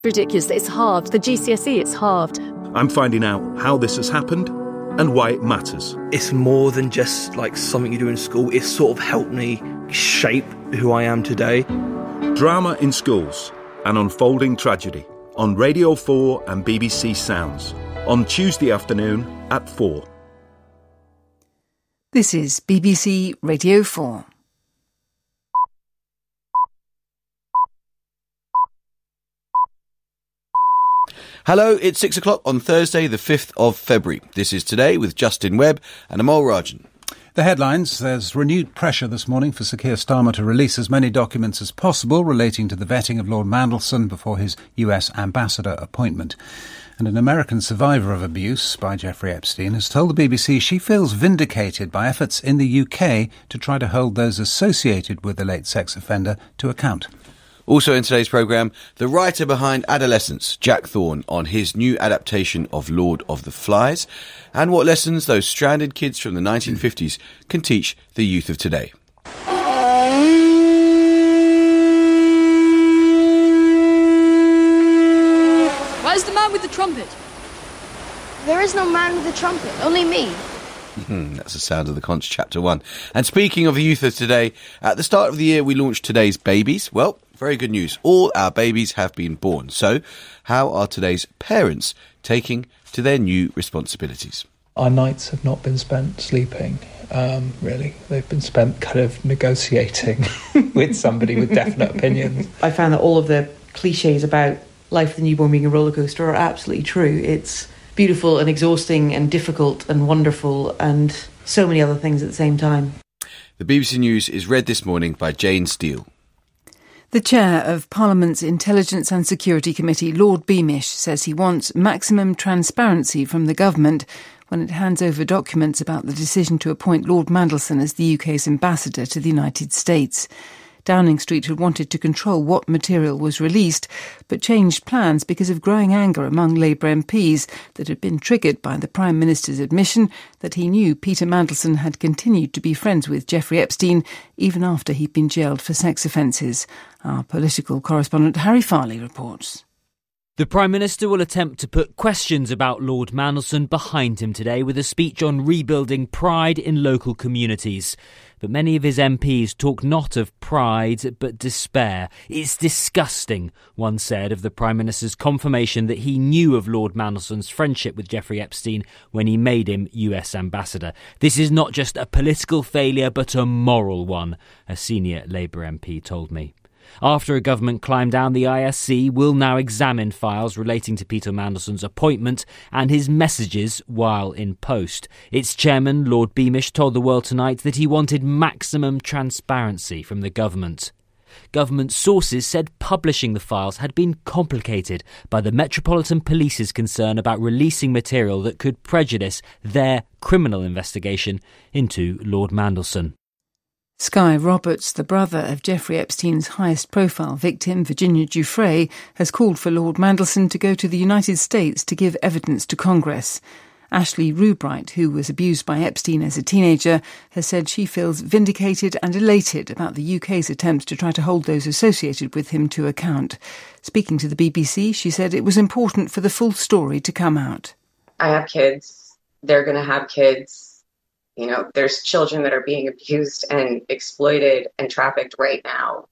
Ridiculous. It's halved. The GCSE, it's halved. I'm finding out how this has happened and why it matters. It's more than just like something you do in school. It's sort of helped me shape who I am today. Drama in Schools, an unfolding tragedy, on Radio 4 and BBC Sounds, on Tuesday afternoon at 4. This is BBC Radio 4. Hello, it's 6 o'clock on Thursday, the 5th of February. This is Today with Justin Webb and Amol Rajan. The headlines: there's renewed pressure this morning for Sir Keir Starmer to release as many documents as possible relating to the vetting of Lord Mandelson before his US ambassador appointment. And an American survivor of abuse by Jeffrey Epstein has told the BBC she feels vindicated by efforts in the UK to try to hold those associated with the late sex offender to account. Also in today's programme, the writer behind Adolescence, Jack Thorne, on his new adaptation of Lord of the Flies, and what lessons those stranded kids from the 1950s can teach the youth of today. Where's the man with the trumpet? There is no man with a trumpet, only me. That's the sound of the Conch Chapter 1. And speaking of the youth of today, at the start of the year we launched Today's Babies. Well, very good news. All our babies have been born. So, how are today's parents taking to their new responsibilities? Our nights have not been spent sleeping, really. They've been spent kind of negotiating with somebody with definite opinions. I found that all of the cliches about life with a newborn being a roller coaster are absolutely true. It's beautiful and exhausting and difficult and wonderful and so many other things at the same time. The BBC News is read this morning by Jane Steele. The chair of Parliament's Intelligence and Security Committee, Lord Beamish, says he wants maximum transparency from the government when it hands over documents about the decision to appoint Lord Mandelson as the UK's ambassador to the United States. Downing Street had wanted to control what material was released, but changed plans because of growing anger among Labour MPs that had been triggered by the Prime Minister's admission that he knew Peter Mandelson had continued to be friends with Jeffrey Epstein even after he'd been jailed for sex offences. Our political correspondent Harry Farley reports. The Prime Minister will attempt to put questions about Lord Mandelson behind him today with a speech on rebuilding pride in local communities. But many of his MPs talk not of pride but despair. It's disgusting, one said of the Prime Minister's confirmation that he knew of Lord Mandelson's friendship with Jeffrey Epstein when he made him US ambassador. This is not just a political failure but a moral one, a senior Labour MP told me. After a government climb down, the ISC will now examine files relating to Peter Mandelson's appointment and his messages while in post. Its chairman, Lord Beamish, told the World Tonight that he wanted maximum transparency from the government. Government sources said publishing the files had been complicated by the Metropolitan Police's concern about releasing material that could prejudice their criminal investigation into Lord Mandelson. Sky Roberts, the brother of Jeffrey Epstein's highest-profile victim, Virginia Giuffre, has called for Lord Mandelson to go to the United States to give evidence to Congress. Ashley Rubright, who was abused by Epstein as a teenager, has said she feels vindicated and elated about the UK's attempts to try to hold those associated with him to account. Speaking to the BBC, she said it was important for the full story to come out. I have kids. They're going to have kids. You know, there's children that are being abused and exploited and trafficked right now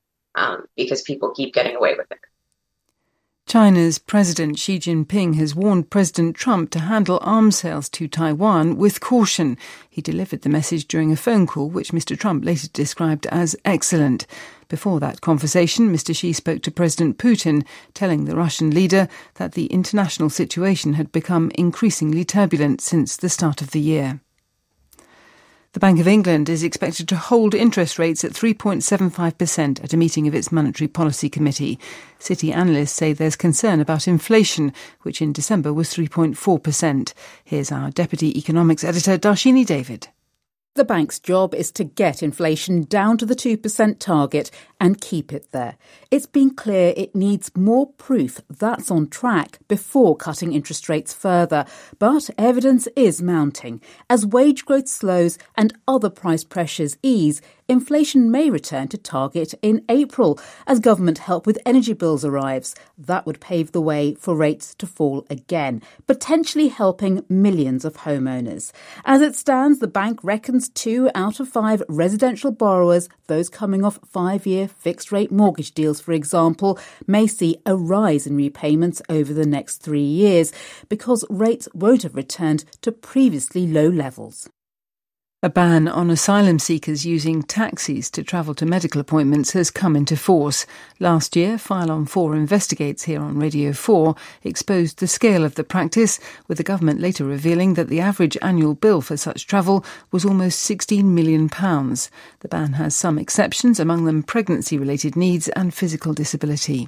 because people keep getting away with it. China's President Xi Jinping has warned President Trump to handle arms sales to Taiwan with caution. He delivered the message during a phone call, which Mr. Trump later described as excellent. Before that conversation, Mr. Xi spoke to President Putin, telling the Russian leader that the international situation had become increasingly turbulent since the start of the year. The Bank of England is expected to hold interest rates at 3.75% at a meeting of its Monetary Policy Committee. City analysts say there's concern about inflation, which in December was 3.4%. Here's our Deputy Economics Editor, Darshini David. The bank's job is to get inflation down to the 2% target and keep it there. It's been clear it needs more proof that's on track before cutting interest rates further. But evidence is mounting. As wage growth slows and other price pressures ease, inflation may return to target in April as government help with energy bills arrives. That would pave the way for rates to fall again, potentially helping millions of homeowners. As it stands, the bank reckons 2 out of 5 residential borrowers, those coming off 5-year fixed-rate mortgage deals, for example, may see a rise in repayments over the next 3 years because rates won't have returned to previously low levels. A ban on asylum seekers using taxis to travel to medical appointments has come into force. Last year, File on 4 Investigates here on Radio 4 exposed the scale of the practice, with the government later revealing that the average annual bill for such travel was almost £16 million. The ban has some exceptions, among them pregnancy-related needs and physical disability.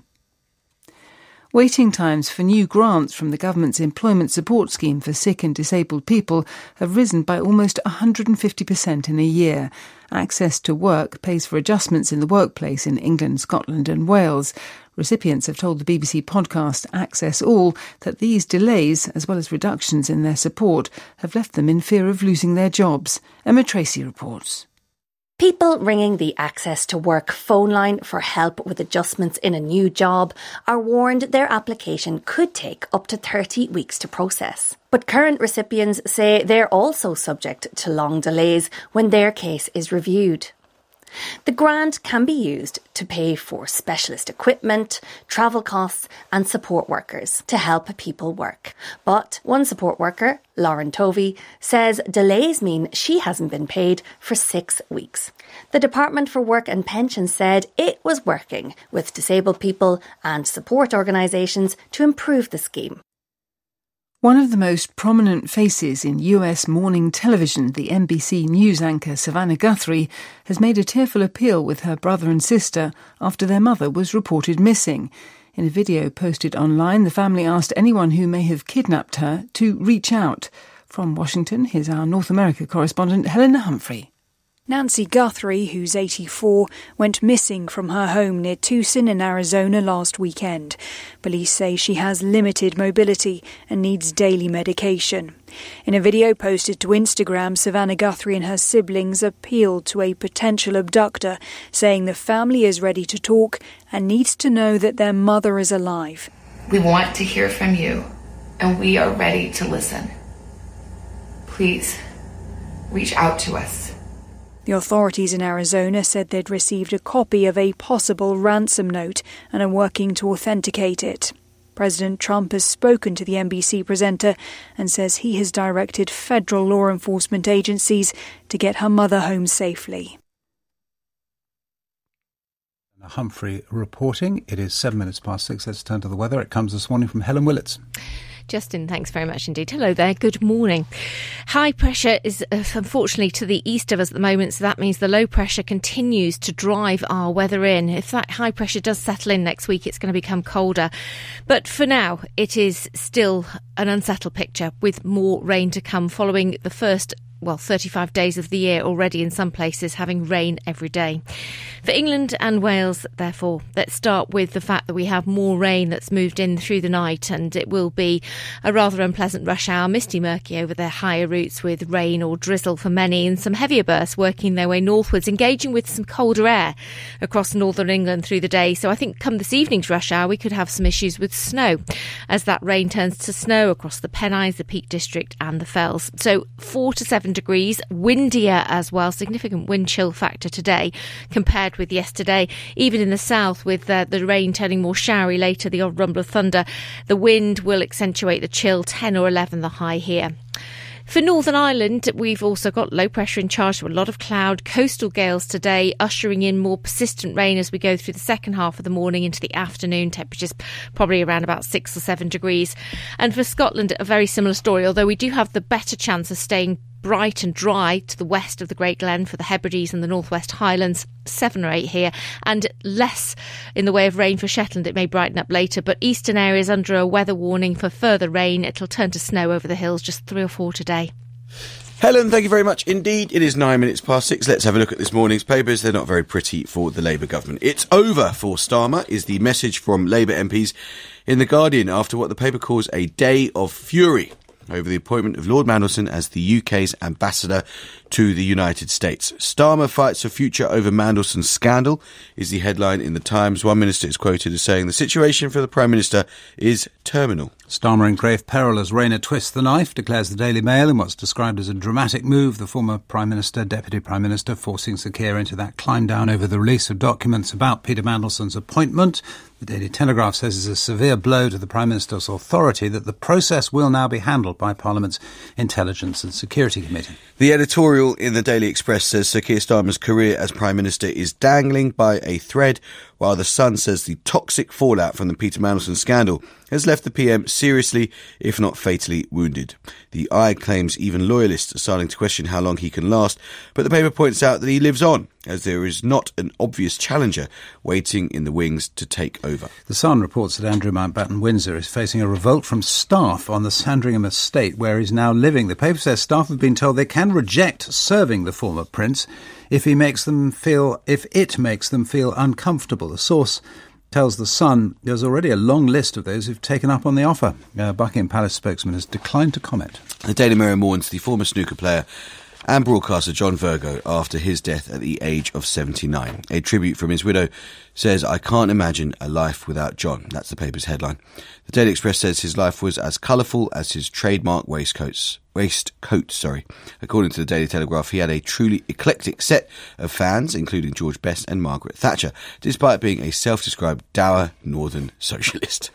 Waiting times for new grants from the government's employment support scheme for sick and disabled people have risen by almost 150% in a year. Access to Work pays for adjustments in the workplace in England, Scotland and Wales. Recipients have told the BBC podcast Access All that these delays, as well as reductions in their support, have left them in fear of losing their jobs. Emma Tracy reports. People ringing the Access to Work phone line for help with adjustments in a new job are warned their application could take up to 30 weeks to process. But current recipients say they're also subject to long delays when their case is reviewed. The grant can be used to pay for specialist equipment, travel costs and support workers to help people work. But one support worker, Lauren Tovey, says delays mean she hasn't been paid for 6 weeks. The Department for Work and Pensions said it was working with disabled people and support organisations to improve the scheme. One of the most prominent faces in US morning television, the NBC News anchor Savannah Guthrie, has made a tearful appeal with her brother and sister after their mother was reported missing. In a video posted online, the family asked anyone who may have kidnapped her to reach out. From Washington, here's our North America correspondent Helena Humphrey. Nancy Guthrie, who's 84, went missing from her home near Tucson in Arizona last weekend. Police say she has limited mobility and needs daily medication. In a video posted to Instagram, Savannah Guthrie and her siblings appealed to a potential abductor, saying the family is ready to talk and needs to know that their mother is alive. We want to hear from you, and we are ready to listen. Please, reach out to us. The authorities in Arizona said they'd received a copy of a possible ransom note and are working to authenticate it. President Trump has spoken to the NBC presenter and says he has directed federal law enforcement agencies to get her mother home safely. Humphrey reporting. It is 6:07. Let's turn to the weather. It comes this morning from Helen Willits. Justin, thanks very much indeed. Hello there. Good morning. High pressure is unfortunately to the east of us at the moment, so that means the low pressure continues to drive our weather in. If that high pressure does settle in next week, it's going to become colder. But for now, it is still an unsettled picture with more rain to come following the first 35 days of the year already in some places having rain every day. For England and Wales, therefore, let's start with the fact that we have more rain that's moved in through the night, and it will be a rather unpleasant rush hour, misty murky over the higher routes with rain or drizzle for many, and some heavier bursts working their way northwards, engaging with some colder air across northern England through the day. So I think come this evening's rush hour, we could have some issues with snow as that rain turns to snow across the Pennines, the Peak District and the Fells. So 4 to 7 degrees, windier as well, significant wind chill factor today compared with yesterday. Even in the south, with the rain turning more showery later, the odd rumble of thunder, the wind will accentuate the chill, 10 or 11 the high here. For Northern Ireland, we've also got low pressure in charge with a lot of cloud, coastal gales today, ushering in more persistent rain as we go through the second half of the morning into the afternoon. Temperatures probably around about 6 or 7 degrees. And for Scotland, a very similar story, although we do have the better chance of staying bright and dry to the west of the Great Glen for the Hebrides and the Northwest Highlands, 7 or 8 here, and less in the way of rain for Shetland. It may brighten up later, but eastern areas under a weather warning for further rain. It'll turn to snow over the hills, just 3 or 4 today. Helen, thank you very much indeed. It is 9 minutes past 6. Let's have a look at this morning's papers. They're not very pretty for the Labour government. It's over for Starmer, is the message from Labour MPs in The Guardian after what the paper calls a day of fury over the appointment of Lord Mandelson as the UK's ambassador to the United States. Starmer fights for future over Mandelson's scandal is the headline in the Times. One minister is quoted as saying the situation for the Prime Minister is terminal. Starmer in grave peril as Rayner twists the knife, declares the Daily Mail in what's described as a dramatic move. The former Prime Minister, Deputy Prime Minister, forcing Sir Keir into that climb down over the release of documents about Peter Mandelson's appointment. The Daily Telegraph says it's a severe blow to the Prime Minister's authority that the process will now be handled by Parliament's Intelligence and Security Committee. The editorial in the Daily Express says Sir Keir Starmer's career as Prime Minister is dangling by a thread, while The Sun says the toxic fallout from the Peter Mandelson scandal has left the PM seriously, if not fatally, wounded. The Eye claims even loyalists are starting to question how long he can last, but the paper points out that he lives on, as there is not an obvious challenger waiting in the wings to take over. The Sun reports that Andrew Mountbatten Windsor is facing a revolt from staff on the Sandringham estate where he's now living. The paper says staff have been told they can reject serving the former prince if it makes them feel uncomfortable. The source tells The Sun there's already a long list of those who've taken up on the offer. Buckingham Palace spokesman has declined to comment. The Daily Mirror mourns the former snooker player and broadcaster John Virgo after his death at the age of 79. A tribute from his widow says, "I can't imagine a life without John." That's the paper's headline. The Daily Express says his life was as colourful as his trademark waistcoat. According to the Daily Telegraph, he had a truly eclectic set of fans, including George Best and Margaret Thatcher, despite being a self-described dour northern socialist.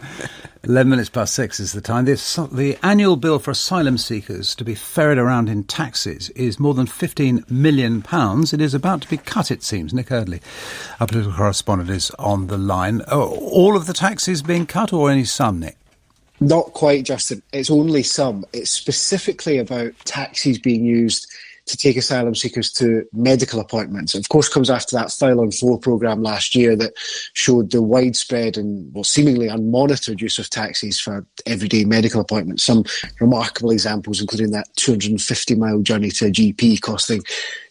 6:11 is the time. The annual bill for asylum seekers to be ferried around in taxis is more than £15 million. It is about to be cut, it seems. Nick Eardley, our political correspondent, is on the line. All of the taxis being cut, or only some, Nick? Not quite, Justin. It's only some. It's specifically about taxis being used to take asylum seekers to medical appointments. Of course, comes after that File on 4 programme last year that showed the widespread and seemingly unmonitored use of taxis for everyday medical appointments. Some remarkable examples, including that 250-mile journey to a GP costing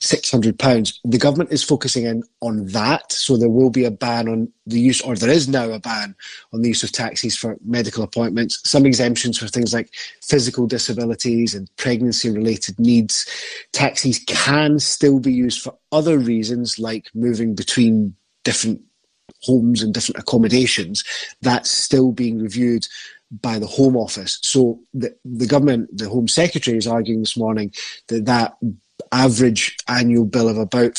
£600. The government is focusing in on that, so there will be a ban on the use, or there is now a ban on the use of taxis for medical appointments. Some exemptions for things like physical disabilities and pregnancy-related needs. Taxis can still be used for other reasons, like moving between different homes and different accommodations. That's still being reviewed by the Home Office. So the government, the Home Secretary, is arguing this morning that average annual bill of about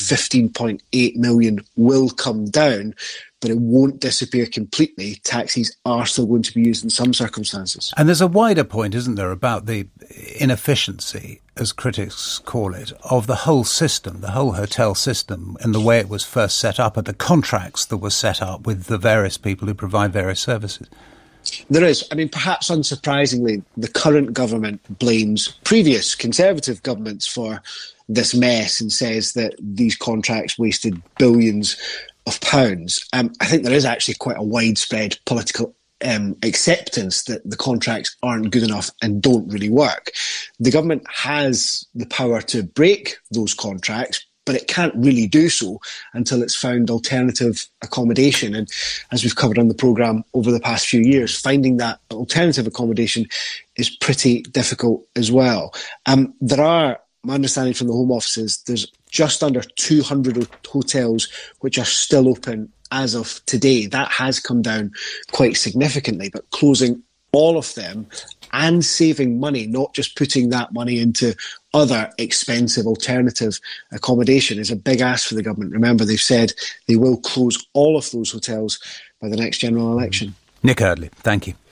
15.8 million will come down, but it won't disappear completely. Taxis are still going to be used in some circumstances. And there's a wider point, isn't there, about the inefficiency, as critics call it, of the whole system, the whole hotel system, and the way it was first set up, and the contracts that were set up with the various people who provide various services. There is. I mean, perhaps unsurprisingly, the current government blames previous Conservative governments for this mess and says that these contracts wasted billions of pounds. I think there is actually quite a widespread political acceptance that the contracts aren't good enough and don't really work. The government has the power to break those contracts, but it can't really do so until it's found alternative accommodation. And as we've covered on the programme over the past few years, finding that alternative accommodation is pretty difficult as well. There are, my understanding from the Home Office is there's just under 200 hotels which are still open as of today. That has come down quite significantly, but closing all of them and saving money, not just putting that money into other expensive alternative accommodation, is a big ask for the government. Remember, they've said they will close all of those hotels by the next general election. Nick Eardley, thank you.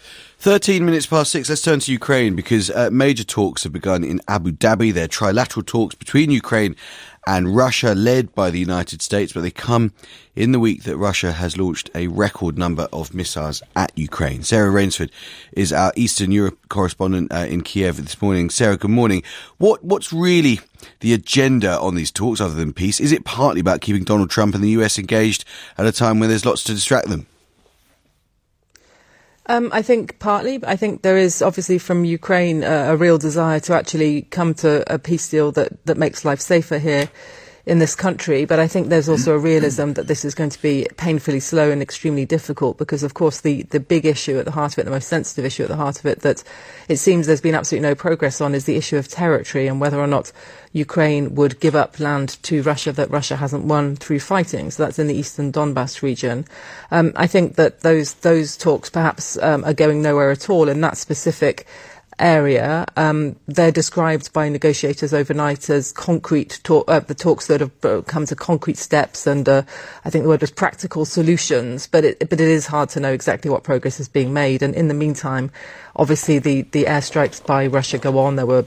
6:13. Let's turn to Ukraine, because major talks have begun in Abu Dhabi. They're trilateral talks between Ukraine and Russia, led by the United States, but they come in the week that Russia has launched a record number of missiles at Ukraine. Sarah Rainsford is our Eastern Europe correspondent in Kiev this morning. Sarah, good morning. What's really the agenda on these talks other than peace? Is it partly about keeping Donald Trump and the US engaged at a time when there's lots to distract them? I think partly. I think there is obviously from Ukraine a real desire to actually come to a peace deal that makes life safer here. in this country, but I think there's also a realism that this is going to be painfully slow and extremely difficult because, of course, the big issue at the heart of it, the most sensitive issue at the heart of it, that it seems there's been absolutely no progress on is the issue of territory and whether or not Ukraine would give up land to Russia that Russia hasn't won through fighting. So that's in the eastern Donbass region. I think that those talks perhaps are going nowhere at all in that specific area. They're described by negotiators overnight as concrete the talks that have come to concrete steps, and I think the word was practical solutions. But it is hard to know exactly what progress is being made. And in the meantime, obviously the airstrikes by Russia go on. There were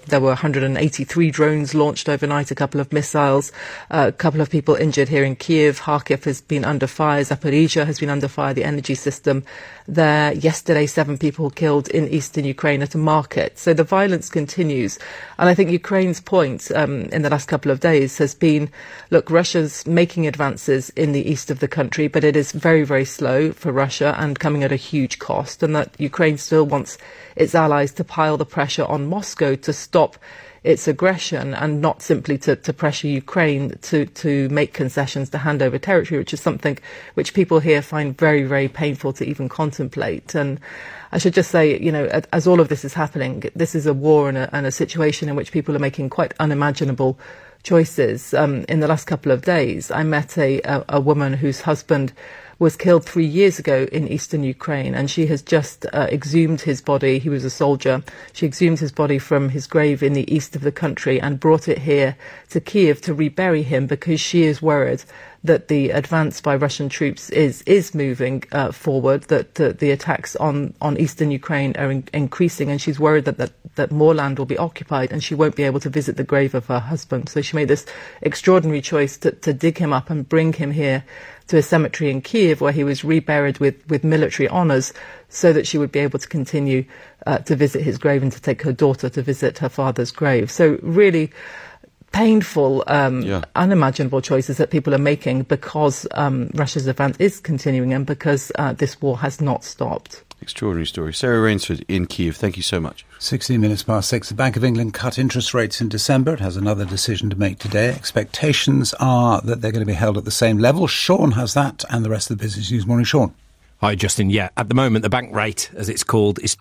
183 drones launched overnight, a couple of missiles, a couple of people injured here in Kiev. Kharkiv has been under fire. Zaporizhia has been under fire. The energy system there. Yesterday, 7 people killed in eastern Ukraine at a market. So the violence continues. And I think Ukraine's point in the last couple of days has been, look, Russia's making advances in the east of the country, but it is very, very slow for Russia and coming at a huge cost, and that Ukraine still wants its allies to pile the pressure on Moscow to stop its aggression and not simply to pressure Ukraine to make concessions, to hand over territory, which is something which people here find very, very painful to even contemplate. And I should just say, as all of this is happening, this is a war and a situation in which people are making quite unimaginable choices. In the last couple of days, I met a woman whose husband was killed 3 years ago in eastern Ukraine, and she has just exhumed his body. He was a soldier. She exhumed his body from his grave in the east of the country and brought it here to Kiev to rebury him because she is worried that the advance by Russian troops is moving forward, that the attacks on eastern Ukraine are increasing, and she's worried that more land will be occupied and she won't be able to visit the grave of her husband. So she made this extraordinary choice to dig him up and bring him here to a cemetery in Kiev where he was reburied with military honours so that she would be able to continue to visit his grave and to take her daughter to visit her father's grave. So really painful, unimaginable choices that people are making because Russia's advance is continuing and because this war has not stopped. Extraordinary story. Sarah Rainsford in Kiev, thank you so much. 16 minutes past 6. The Bank of England cut interest rates in December. It has another decision to make today. Expectations are that they're going to be held at the same level. Sean has that and the rest of the Business News Morning. Sean. Hi, Justin. Yeah, at the moment, the bank rate, as it's called, is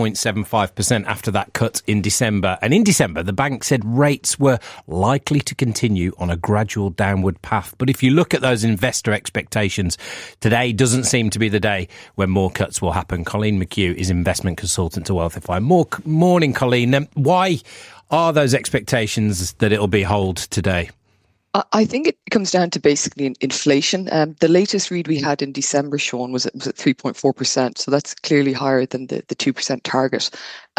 3.75% after that cut in December. And in December, the bank said rates were likely to continue on a gradual downward path. But if you look at those investor expectations, today doesn't seem to be the day when more cuts will happen. Colleen McHugh is investment consultant to Wealthify. Morning, Colleen. Why are those expectations that it'll be hold today? I think it comes down to basically inflation. The latest read we had in December, Sean, was at 3.4%. So that's clearly higher than the 2% target.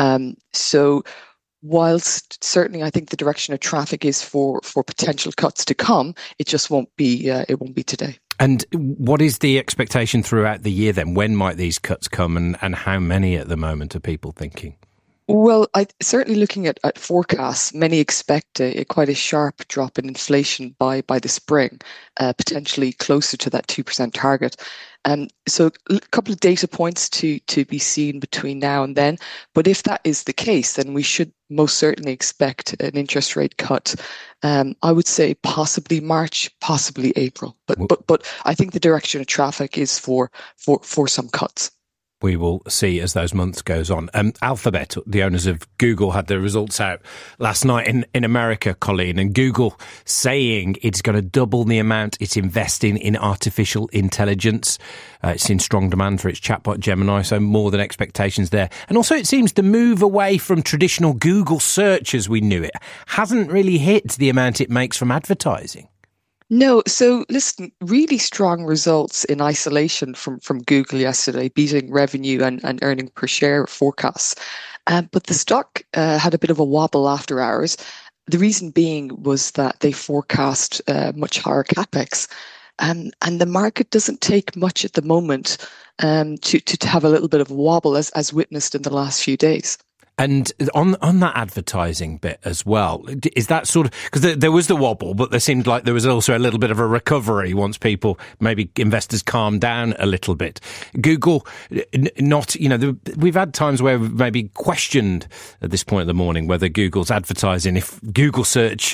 So whilst certainly I think the direction of traffic is for potential cuts to come, it just won't be today. And what is the expectation throughout the year then? When might these cuts come and how many at the moment are people thinking? Well, certainly looking at forecasts, many expect quite a sharp drop in inflation by the spring, potentially closer to that 2% target. So a couple of data points to be seen between now and then. But if that is the case, then we should most certainly expect an interest rate cut. I would say possibly March, possibly April. But I think the direction of traffic is for some cuts. We will see as those months goes on. Alphabet, the owners of Google, had their results out last night in America, Colleen, and Google saying it's going to double the amount it's investing in artificial intelligence. It's in strong demand for its chatbot Gemini, so more than expectations there. And also it seems the move away from traditional Google search as we knew it hasn't really hit the amount it makes from advertising. No, so listen, really strong results in isolation from Google yesterday, beating revenue and earning per share forecasts. But the stock had a bit of a wobble after hours. The reason being was that they forecast much higher capex. And the market doesn't take much at the moment to have a little bit of a wobble as witnessed in the last few days. And on that advertising bit as well, is that sort of, because there was the wobble, but there seemed like there was also a little bit of a recovery once people, maybe investors calmed down a little bit. Google, not, we've had times where we've maybe questioned at this point of the morning whether Google's advertising, if Google search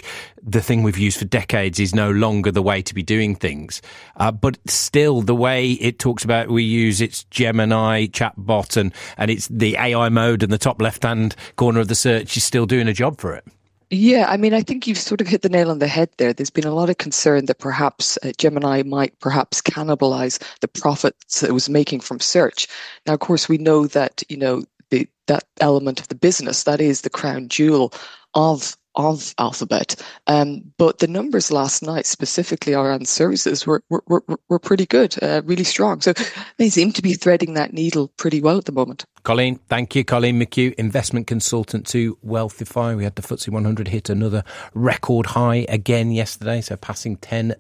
the thing we've used for decades is no longer the way to be doing things. But still, the way it talks about we use its Gemini chatbot and it's the AI mode in the top left-hand corner of the search is still doing a job for it. Yeah, I mean, I think you've sort of hit the nail on the head there. There's been a lot of concern that perhaps Gemini might perhaps cannibalize the profits it was making from search. Now, of course, we know that, that element of the business, that is the crown jewel of Alphabet. But the numbers last night, specifically around services, were pretty good, really strong. So they seem to be threading that needle pretty well at the moment. Colleen, thank you. Colleen McHugh, investment consultant to Wealthify. We had the FTSE 100 hit another record high again yesterday, so passing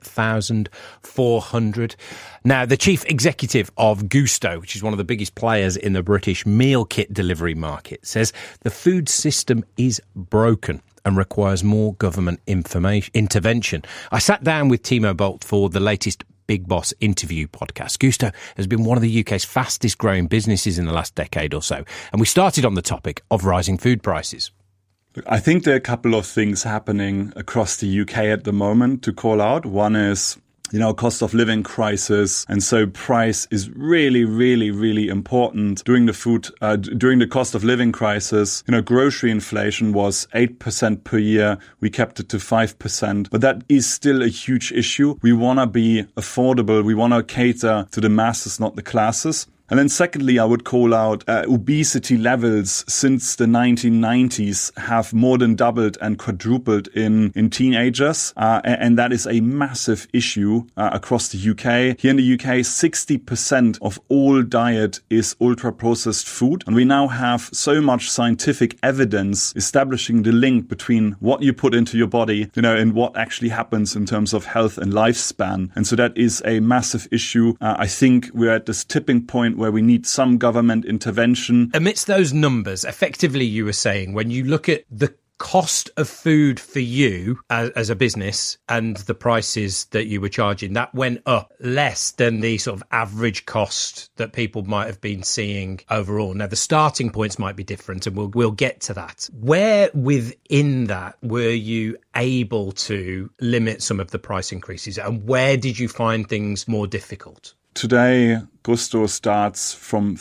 10,400. Now, the chief executive of Gusto, which is one of the biggest players in the British meal kit delivery market, says the food system is broken and requires more government intervention. I sat down with Timo Bolt for the latest Big Boss interview podcast. Gusto has been one of the UK's fastest growing businesses in the last decade or so. And we started on the topic of rising food prices. I think there are a couple of things happening across the UK at the moment to call out. One is, cost of living crisis. And so price is really, really, really important. During the cost of living crisis, grocery inflation was 8% per year. We kept it to 5%, but that is still a huge issue. We want to be affordable. We want to cater to the masses, not the classes. And then secondly, I would call out obesity levels since the 1990s have more than doubled and quadrupled in teenagers. And that is a massive issue across the UK. Here in the UK, 60% of all diet is ultra-processed food. And we now have so much scientific evidence establishing the link between what you put into your body, and what actually happens in terms of health and lifespan. And so that is a massive issue. I think we're at this tipping point where we need some government intervention. Amidst those numbers, effectively, you were saying, when you look at the cost of food for you as a business and the prices that you were charging, that went up less than the sort of average cost that people might have been seeing overall. Now, the starting points might be different, and we'll get to that. Where within that were you able to limit some of the price increases, and where did you find things more difficult? Today, Gusto starts from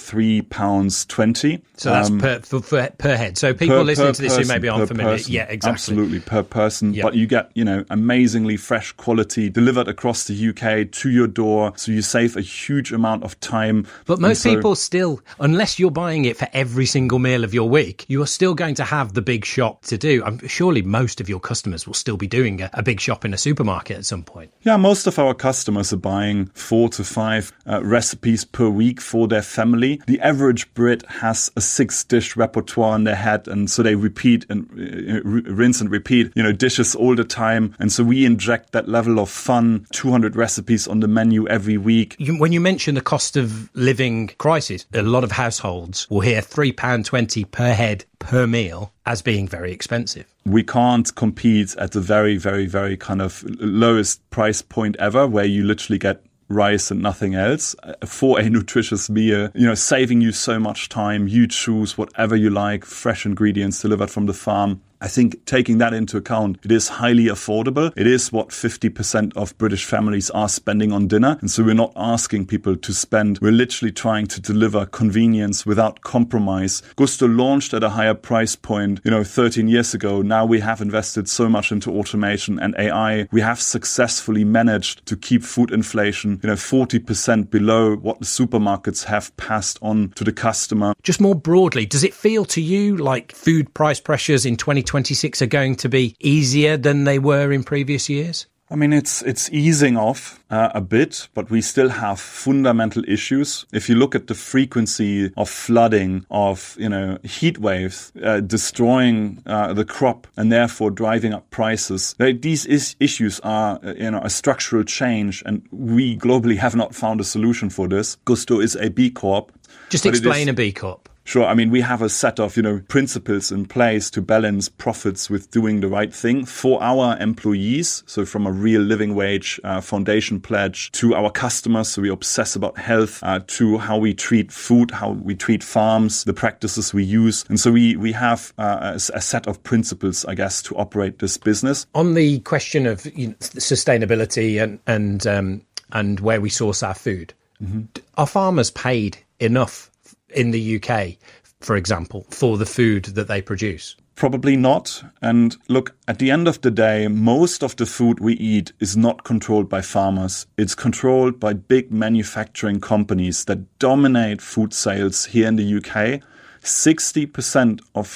£3.20. So that's per head. So people listening to this who maybe aren't familiar. Person. Yeah, exactly. Absolutely, per person. Yep. But you get, amazingly fresh quality delivered across the UK to your door. So you save a huge amount of time. But most people still, unless you're buying it for every single meal of your week, you are still going to have the big shop to do. Surely most of your customers will still be doing a big shop in a supermarket at some point. Yeah, most of our customers are buying 4 to 5 recipes per week for their family. The average Brit has a 6-dish repertoire in their head, and so they repeat and rinse and repeat, dishes all the time. And so we inject that level of fun, 200 recipes on the menu every week. When you mention the cost of living crisis, a lot of households will hear £3.20 per head per meal as being very expensive. We can't compete at the very, very, very kind of lowest price point ever, where you literally get rice and nothing else for a nutritious meal, saving you so much time. You choose whatever you like, fresh ingredients delivered from the farm. I think taking that into account, it is highly affordable. It is what 50% of British families are spending on dinner. And so we're not asking people to spend. We're literally trying to deliver convenience without compromise. Gusto launched at a higher price point, 13 years ago. Now we have invested so much into automation and AI. We have successfully managed to keep food inflation, 40% below what the supermarkets have passed on to the customer. Just more broadly, does it feel to you like food price pressures in 2026 are going to be easier than they were in previous years? I mean, it's easing off a bit, but we still have fundamental issues. If you look at the frequency of flooding, of heat waves destroying the crop and therefore driving up prices, these issues are a structural change, and we globally have not found a solution for this. Gusto is a B Corp. Just explain a B Corp. Sure. I mean, we have a set of, principles in place to balance profits with doing the right thing for our employees. So from a real living wage foundation pledge to our customers. So we obsess about health, to how we treat food, how we treat farms, the practices we use. And so we have a set of principles, I guess, to operate this business. On the question of sustainability and where we source our food, are farmers paid enough in the UK, for example, for the food that they produce? Probably not. And look, at the end of the day, most of the food we eat is not controlled by farmers. It's controlled by big manufacturing companies that dominate food sales here in the UK. 60%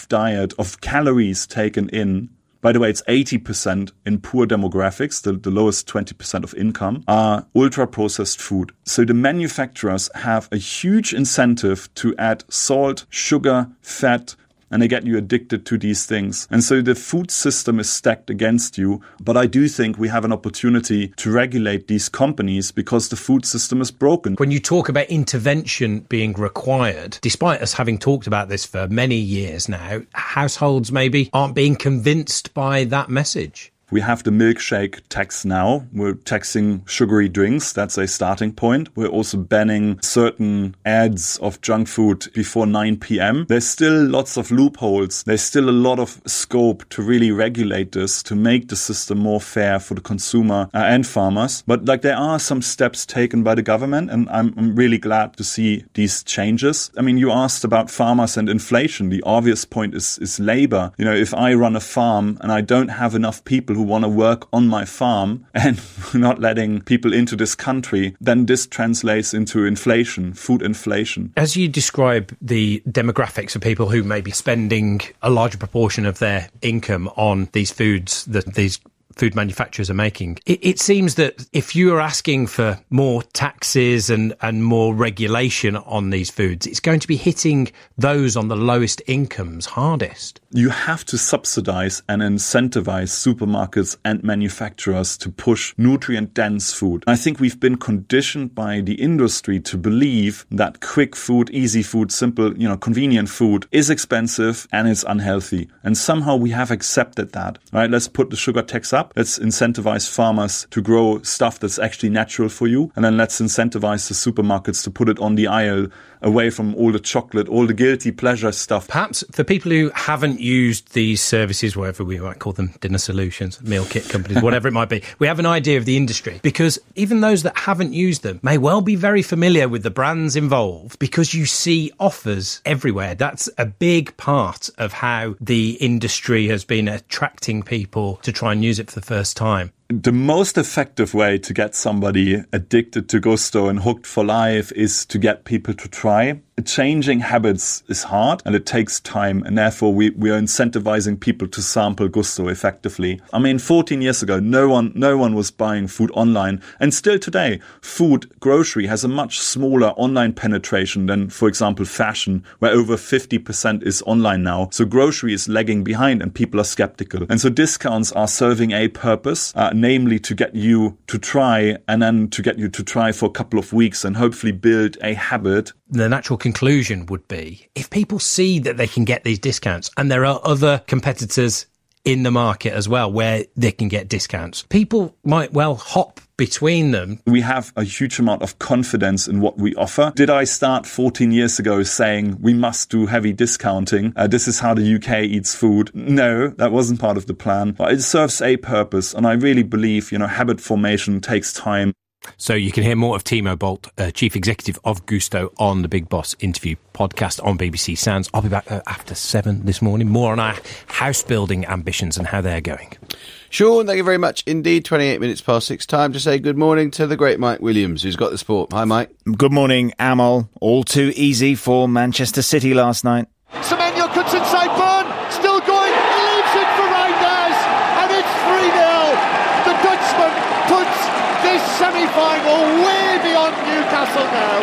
of calories taken in, by the way, it's 80% in poor demographics, the lowest 20% of income, are ultra-processed food. So the manufacturers have a huge incentive to add salt, sugar, fat, and they get you addicted to these things. And so the food system is stacked against you. But I do think we have an opportunity to regulate these companies because the food system is broken. When you talk about intervention being required, despite us having talked about this for many years now, households maybe aren't being convinced by that message. We have the milkshake tax now. We're taxing sugary drinks. That's a starting point. We're also banning certain ads of junk food before 9 p.m. There's still lots of loopholes. There's still a lot of scope to really regulate this, to make the system more fair for the consumer and farmers. But there are some steps taken by the government, and I'm really glad to see these changes. I mean, you asked about farmers and inflation. The obvious point is labor. If I run a farm and I don't have enough people who want to work on my farm and not letting people into this country, then this translates into inflation, food inflation. As you describe the demographics of people who may be spending a larger proportion of their income on these foods that these food manufacturers are making, it seems that if you are asking for more taxes and more regulation on these foods, it's going to be hitting those on the lowest incomes hardest. You have to subsidize and incentivize supermarkets and manufacturers to push nutrient-dense food. I think we've been conditioned by the industry to believe that quick food, easy food, simple, convenient food is expensive and it's unhealthy. And somehow we have accepted that. Right? Let's put the sugar tax up. Let's incentivize farmers to grow stuff that's actually natural for you. And then let's incentivize the supermarkets to put it on the aisle away from all the chocolate, all the guilty pleasure stuff. Perhaps for people who haven't used these services, whatever we might call them, dinner solutions, meal kit companies, whatever it might be, we have an idea of the industry. Because even those that haven't used them may well be very familiar with the brands involved because you see offers everywhere. That's a big part of how the industry has been attracting people to try and use it for the first time. The most effective way to get somebody addicted to Gusto and hooked for life is to get people to try. Changing habits is hard and it takes time, and therefore we are incentivizing people to sample Gusto effectively. I mean, 14 years ago, no one was buying food online, and still today, grocery has a much smaller online penetration than, for example, fashion, where over 50% is online now. So grocery is lagging behind and people are skeptical. And so discounts are serving a purpose, namely to get you to try, and then to get you to try for a couple of weeks and hopefully build a habit. The natural conclusion would be, if people see that they can get these discounts and there are other competitors in the market as well where they can get discounts, people might well hop between them. We have a huge amount of confidence in what we offer. Did I start 14 years ago saying we must do heavy discounting? This is how the UK eats food. No, that wasn't part of the plan. But it serves a purpose. And I really believe, habit formation takes time. So you can hear more of Timo Bolt, Chief Executive of Gusto, on the Big Boss Interview podcast on BBC Sounds. I'll be back after 7 this morning. More on our house building ambitions and how they're going. Sean, thank you very much indeed. 28 minutes past 6. Time to say good morning to the great Mike Williams, who's got the sport. Hi, Mike. Good morning, Amal. All too easy for Manchester City last night. Semenyo cuts inside Burn, still going, he leaves it for Reinders, and it's 3-0. The Dutchman puts this semi-final way beyond Newcastle now.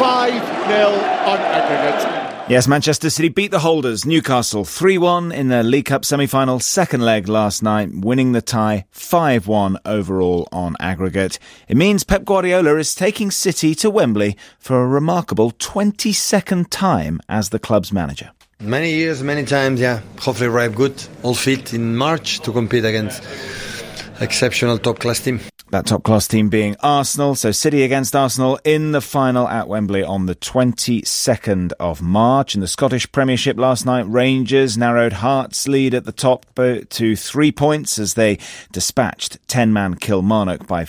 5-0 on aggregate. Yes, Manchester City beat the holders, Newcastle, 3-1 in the League Cup semi-final second leg last night, winning the tie 5-1 overall on aggregate. It means Pep Guardiola is taking City to Wembley for a remarkable 22nd time as the club's manager. Many years, many times, yeah. Hopefully arrive good, all fit in March to compete against exceptional top-class team. That top-class team being Arsenal. So City against Arsenal in the final at Wembley on the 22nd of March. In the Scottish Premiership last night, Rangers narrowed Hearts' lead at the top to 3 points as they dispatched 10-man Kilmarnock by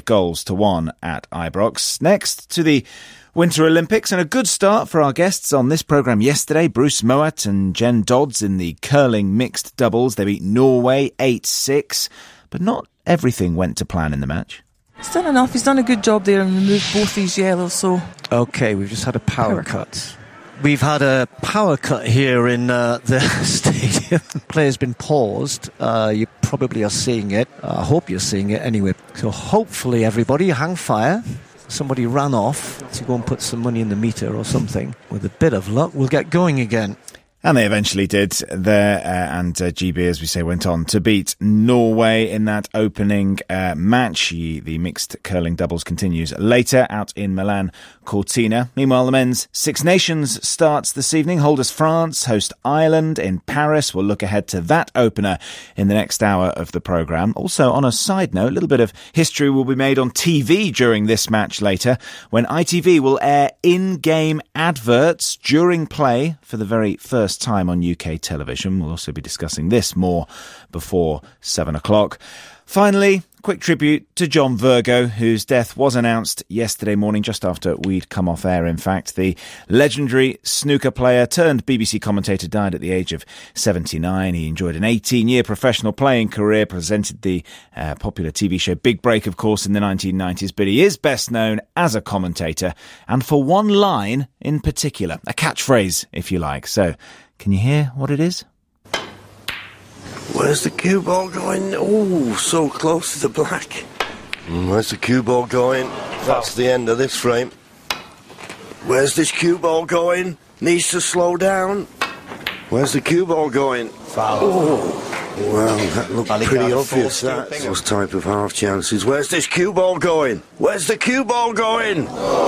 5-1 at Ibrox. Next to the Winter Olympics, and a good start for our guests on this programme yesterday. Bruce Mowat and Jen Dodds in the curling mixed doubles. They beat Norway 8-6, but not everything went to plan in the match. He's done enough. He's done a good job there and removed both these yellows. So OK, we've just had a power cut. We've had a power cut here in the stadium. Play's been paused. You probably are seeing it. I hope you're seeing it anyway. So hopefully everybody hang fire. Somebody ran off to go and put some money in the meter or something. With a bit of luck, we'll get going again. And they eventually did there, and GB, as we say, went on to beat Norway in that opening match. The mixed curling doubles continues later out in Milan Cortina. Meanwhile, the men's Six Nations starts this evening. Holders France host Ireland in Paris. We'll look ahead to that opener in the next hour of the programme. Also, on a side note, a little bit of history will be made on TV during this match later, when ITV will air in-game adverts during play for the very first time on UK television. We'll also be discussing this more before 7 o'clock. Finally, quick tribute to John Virgo, whose death was announced yesterday morning, just after we'd come off air, in fact. The legendary snooker player turned BBC commentator died at the age of 79. He enjoyed an 18-year professional playing career, presented the popular TV show Big Break, of course, in the 1990s, but he is best known as a commentator, and for one line in particular, a catchphrase, if you like. So, can you hear what it is? Where's the cue ball going? Oh, so close to the black. Where's the cue ball going? That's the end of this frame. Where's this cue ball going? Needs to slow down. Where's the cue ball going? Foul. Oh, well, that looked pretty obvious, that. Those type of half chances. Where's this cue ball going? Where's the cue ball going?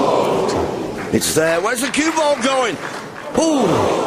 It's there. Where's the cue ball going? Oh!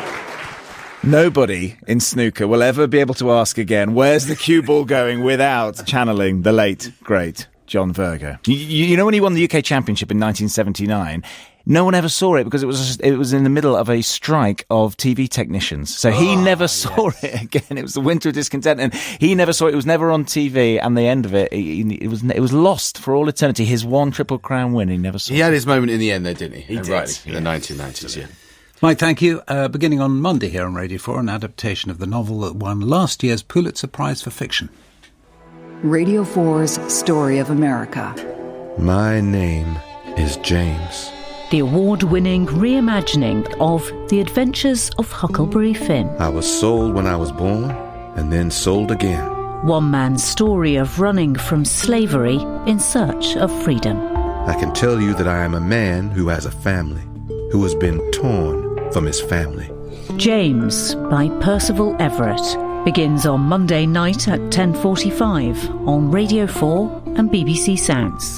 Nobody in snooker will ever be able to ask again, where's the cue ball going, without channeling the late, great John Virgo. You know when he won the UK Championship in 1979, no one ever saw it because it was in the middle of a strike of TV technicians. So he never saw it again. It was the winter of discontent, and he never saw it. It was never on TV, and the end of it, it was lost for all eternity. His one Triple Crown win, he never saw it. He had his moment in the end, though, didn't he? He did. Right, in the 1990s, yeah. Mike, thank you. Beginning on Monday here on Radio 4, an adaptation of the novel that won last year's Pulitzer Prize for Fiction. Radio 4's Story of America. My name is James. The award-winning reimagining of The Adventures of Huckleberry Finn. I was sold when I was born, and then sold again. One man's story of running from slavery in search of freedom. I can tell you that I am a man who has a family, who has been torn from his family. James by Percival Everett begins on Monday night at 10:45 on Radio 4 and BBC Sounds.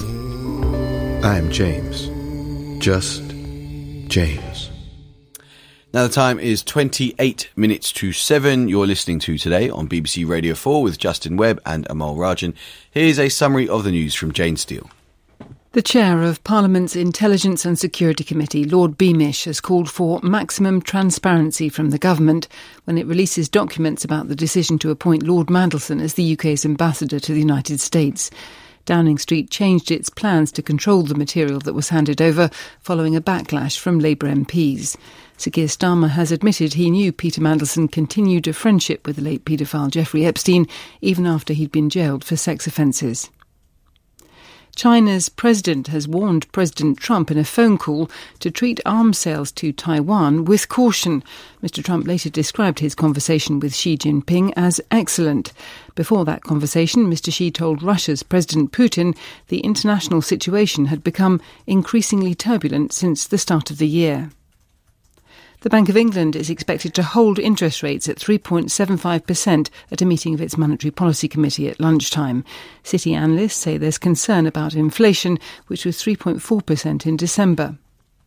I am James. Just James. Now the time is 28 minutes to 7. You're listening to Today on BBC Radio 4 with Justin Webb and Amal Rajan. Here's a summary of the news from Jane Steele. The chair of Parliament's Intelligence and Security Committee, Lord Beamish, has called for maximum transparency from the government when it releases documents about the decision to appoint Lord Mandelson as the UK's ambassador to the United States. Downing Street changed its plans to control the material that was handed over following a backlash from Labour MPs. Sir Keir Starmer has admitted he knew Peter Mandelson continued a friendship with the late paedophile Jeffrey Epstein even after he'd been jailed for sex offences. China's president has warned President Trump in a phone call to treat arms sales to Taiwan with caution. Mr. Trump later described his conversation with Xi Jinping as excellent. Before that conversation, Mr. Xi told Russia's President Putin the international situation had become increasingly turbulent since the start of the year. The Bank of England is expected to hold interest rates at 3.75% at a meeting of its Monetary Policy Committee at lunchtime. City analysts say there's concern about inflation, which was 3.4% in December.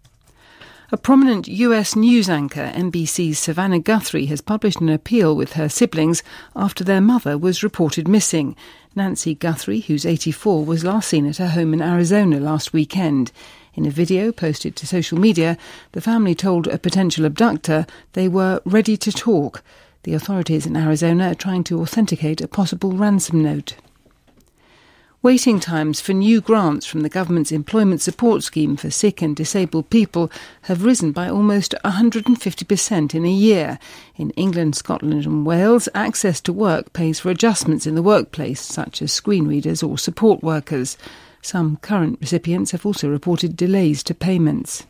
A prominent US news anchor, NBC's Savannah Guthrie, has published an appeal with her siblings after their mother was reported missing. Nancy Guthrie, who's 84, was last seen at her home in Arizona last weekend. In a video posted to social media, the family told a potential abductor they were ready to talk. The authorities in Arizona are trying to authenticate a possible ransom note. Waiting times for new grants from the government's employment support scheme for sick and disabled people have risen by almost 150% in a year. In England, Scotland and Wales, access to work pays for adjustments in the workplace, such as screen readers or support workers. Some current recipients have also reported delays to payments.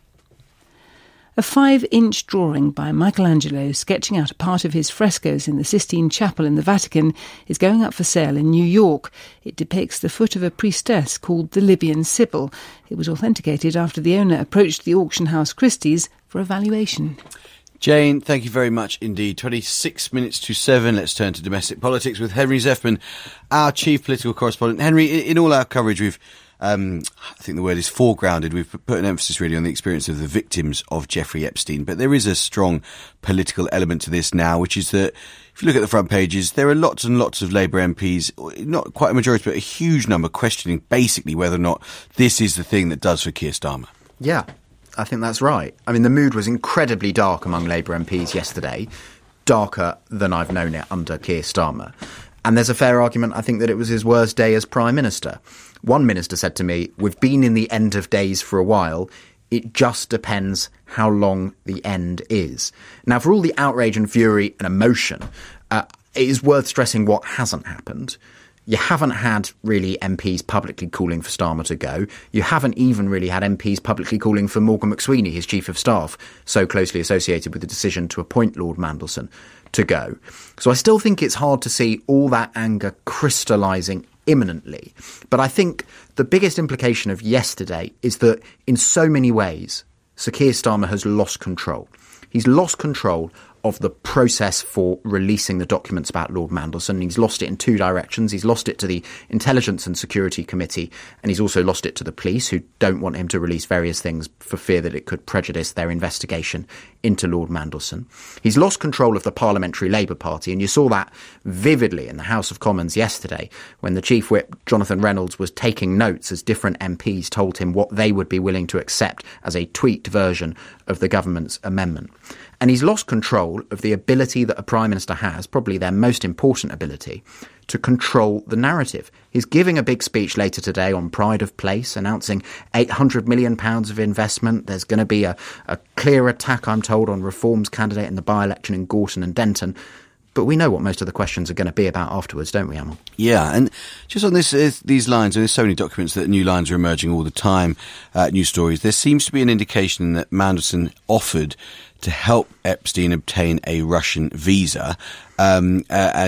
A 5-inch drawing by Michelangelo sketching out a part of his frescoes in the Sistine Chapel in the Vatican is going up for sale in New York. It depicts the foot of a priestess called the Libyan Sibyl. It was authenticated after the owner approached the auction house Christie's for a valuation. Jane, thank you very much indeed. 26 minutes to 7. Let's turn to domestic politics with Henry Zeffman, our chief political correspondent. Henry, in all our coverage, we've, I think the word is foregrounded. We've put an emphasis really on the experience of the victims of Jeffrey Epstein. But there is a strong political element to this now, which is that if you look at the front pages, there are lots and lots of Labour MPs, not quite a majority, but a huge number, questioning basically whether or not this is the thing that does for Keir Starmer. Yeah. I think that's right. I mean, the mood was incredibly dark among Labour MPs yesterday, darker than I've known it under Keir Starmer. And there's a fair argument, I think, that it was his worst day as Prime Minister. One minister said to me, "We've been in the end of days for a while. It just depends how long the end is." Now, for all the outrage and fury and emotion, it is worth stressing what hasn't happened. You haven't had really MPs publicly calling for Starmer to go. You haven't even really had MPs publicly calling for Morgan McSweeney, his chief of staff, so closely associated with the decision to appoint Lord Mandelson, to go. So I still think it's hard to see all that anger crystallising imminently. But I think the biggest implication of yesterday is that in so many ways, Sir Keir Starmer has lost control. He's lost control of the process for releasing the documents about Lord Mandelson. He's lost it in two directions. He's lost it to the Intelligence and Security Committee, and he's also lost it to the police, who don't want him to release various things for fear that it could prejudice their investigation into Lord Mandelson. He's lost control of the Parliamentary Labour Party, and you saw that vividly in the House of Commons yesterday when the Chief Whip, Jonathan Reynolds, was taking notes as different MPs told him what they would be willing to accept as a tweaked version of the government's amendment. And he's lost control of the ability that a Prime Minister has, probably their most important ability, to control the narrative. He's giving a big speech later today on Pride of Place, announcing £800 million of investment. There's going to be a clear attack, I'm told, on Reform's candidate in the by-election in Gorton and Denton. But we know what most of the questions are going to be about afterwards, don't we, Amal? Yeah, and just on these lines, there's so many documents that new lines are emerging all the time, new stories. There seems to be an indication that Mandelson offered to help Epstein obtain a Russian visa. And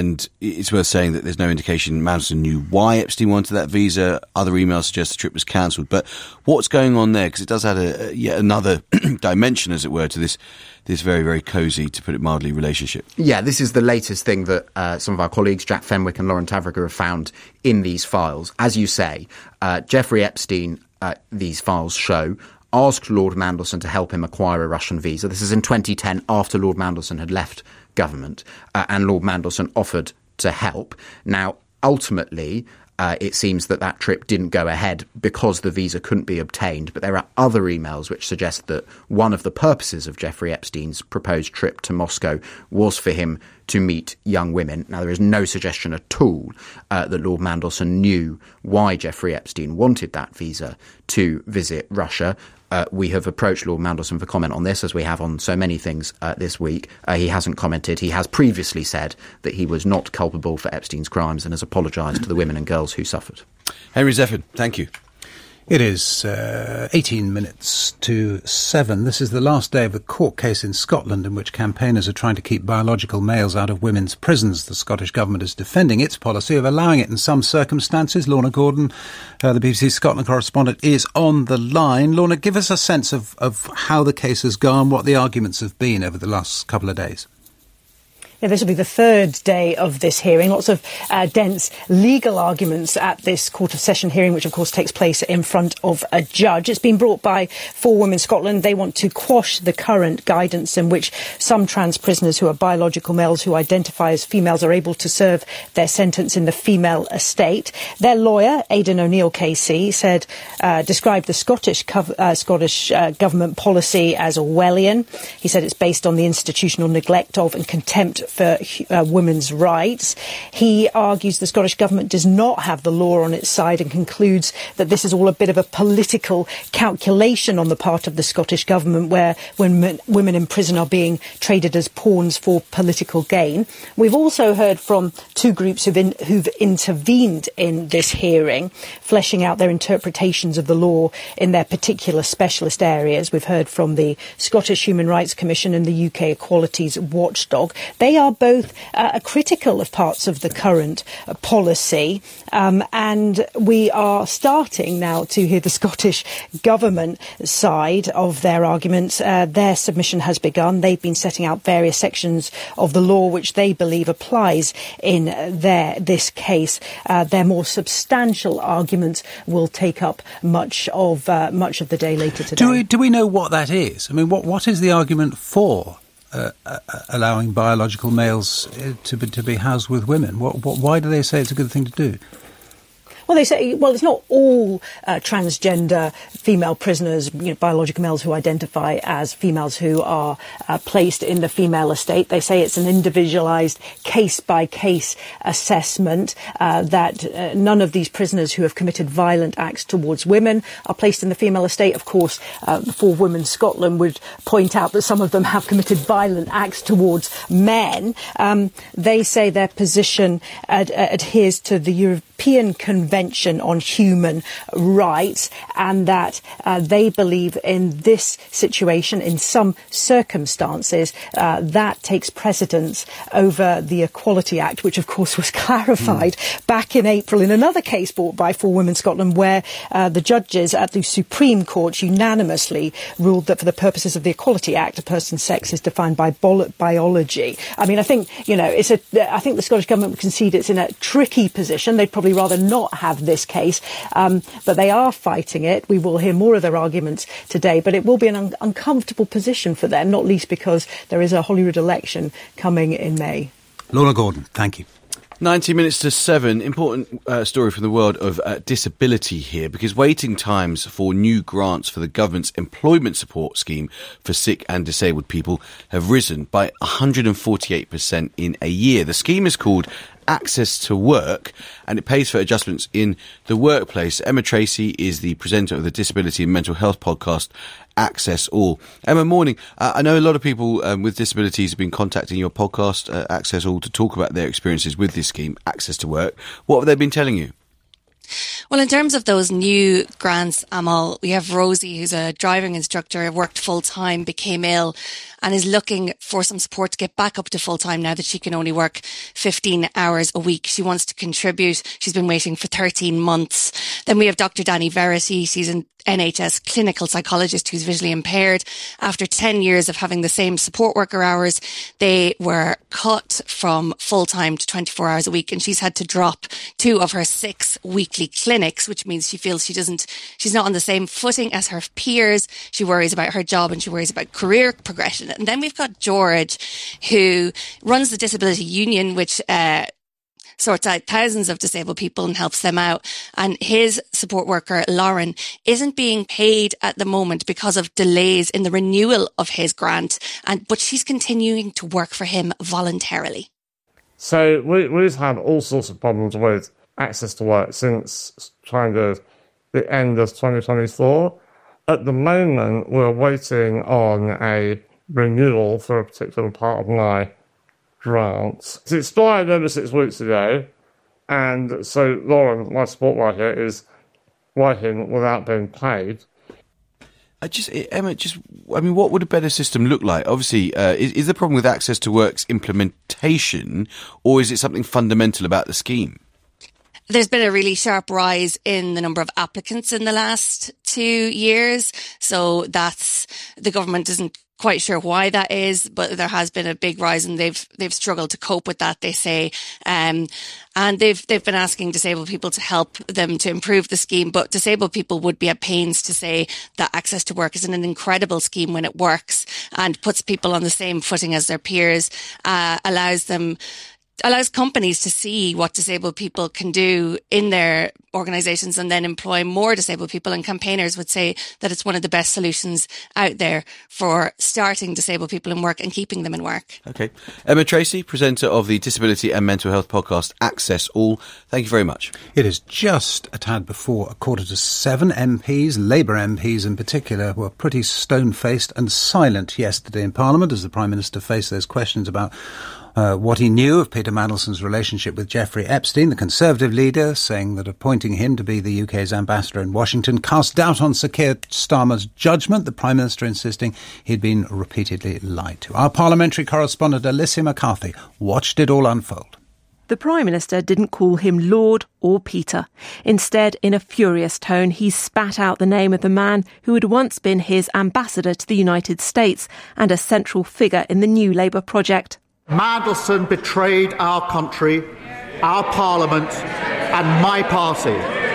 it's worth saying that there's no indication Mandelson knew why Epstein wanted that visa. Other emails suggest the trip was cancelled. But what's going on there? Because it does add yet another dimension, as it were, to this very, very cosy, to put it mildly, relationship. Yeah, this is the latest thing that some of our colleagues, Jack Fenwick and Lauren Tavriga, have found in these files. As you say, Jeffrey Epstein, these files show, asked Lord Mandelson to help him acquire a Russian visa. This is in 2010, after Lord Mandelson had left government, and Lord Mandelson offered to help. Now, ultimately, it seems that trip didn't go ahead because the visa couldn't be obtained. But there are other emails which suggest that one of the purposes of Jeffrey Epstein's proposed trip to Moscow was for him to meet young women. Now, there is no suggestion at all that Lord Mandelson knew why Jeffrey Epstein wanted that visa to visit Russia. We have approached Lord Mandelson for comment on this, as we have on so many things this week. He hasn't commented. He has previously said that he was not culpable for Epstein's crimes and has apologised to the women and girls who suffered. Henry Zeffin, thank you. It is 18 minutes to 7. This is the last day of a court case in Scotland in which campaigners are trying to keep biological males out of women's prisons. The Scottish Government is defending its policy of allowing it in some circumstances. Lorna Gordon, the BBC Scotland correspondent, is on the line. Lorna, give us a sense of how the case has gone, what the arguments have been over the last couple of days. Yeah, this will be the third day of this hearing. Lots of dense legal arguments at this Court of Session hearing, which of course takes place in front of a judge. It's been brought by For Women Scotland. They want to quash the current guidance in which some trans prisoners who are biological males who identify as females are able to serve their sentence in the female estate. Their lawyer, Aidan O'Neill KC, described the Scottish government policy as Orwellian. He said it's based on the institutional neglect of and contempt for women's rights. He argues the Scottish Government does not have the law on its side and concludes that this is all a bit of a political calculation on the part of the Scottish Government, where women in prison are being traded as pawns for political gain. We've also heard from two groups who've intervened in this hearing, fleshing out their interpretations of the law in their particular specialist areas. We've heard from the Scottish Human Rights Commission and the UK Equalities Watchdog. They are both critical of parts of the current policy, and we are starting now to hear the Scottish Government side of their arguments. Their submission has begun. They've been setting out various sections of the law which they believe applies in this case. Their more substantial arguments will take up much of the day later today. Do we know what that is? I mean, what is the argument for allowing biological males to be housed with women? Why do they say it's a good thing to do? Well, they say, it's not all transgender female prisoners, biological males who identify as females who are placed in the female estate. They say it's an individualised case-by-case assessment, that none of these prisoners who have committed violent acts towards women are placed in the female estate. Of course, For Women Scotland would point out that some of them have committed violent acts towards men. They say their position adheres to the European Convention on Human Rights, and that they believe in this situation, in some circumstances, that takes precedence over the Equality Act, which of course was clarified back in April in another case brought by For Women Scotland, where the judges at the Supreme Court unanimously ruled that for the purposes of the Equality Act, a person's sex is defined by biology. I mean, I think I think the Scottish Government would concede it's in a tricky position. They'd probably rather not have this case, but they are fighting it. We will hear more of their arguments today, but it will be an uncomfortable position for them, not least because there is a Holyrood election coming in May. Lorna Gordon, thank you. 90 minutes to 7. Important story from the world of disability here, because waiting times for new grants for the government's employment support scheme for sick and disabled people have risen by 148% in a year. The scheme is called Access to Work, and it pays for adjustments in the workplace. Emma Tracy is the presenter of the disability and mental health podcast Access All. Emma, morning. I know a lot of people with disabilities have been contacting your podcast, Access All, to talk about their experiences with this scheme, Access to Work. What have they been telling you? Well, in terms of those new grants, Amal, we have Rosie, who's a driving instructor, worked full-time, became ill, and is looking for some support to get back up to full-time now that she can only work 15 hours a week. She wants to contribute. She's been waiting for 13 months. Then we have Dr. Danny Verity. She's an NHS clinical psychologist who's visually impaired. After 10 years of having the same support worker hours, they were cut from full-time to 24 hours a week, and she's had to drop 2 of her 6 weekly clinics, which means she feels she's not on the same footing as her peers. She worries about her job and she worries about career progression. And then we've got George, who runs the Disability Union, which sorts out thousands of disabled people and helps them out. And his support worker, Lauren, isn't being paid at the moment because of delays in the renewal of his grant, but she's continuing to work for him voluntarily. So we've had all sorts of problems with access to work since kind of the end of 2024. At the moment, we're waiting on a renewal for a particular part of my grant. It expired over 6 weeks ago, and so Lauren, my support worker, is working without being paid. What would a better system look like? Obviously, is the problem with Access to Work's implementation, or is it something fundamental about the scheme? There's been a really sharp rise in the number of applicants in the last 2 years. So the government isn't quite sure why that is, but there has been a big rise and they've struggled to cope with that, they say. And they've been asking disabled people to help them to improve the scheme, but disabled people would be at pains to say that Access to Work is an incredible scheme when it works and puts people on the same footing as their peers, allows companies to see what disabled people can do in their organisations and then employ more disabled people. And campaigners would say that it's one of the best solutions out there for starting disabled people in work and keeping them in work. Okay. Emma Tracy, presenter of the disability and mental health podcast Access All. Thank you very much. It is just a tad before 6:45. MPs, Labour MPs in particular, were pretty stone-faced and silent yesterday in Parliament as the Prime Minister faced those questions about what he knew of Peter Mandelson's relationship with Jeffrey Epstein. The Conservative leader saying that appointing him to be the UK's ambassador in Washington cast doubt on Sir Keir Starmer's judgment, the Prime Minister insisting he'd been repeatedly lied to. Our parliamentary correspondent Alicia McCarthy watched it all unfold. The Prime Minister didn't call him Lord or Peter. Instead, in a furious tone, he spat out the name of the man who had once been his ambassador to the United States and a central figure in the new Labour project. Mandelson betrayed our country, our Parliament and my party.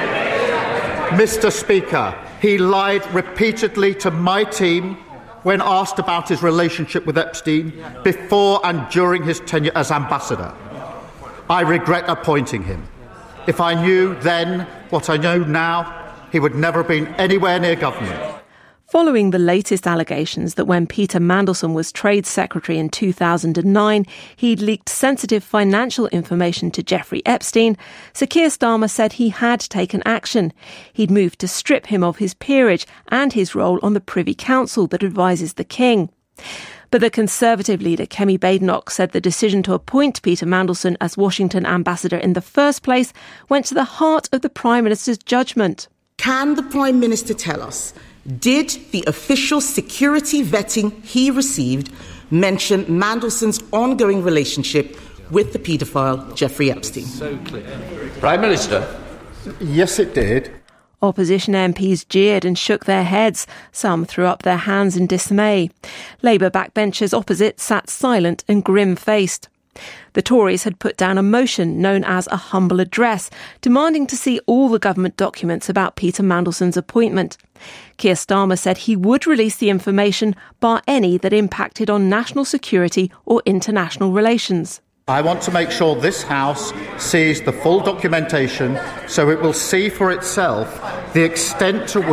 Mr. Speaker, he lied repeatedly to my team when asked about his relationship with Epstein before and during his tenure as ambassador. I regret appointing him. If I knew then what I know now, he would never have been anywhere near government. Following the latest allegations that when Peter Mandelson was Trade Secretary in 2009, he'd leaked sensitive financial information to Jeffrey Epstein, Sir Keir Starmer said he had taken action. He'd moved to strip him of his peerage and his role on the Privy Council that advises the King. But the Conservative leader, Kemi Badenoch, said the decision to appoint Peter Mandelson as Washington ambassador in the first place went to the heart of the Prime Minister's judgment. Can the Prime Minister tell us, did the official security vetting he received mention Mandelson's ongoing relationship with the paedophile Jeffrey Epstein? So clear. Prime Minister? Yes, it did. Opposition MPs jeered and shook their heads. Some threw up their hands in dismay. Labour backbenchers opposite sat silent and grim-faced. The Tories had put down a motion known as a humble address, demanding to see all the government documents about Peter Mandelson's appointment. Keir Starmer said he would release the information, bar any that impacted on national security or international relations. I want to make sure this House sees the full documentation so it will see for itself the extent to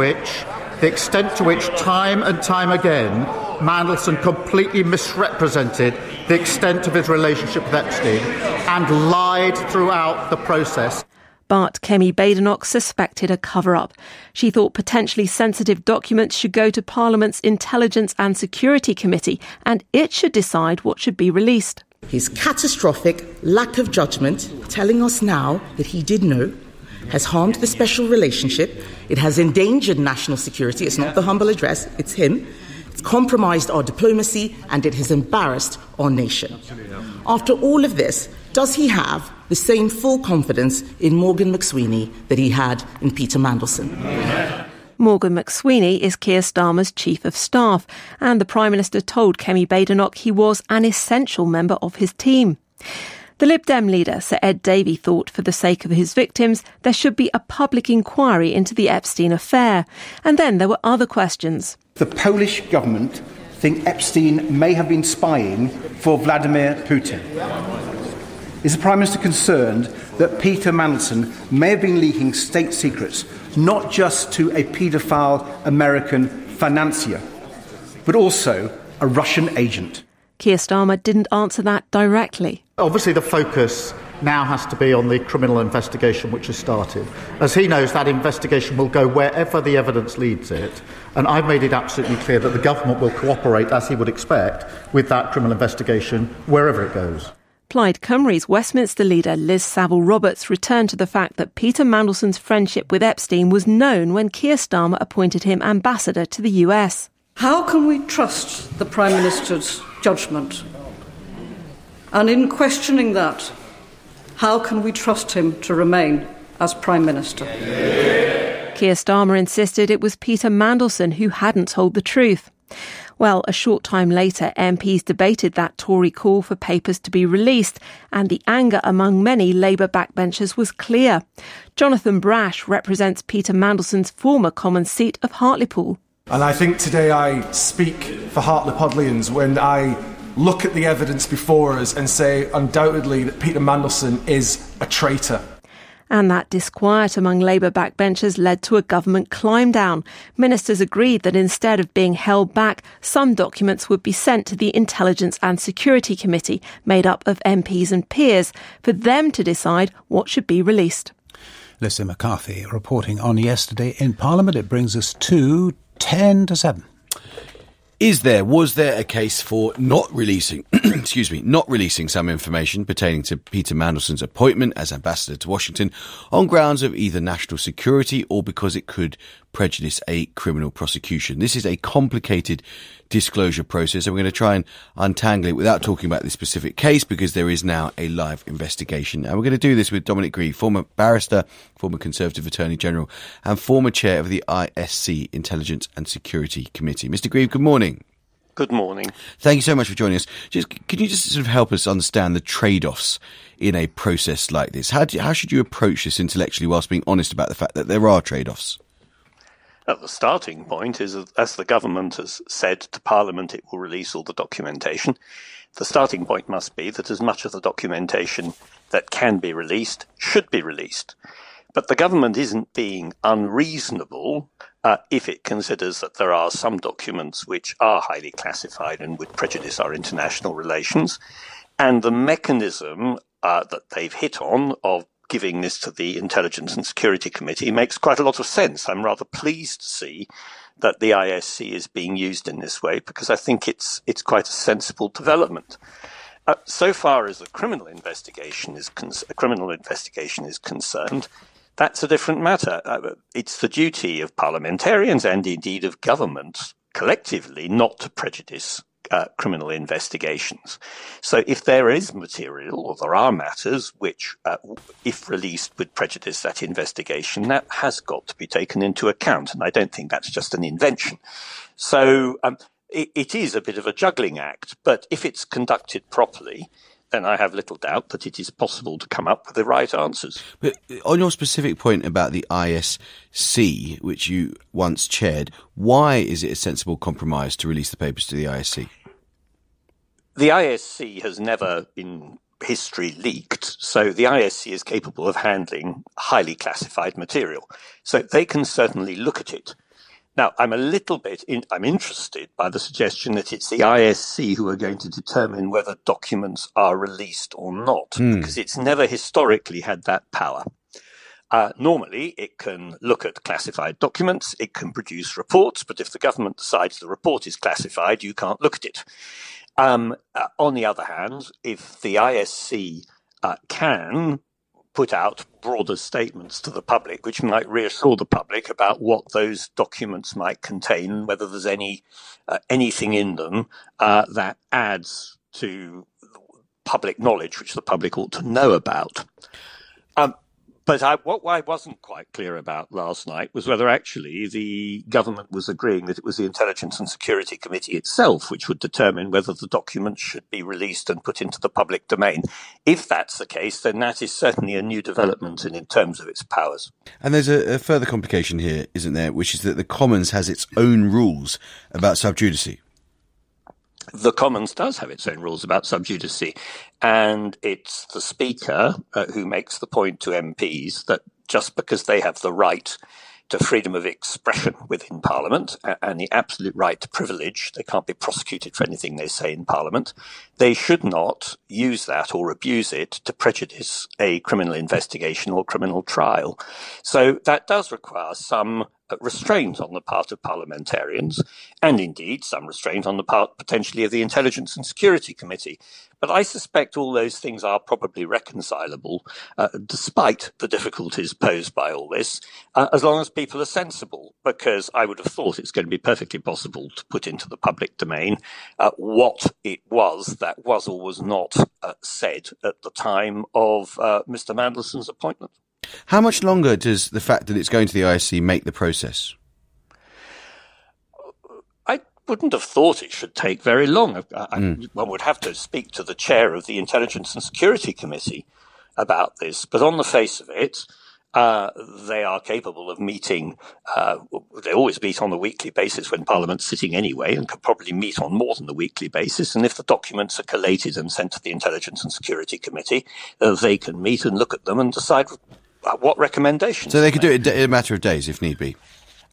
which time and time again Mandelson completely misrepresented the extent of his relationship with Epstein and lied throughout the process. But Kemi Badenoch suspected a cover-up. She thought potentially sensitive documents should go to Parliament's Intelligence and Security Committee and it should decide what should be released. His catastrophic lack of judgment, telling us now that he did know, has harmed the special relationship. It has endangered national security. It's not the humble address, it's him. It's compromised our diplomacy and it has embarrassed our nation. After all of this, does he have the same full confidence in Morgan McSweeney that he had in Peter Mandelson? Morgan McSweeney is Keir Starmer's Chief of Staff, and the Prime Minister told Kemi Badenoch he was an essential member of his team. The Lib Dem leader, Sir Ed Davey, thought for the sake of his victims there should be a public inquiry into the Epstein affair. And then there were other questions. The Polish government think Epstein may have been spying for Vladimir Putin. Is the Prime Minister concerned that Peter Mandelson may have been leaking state secrets, not just to a paedophile American financier, but also a Russian agent? Keir Starmer didn't answer that directly. Obviously, the focus now has to be on the criminal investigation which has started. As he knows, that investigation will go wherever the evidence leads it, and I've made it absolutely clear that the government will cooperate, as he would expect, with that criminal investigation wherever it goes. Plaid Cymru's Westminster leader Liz Saville-Roberts returned to the fact that Peter Mandelson's friendship with Epstein was known when Keir Starmer appointed him ambassador to the US. How can we trust the Prime Minister's judgment? And in questioning that, how can we trust him to remain as Prime Minister? Keir Starmer insisted it was Peter Mandelson who hadn't told the truth. Well, a short time later, MPs debated that Tory call for papers to be released, and the anger among many Labour backbenchers was clear. Jonathan Brash represents Peter Mandelson's former Commons seat of Hartlepool. And I think today I speak for Hartlepodlians when I look at the evidence before us and say undoubtedly that Peter Mandelson is a traitor. And that disquiet among Labour backbenchers led to a government climb down. Ministers agreed that instead of being held back, some documents would be sent to the Intelligence and Security Committee, made up of MPs and peers, for them to decide what should be released. Lisa McCarthy reporting on yesterday in Parliament. It brings us to 10 to 7. Was there a case for not releasing some information pertaining to Peter Mandelson's appointment as ambassador to Washington on grounds of either national security or because it could prejudice a criminal prosecution? This is a complicated disclosure process, and we're going to try and untangle it without talking about this specific case because there is now a live investigation. And we're going to do this with Dominic Grieve, former barrister, former Conservative Attorney General and former chair of the ISC Intelligence and Security Committee. Mr. Grieve, good morning. Good morning. Thank you so much for joining us. Can you just sort of help us understand the trade-offs in a process like this? How should you approach this intellectually whilst being honest about the fact that there are trade-offs? The starting point is, as the government has said to Parliament, it will release all the documentation. The starting point must be that as much of the documentation that can be released should be released. But the government isn't being unreasonable if it considers that there are some documents which are highly classified and would prejudice our international relations. And the mechanism that they've hit on of giving this to the Intelligence and Security Committee makes quite a lot of sense. I'm rather pleased to see that the ISC is being used in this way because I think it's quite a sensible development. So far as a criminal investigation is concerned, that's a different matter. It's the duty of parliamentarians and indeed of government collectively not to prejudice criminal investigations. So if there is material or there are matters which, if released, would prejudice that investigation, that has got to be taken into account. And I don't think that's just an invention. So it is a bit of a juggling act. But if it's conducted properly, then I have little doubt that it is possible to come up with the right answers. But on your specific point about the ISC, which you once chaired, why is it a sensible compromise to release the papers to the ISC? The ISC has never in history leaked, so the ISC is capable of handling highly classified material. So they can certainly look at it. Now, I'm interested by the suggestion that it's the ISC who are going to determine whether documents are released or not, because it's never historically had that power. Normally, it can look at classified documents, it can produce reports, but if the government decides the report is classified, you can't look at it. On the other hand, if the ISC can put out broader statements to the public, which might reassure the public about what those documents might contain, whether there's anything in them that adds to public knowledge, which the public ought to know about. But what I wasn't quite clear about last night was whether actually the government was agreeing that it was the Intelligence and Security Committee itself which would determine whether the documents should be released and put into the public domain. If that's the case, then that is certainly a new development in terms of its powers. And there's a further complication here, isn't there, which is that the Commons has its own rules about sub judice. The Commons does have its own rules about sub judice, and it's the Speaker who makes the point to MPs that just because they have the right to freedom of expression within Parliament and the absolute right to privilege, they can't be prosecuted for anything they say in Parliament, they should not use that or abuse it to prejudice a criminal investigation or criminal trial. So that does require some restraint on the part of parliamentarians, and indeed some restraint on the part potentially of the Intelligence and Security Committee. But I suspect all those things are probably reconcilable, despite the difficulties posed by all this, as long as people are sensible, because I would have thought it's going to be perfectly possible to put into the public domain what it was that was or was not said at the time of Mr. Mandelson's appointment. How much longer does the fact that it's going to the ISC make the process? I wouldn't have thought it should take very long. One would have to speak to the chair of the Intelligence and Security Committee about this. But on the face of it, they are capable of meeting. They always meet on a weekly basis when Parliament's sitting anyway, and could probably meet on more than a weekly basis. And if the documents are collated and sent to the Intelligence and Security Committee, they can meet and look at them and decide what recommendations. So they could do it in a matter of days if need be.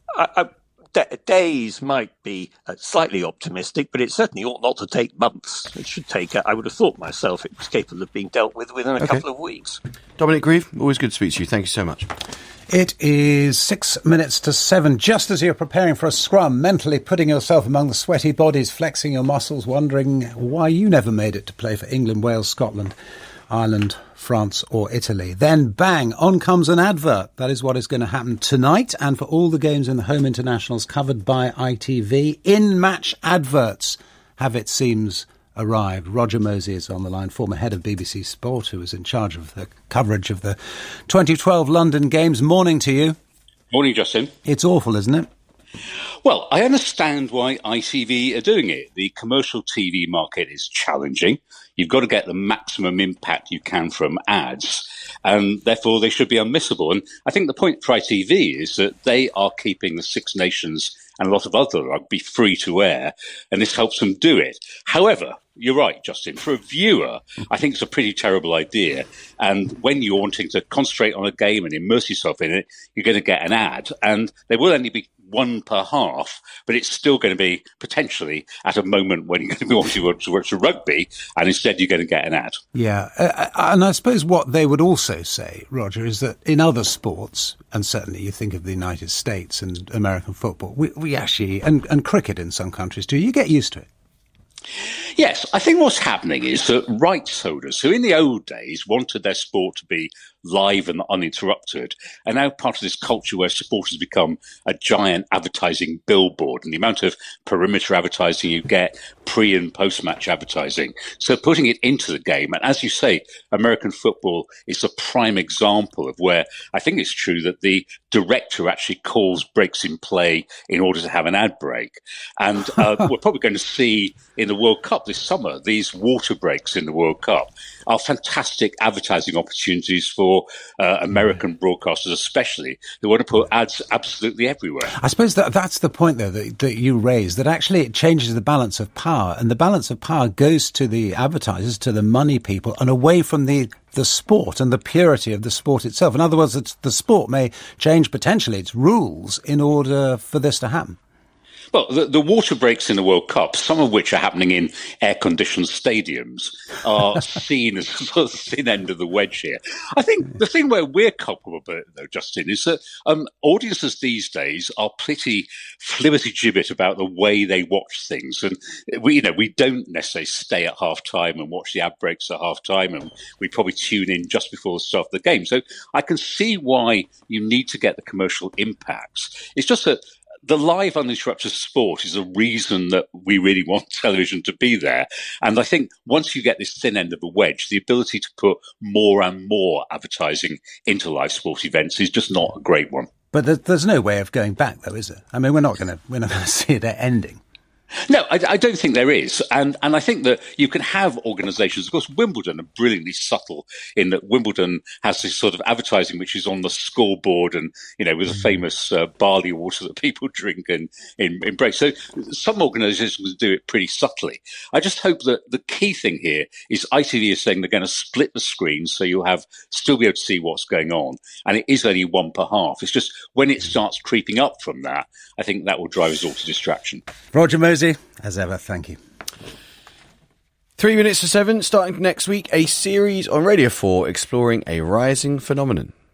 Days might be slightly optimistic, but it certainly ought not to take months. It should take, I would have thought myself, it was capable of being dealt with within a couple of weeks. Dominic Grieve, always good to speak to you. Thank you so much. It is 6 minutes to 7, just as you're preparing for a scrum, mentally putting yourself among the sweaty bodies, flexing your muscles, wondering why you never made it to play for England, Wales, Scotland, Ireland, France or Italy. Then, bang, on comes an advert. That is what is going to happen tonight, and for all the games in the home internationals covered by ITV. In-match adverts have, it seems, arrived. Roger Mosey is on the line, former head of BBC Sport, who was in charge of the coverage of the 2012 London Games. Morning to you. Morning, Justin. It's awful, isn't it? Well, I understand why ITV are doing it. The commercial TV market is challenging. You've got to get the maximum impact you can from ads, and therefore they should be unmissable. And I think the point for ITV is that they are keeping the Six Nations and a lot of other rugby free to air, and this helps them do it. However, you're right, Justin. For a viewer, I think it's a pretty terrible idea. And when you're wanting to concentrate on a game and immerse yourself in it, you're going to get an ad. And there will only be one per half, but it's still going to be potentially at a moment when you're going to be wanting to watch a rugby, and instead you're going to get an ad. Yeah. And I suppose what they would also say, Roger, is that in other sports, and certainly you think of the United States and American football, we actually, and cricket in some countries too, you get used to it. Yes, I think what's happening is that rights holders who in the old days wanted their sport to be live and uninterrupted are now part of this culture where sport has become a giant advertising billboard, and the amount of perimeter advertising you get, pre and post-match advertising. So putting it into the game, and as you say, American football is a prime example of where I think it's true that the director actually calls breaks in play in order to have an ad break. And we're probably going to see in the World Cup this summer, these water breaks in the World Cup are fantastic advertising opportunities for American broadcasters, especially, who want to put ads absolutely everywhere. I suppose that's the point, though, that you raised, that actually it changes the balance of power, and the balance of power goes to the advertisers, to the money people, and away from the sport and the purity of the sport itself. In other words, the sport may change potentially its rules in order for this to happen. Well, the water breaks in the World Cup, some of which are happening in air-conditioned stadiums, are seen as the sort of thin end of the wedge here. I think the thing where we're culpable, though, Justin, is that audiences these days are pretty flibberty-gibbet about the way they watch things. And we don't necessarily stay at half-time and watch the ad breaks at half-time, and we probably tune in just before the start of the game. So I can see why you need to get the commercial impacts. It's just that the live uninterrupted sport is a reason that we really want television to be there. And I think once you get this thin end of the wedge, the ability to put more and more advertising into live sport events is just not a great one. But there's no way of going back, though, is there? I mean, we're not going to see it ending. No, I don't think there is. And I think that you can have organisations. Of course, Wimbledon are brilliantly subtle in that Wimbledon has this sort of advertising which is on the scoreboard and, with the famous barley water that people drink in breaks. So some organisations do it pretty subtly. I just hope that the key thing here is ITV is saying they're going to split the screen so you'll still be able to see what's going on. And it is only one per half. It's just when it starts creeping up from that, I think that will drive us all to distraction. Roger Mosey, as ever, thank you. 3 minutes to 7, starting next week, a series on Radio 4 exploring a rising phenomenon.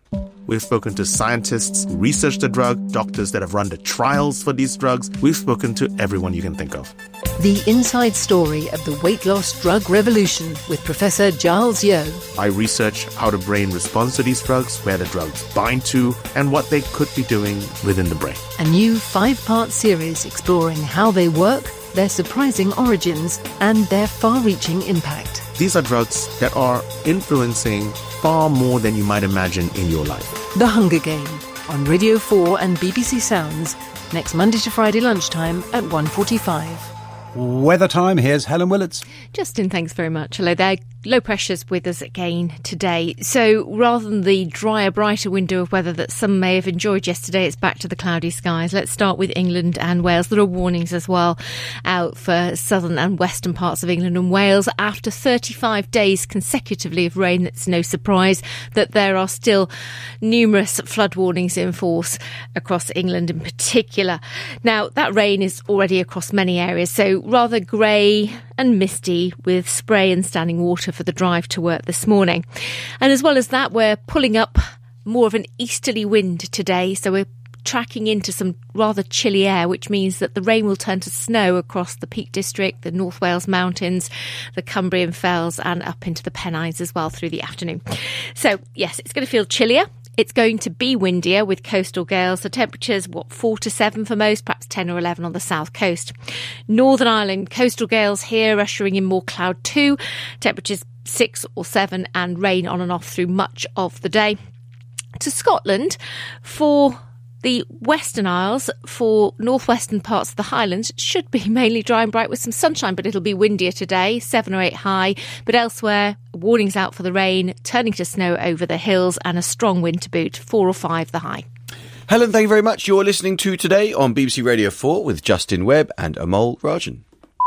We've spoken to scientists who research the drug, doctors that have run the trials for these drugs. We've spoken to everyone you can think of. The inside story of the weight loss drug revolution with Professor Giles Yeo. I research how the brain responds to these drugs, where the drugs bind to, and what they could be doing within the brain. A new 5-part series exploring how they work, their surprising origins, and their far-reaching impact. These are drugs that are influencing far more than you might imagine in your life. The Hunger Game on Radio 4 and BBC Sounds next Monday to Friday lunchtime at 1:45. Weather time, here's Helen Willets. Justin, thanks very much. Hello there. Low pressure's with us again today. So rather than the drier, brighter window of weather that some may have enjoyed yesterday, it's back to the cloudy skies. Let's start with England and Wales. There are warnings as well out for southern and western parts of England and Wales. After 35 days consecutively of rain, it's no surprise that there are still numerous flood warnings in force across England in particular. Now, that rain is already across many areas, so rather grey and misty with spray and standing water for the drive to work this morning. And as well as that, we're pulling up more of an easterly wind today, so we're tracking into some rather chilly air, which means that the rain will turn to snow across the Peak District, the North Wales Mountains, the Cumbrian Fells and up into the Pennines as well through the afternoon. So yes, it's going to feel chillier. It's going to be windier with coastal gales. The temperatures, 4 to 7 for most, perhaps 10 or 11 on the south coast. Northern Ireland, coastal gales here, ushering in more cloud too. Temperatures 6 or 7 and rain on and off through much of the day. To Scotland, for the Western Isles, for northwestern parts of the Highlands, should be mainly dry and bright with some sunshine, but it'll be windier today, 7 or 8 high. But elsewhere, warnings out for the rain, turning to snow over the hills and a strong wind to boot, 4 or 5 the high. Helen, thank you very much. You're listening to Today on BBC Radio 4 with Justin Webb and Amol Rajan.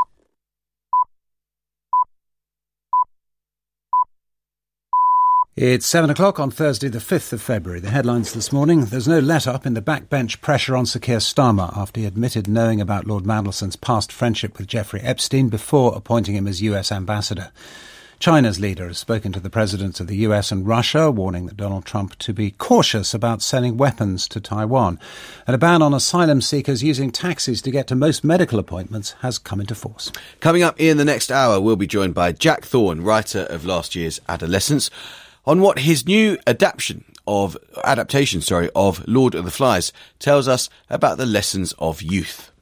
It's 7 o'clock on Thursday, the 5th of February. The headlines this morning: there's no let-up in the backbench pressure on Sir Keir Starmer after he admitted knowing about Lord Mandelson's past friendship with Jeffrey Epstein before appointing him as US ambassador. China's leader has spoken to the presidents of the US and Russia, warning that Donald Trump to be cautious about sending weapons to Taiwan. And a ban on asylum seekers using taxis to get to most medical appointments has come into force. Coming up in the next hour, we'll be joined by Jack Thorne, writer of last year's Adolescence, on what his new adaptation of Lord of the Flies tells us about the lessons of youth.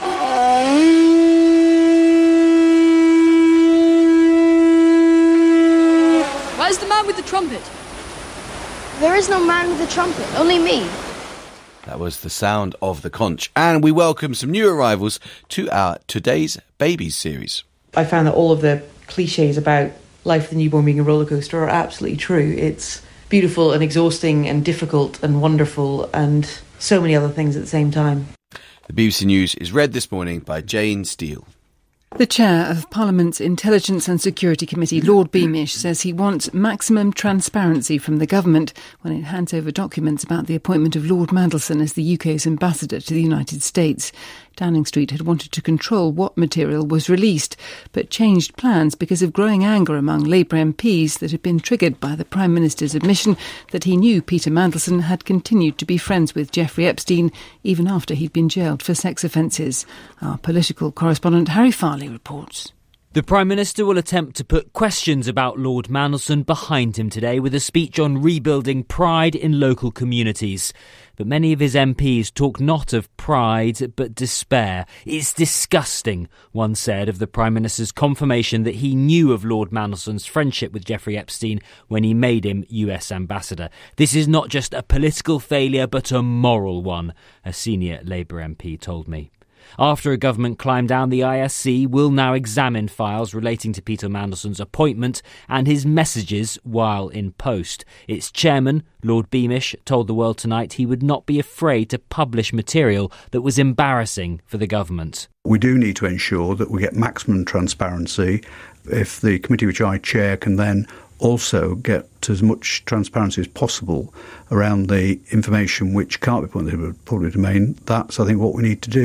Where's the man with the trumpet? There is no man with a trumpet, only me. That was the sound of the conch. And we welcome some new arrivals to our Today's Babies series. I found that all of the cliches about life of the newborn being a roller coaster are absolutely true. It's beautiful and exhausting and difficult and wonderful and so many other things at the same time. The BBC News is read this morning by Jane Steele. The chair of Parliament's Intelligence and Security Committee, Lord Beamish, says he wants maximum transparency from the government when it hands over documents about the appointment of Lord Mandelson as the UK's ambassador to the United States. Downing Street had wanted to control what material was released, but changed plans because of growing anger among Labour MPs that had been triggered by the Prime Minister's admission that he knew Peter Mandelson had continued to be friends with Jeffrey Epstein even after he'd been jailed for sex offences. Our political correspondent Harry Farley reports. The Prime Minister will attempt to put questions about Lord Mandelson behind him today with a speech on rebuilding pride in local communities. But many of his MPs talk not of pride but despair. It's disgusting, one said of the Prime Minister's confirmation that he knew of Lord Mandelson's friendship with Jeffrey Epstein when he made him US ambassador. This is not just a political failure but a moral one, a senior Labour MP told me. After a government climb down, the ISC will now examine files relating to Peter Mandelson's appointment and his messages while in post. Its chairman, Lord Beamish, told The World Tonight he would not be afraid to publish material that was embarrassing for the government. We do need to ensure that we get maximum transparency. If the committee which I chair can then also get as much transparency as possible around the information which can't be put in the public domain, that's, I think, what we need to do.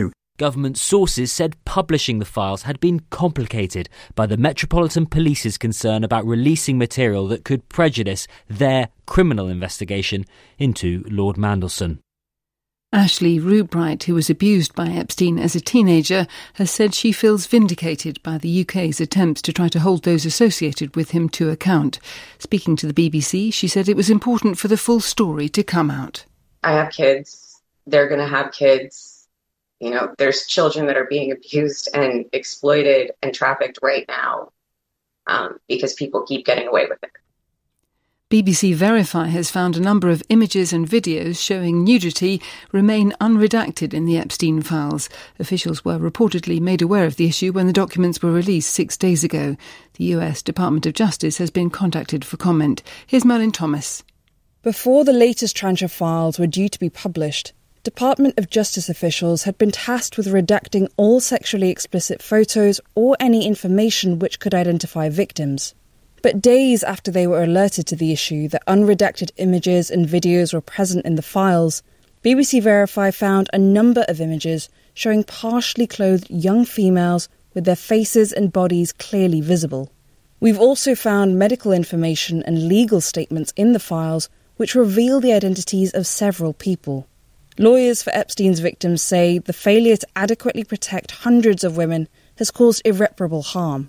Government sources said publishing the files had been complicated by the Metropolitan Police's concern about releasing material that could prejudice their criminal investigation into Lord Mandelson. Ashley Rubright, who was abused by Epstein as a teenager, has said she feels vindicated by the UK's attempts to try to hold those associated with him to account. Speaking to the BBC, she said it was important for the full story to come out. I have kids. They're going to have kids. You know, there's children that are being abused and exploited and trafficked right now because people keep getting away with it. BBC Verify has found a number of images and videos showing nudity remain unredacted in the Epstein files. Officials were reportedly made aware of the issue when the documents were released 6 days ago. The US Department of Justice has been contacted for comment. Here's Merlin Thomas. Before the latest tranche of files were due to be published, Department of Justice officials had been tasked with redacting all sexually explicit photos or any information which could identify victims. But days after they were alerted to the issue that unredacted images and videos were present in the files, BBC Verify found a number of images showing partially clothed young females with their faces and bodies clearly visible. We've also found medical information and legal statements in the files which reveal the identities of several people. Lawyers for Epstein's victims say the failure to adequately protect hundreds of women has caused irreparable harm.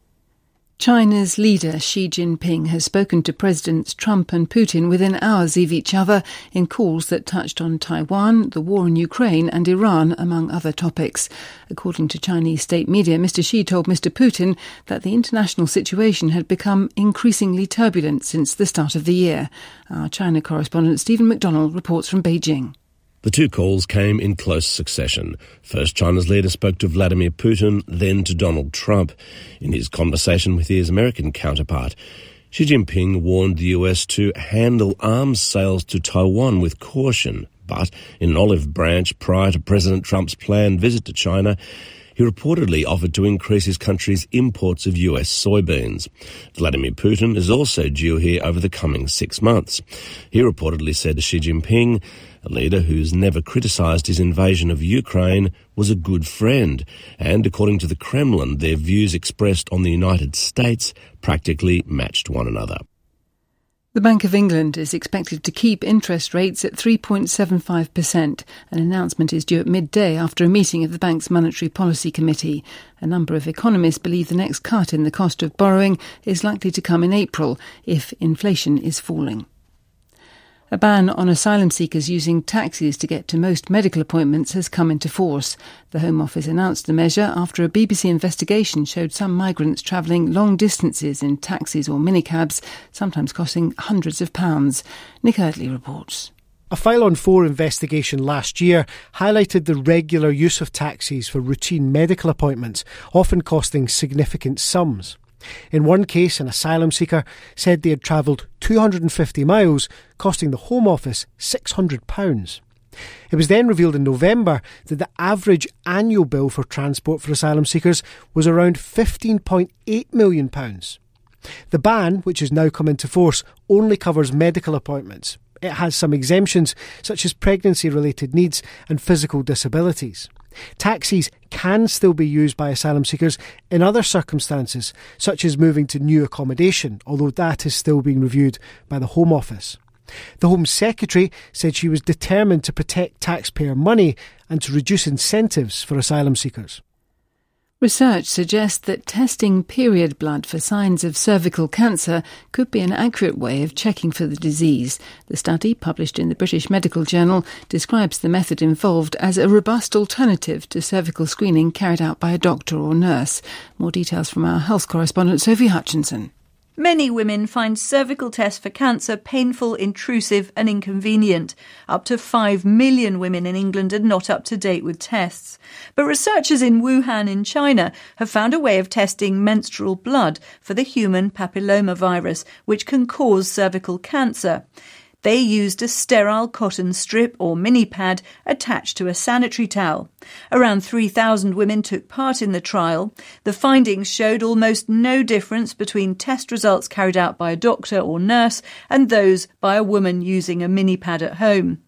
China's leader Xi Jinping has spoken to Presidents Trump and Putin within hours of each other in calls that touched on Taiwan, the war in Ukraine and Iran, among other topics. According to Chinese state media, Mr. Xi told Mr. Putin that the international situation had become increasingly turbulent since the start of the year. Our China correspondent Stephen McDonnell reports from Beijing. The two calls came in close succession. First, China's leader spoke to Vladimir Putin, then to Donald Trump. In his conversation with his American counterpart, Xi Jinping warned the US to handle arms sales to Taiwan with caution. But in an olive branch prior to President Trump's planned visit to China, he reportedly offered to increase his country's imports of US soybeans. Vladimir Putin is also due here over the coming 6 months. He reportedly said to Xi Jinping, a leader who's never criticised his invasion of Ukraine, was a good friend. And according to the Kremlin, their views expressed on the United States practically matched one another. The Bank of England is expected to keep interest rates at 3.75%. An announcement is due at midday after a meeting of the bank's Monetary Policy Committee. A number of economists believe the next cut in the cost of borrowing is likely to come in April if inflation is falling. A ban on asylum seekers using taxis to get to most medical appointments has come into force. The Home Office announced the measure after a BBC investigation showed some migrants travelling long distances in taxis or minicabs, sometimes costing hundreds of pounds. Nick Eardley reports. A File on 4 investigation last year highlighted the regular use of taxis for routine medical appointments, often costing significant sums. In one case, an asylum seeker said they had travelled 250 miles, costing the Home Office £600. It was then revealed in November that the average annual bill for transport for asylum seekers was around £15.8 million. The ban, which has now come into force, only covers medical appointments. It has some exemptions, such as pregnancy-related needs and physical disabilities. Taxis can still be used by asylum seekers in other circumstances, such as moving to new accommodation, although that is still being reviewed by the Home Office. The Home Secretary said she was determined to protect taxpayer money and to reduce incentives for asylum seekers. Research suggests that testing period blood for signs of cervical cancer could be an accurate way of checking for the disease. The study, published in the British Medical Journal, describes the method involved as a robust alternative to cervical screening carried out by a doctor or nurse. More details from our health correspondent Sophie Hutchinson. Many women find cervical tests for cancer painful, intrusive and inconvenient. Up to 5 million women in England are not up to date with tests. But researchers in Wuhan in China have found a way of testing menstrual blood for the human papillomavirus, which can cause cervical cancer. They used a sterile cotton strip or mini pad attached to a sanitary towel. Around 3,000 women took part in the trial. The findings showed almost no difference between test results carried out by a doctor or nurse and those by a woman using a mini pad at home.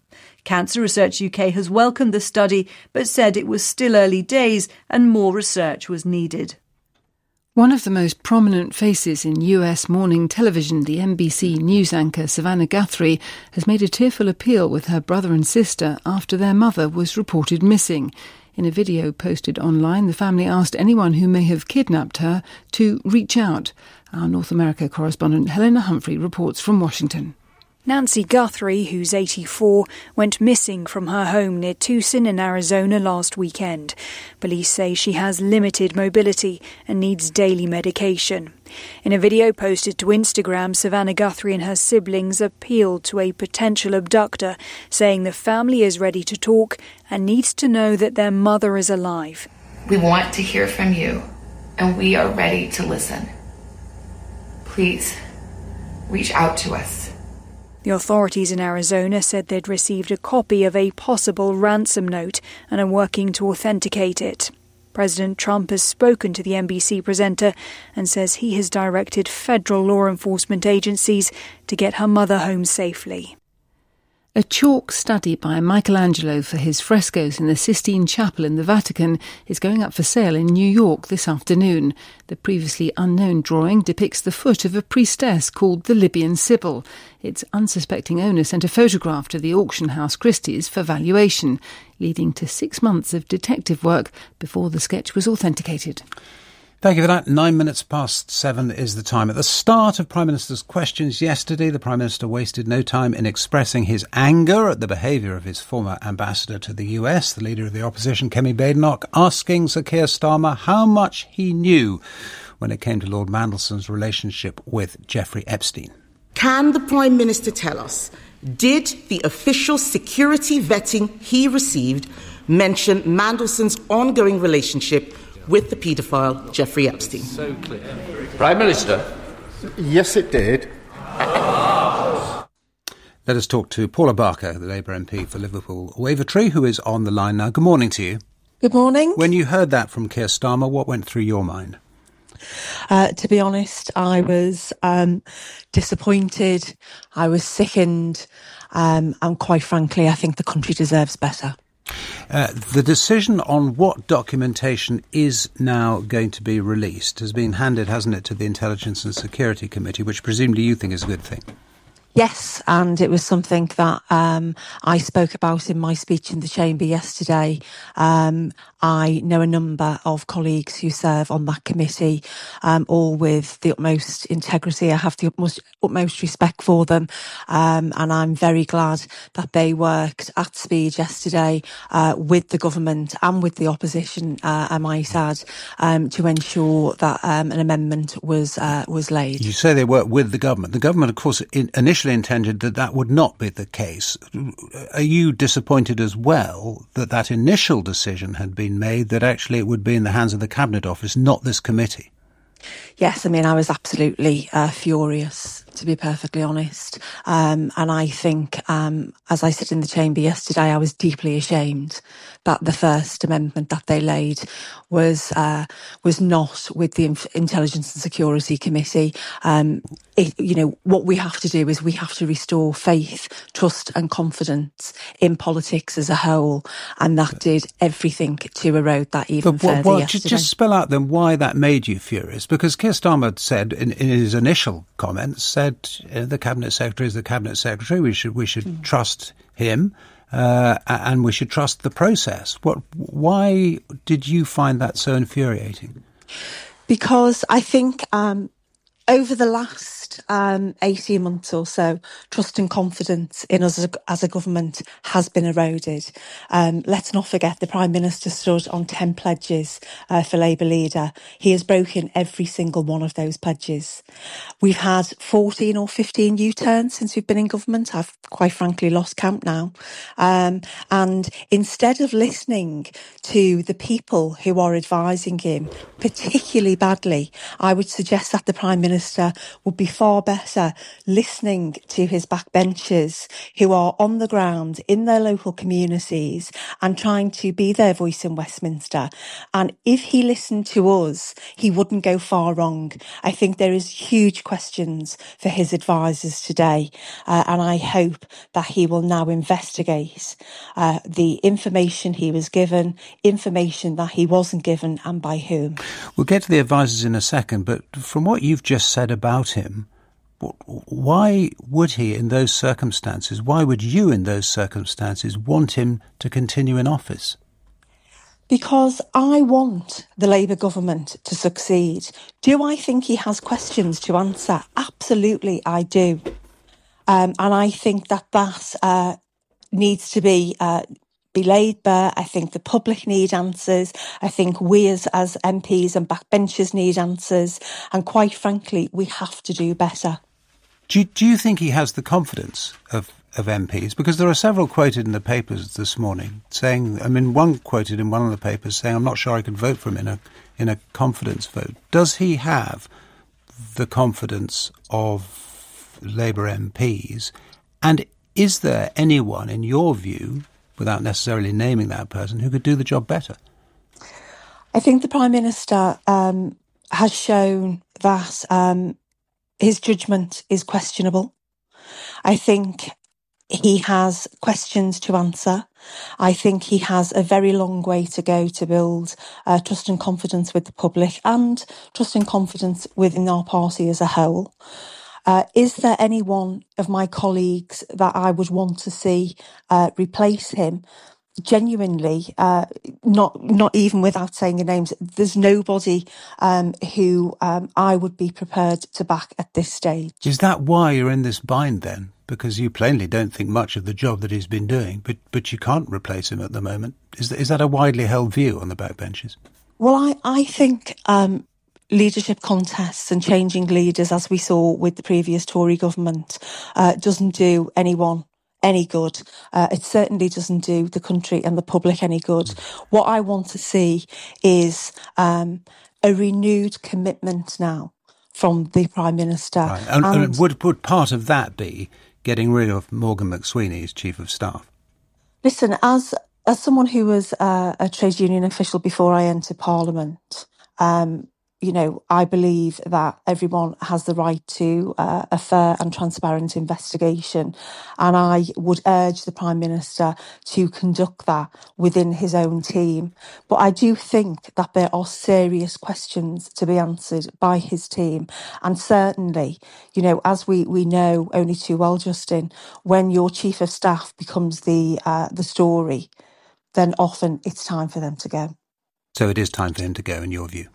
Cancer Research UK has welcomed the study but said it was still early days and more research was needed. One of the most prominent faces in US morning television, the NBC news anchor Savannah Guthrie, has made a tearful appeal with her brother and sister after their mother was reported missing. In a video posted online, the family asked anyone who may have kidnapped her to reach out. Our North America correspondent Helena Humphrey reports from Washington. Nancy Guthrie, who's 84, went missing from her home near Tucson in Arizona last weekend. Police say she has limited mobility and needs daily medication. In a video posted to Instagram, Savannah Guthrie and her siblings appealed to a potential abductor, saying the family is ready to talk and needs to know that their mother is alive. We want to hear from you, and we are ready to listen. Please, reach out to us. The authorities in Arizona said they'd received a copy of a possible ransom note and are working to authenticate it. President Trump has spoken to the NBC presenter and says he has directed federal law enforcement agencies to get her mother home safely. A chalk study by Michelangelo for his frescoes in the Sistine Chapel in the Vatican is going up for sale in New York this afternoon. The previously unknown drawing depicts the foot of a priestess called the Libyan Sibyl. Its unsuspecting owner sent a photograph to the auction house Christie's for valuation, leading to 6 months of detective work before the sketch was authenticated. Thank you for that. 7:09 is the time. At the start of Prime Minister's questions yesterday, the Prime Minister wasted no time in expressing his anger at the behaviour of his former ambassador to the US, the Leader of the Opposition, Kemi Badenoch, asking Sir Keir Starmer how much he knew when it came to Lord Mandelson's relationship with Jeffrey Epstein. Can the Prime Minister tell us, did the official security vetting he received mention Mandelson's ongoing relationship with the paedophile Jeffrey Epstein? So clear. Prime Minister. Yes, it did. Let us talk to Paula Barker, the Labour MP for Liverpool Wavertree, who is on the line now. Good morning to you. Good morning. When you heard that from Keir Starmer, what went through your mind? To be honest, I was disappointed, I was sickened, and quite frankly, I think the country deserves better. The decision on what documentation is now going to be released has been handed, hasn't it, to the Intelligence and Security Committee, which presumably you think is a good thing. Yes, and it was something that I spoke about in my speech in the Chamber yesterday. I know a number of colleagues who serve on that committee, all with the utmost integrity. I have the utmost respect for them, and I'm very glad that they worked at speed yesterday with the government and with the opposition, I might add, to ensure that an amendment was laid. You say they worked with the government. The government, of course, initially intended that would not be the case. Are you disappointed as well that that initial decision had been made, that actually it would be in the hands of the Cabinet Office, not this committee? Yes, I mean, I was absolutely furious, to be perfectly honest. And I think, as I said in the Chamber yesterday, I was deeply ashamed that the first amendment that they laid was not with the Intelligence and Security Committee. What we have to do is we have to restore faith, trust and confidence in politics as a whole. And that did everything to erode that even further yesterday. Just spell out then why that made you furious. Because Keir Starmer said in his initial comments, the Cabinet Secretary is the Cabinet Secretary. We should trust him. And we should trust the process. Why did you find that so infuriating? Because I think over the last 18 months or so, trust and confidence in us as a government has been eroded. Let's not forget the Prime Minister stood on 10 pledges for Labour leader. He has broken every single one of those pledges. We've had 14 or 15 U-turns since we've been in government. I've quite frankly lost count now. And instead of listening to the people who are advising him, particularly badly, I would suggest that the Prime Minister would be far better listening to his backbenchers who are on the ground in their local communities and trying to be their voice in Westminster. And if he listened to us, he wouldn't go far wrong. I think there is huge questions for his advisers today, and I hope that he will now investigate the information he was given, information that he wasn't given, and by whom. We'll get to the advisers in a second, but from what you've just said about him, why would he in those circumstances, why would you in those circumstances want him to continue in office? Because I want the Labour government to succeed. Do I think he has questions to answer? Absolutely, I do. And I think that needs to be laid bare. I think the public need answers. I think we as MPs and backbenchers need answers. And quite frankly, we have to do better. Do you think he has the confidence of MPs? Because there are several quoted in the papers this morning saying, one quoted in one of the papers saying, I'm not sure I could vote for him in a confidence vote. Does he have the confidence of Labour MPs? And is there anyone, in your view, without necessarily naming that person, who could do the job better? I think the Prime Minister has shown that his judgment is questionable. I think he has questions to answer. I think he has a very long way to go to build trust and confidence with the public and trust and confidence within our party as a whole. Is there any one of my colleagues that I would want to see replace him? Genuinely, not even without saying your names, there's nobody who I would be prepared to back at this stage. Is that why you're in this bind then? Because you plainly don't think much of the job that he's been doing, but you can't replace him at the moment. Is that a widely held view on the backbenches? Well, I think leadership contests and changing leaders, as we saw with the previous Tory government, doesn't do anyone any good. It certainly doesn't do the country and the public any good. What I want to see is a renewed commitment now from the Prime Minister. Right. And would part of that be getting rid of Morgan McSweeney as Chief of Staff? Listen, as someone who was a trade union official before I entered Parliament, I believe that everyone has the right to a fair and transparent investigation. And I would urge the Prime Minister to conduct that within his own team. But I do think that there are serious questions to be answered by his team. And certainly, as we know only too well, Justin, when your Chief of Staff becomes the story, then often it's time for them to go. So it is time for him to go, in your view?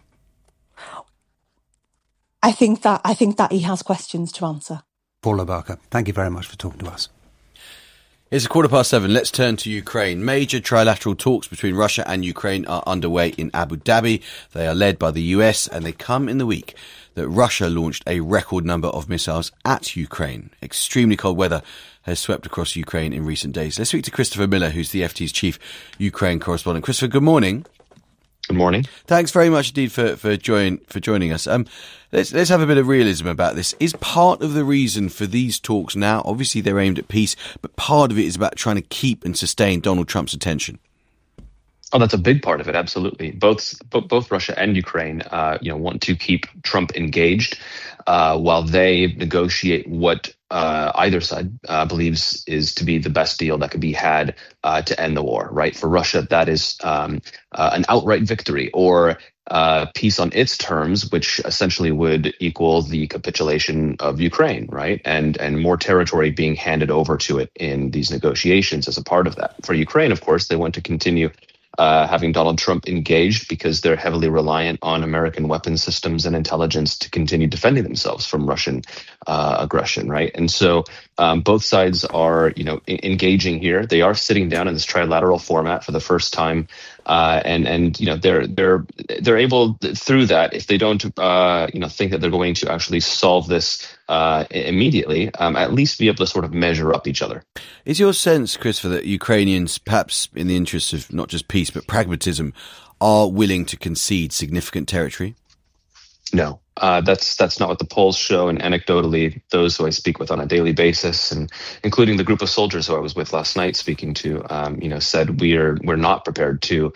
I think that he has questions to answer. Paula Barker, thank you very much for talking to us. It's 7:15. Let's turn to Ukraine. Major trilateral talks between Russia and Ukraine are underway in Abu Dhabi. They are led by the US, and they come in the week that Russia launched a record number of missiles at Ukraine. Extremely cold weather has swept across Ukraine in recent days. Let's speak to Christopher Miller, who's the FT's chief Ukraine correspondent. Christopher, good morning. Good morning. Thanks very much indeed for joining us. Let's have a bit of realism about this. Is part of the reason for these talks now, obviously they're aimed at peace, but part of it is about trying to keep and sustain Donald Trump's attention? Oh, that's a big part of it. Absolutely. Both Russia and Ukraine, want to keep Trump engaged while they negotiate what either side believes is to be the best deal that could be had to end the war. Right. For Russia, that is an outright victory or peace on its terms, which essentially would equal the capitulation of Ukraine. Right. And more territory being handed over to it in these negotiations as a part of that. For Ukraine, of course, they want to continue having Donald Trump engaged because they're heavily reliant on American weapons systems and intelligence to continue defending themselves from Russian aggression, right? And so both sides are, engaging here. They are sitting down in this trilateral format for the first time, and they're able through that, if they don't think that they're going to actually solve this immediately, at least be able to sort of measure up each other. Is your sense, Christopher, that Ukrainians, perhaps in the interests of not just peace but pragmatism, are willing to concede significant territory? No, That's not what the polls show. And anecdotally, those who I speak with on a daily basis, and including the group of soldiers who I was with last night speaking to, said we're not prepared to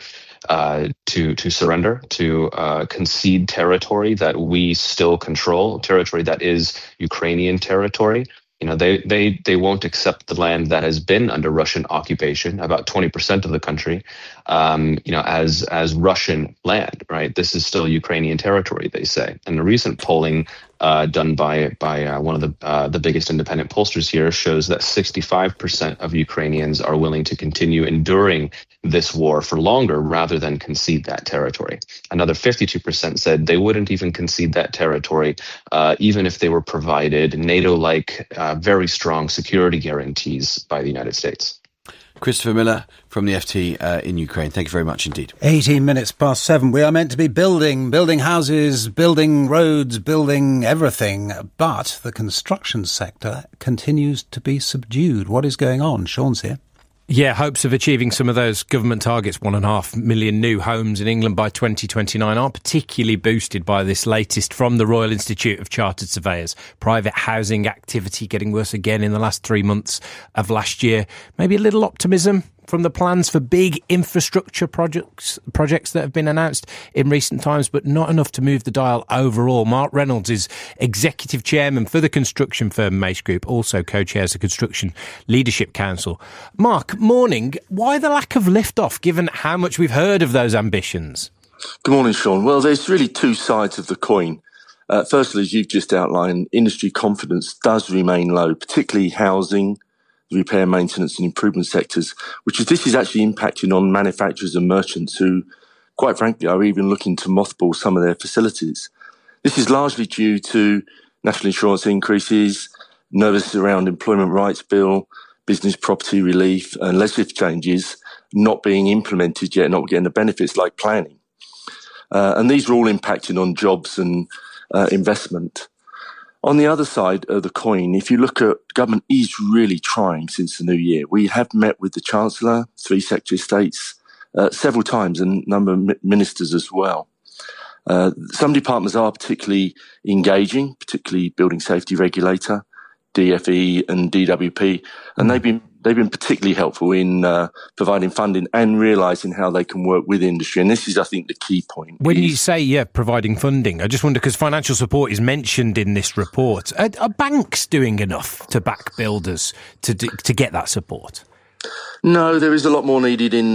surrender, to concede territory that we still control, territory that is Ukrainian territory. They won't accept the land that has been under Russian occupation, about 20% of the country, as Russian land, right? This is still Ukrainian territory, they say. And the recent polling done by one of the biggest independent pollsters here shows that 65% of Ukrainians are willing to continue enduring this war for longer rather than concede that territory. Another 52% said they wouldn't even concede that territory, even if they were provided NATO-like very strong security guarantees by the United States. Christopher Miller from the FT in Ukraine. Thank you very much indeed. 18 minutes past 7. We are meant to be building houses, building roads, building everything. But the construction sector continues to be subdued. What is going on? Sean's here. Yeah, hopes of achieving some of those government targets, 1.5 million new homes in England by 2029, are particularly boosted by this latest from the Royal Institute of Chartered Surveyors. Private housing activity getting worse again in the last 3 months of last year. Maybe a little optimism from the plans for big infrastructure projects that have been announced in recent times, but not enough to move the dial overall. Mark Reynolds is executive chairman for the construction firm Mace Group, also co-chairs the Construction Leadership Council. Mark, morning. Why the lack of lift-off, given how much we've heard of those ambitions? Good morning, Sean. Well, there's really two sides of the coin. Firstly, as you've just outlined, industry confidence does remain low, particularly housing, the repair, maintenance and improvement sectors, this is actually impacting on manufacturers and merchants who, quite frankly, are even looking to mothball some of their facilities. This is largely due to national insurance increases, nervousness around employment rights bill, business property relief and legislative changes not being implemented yet, not getting the benefits like planning. And these are all impacting on jobs and investment. On the other side of the coin, if you look at government is really trying since the new year. We have met with the Chancellor, 3 Secretary of States, several times, and a number of ministers as well. Some departments are particularly engaging, particularly Building Safety Regulator, DFE and DWP, and they've been particularly helpful in providing funding and realising how they can work with industry. And this is, I think, the key point. When you say, providing funding, I just wonder, because financial support is mentioned in this report, are banks doing enough to back builders to get that support? No, there is a lot more needed in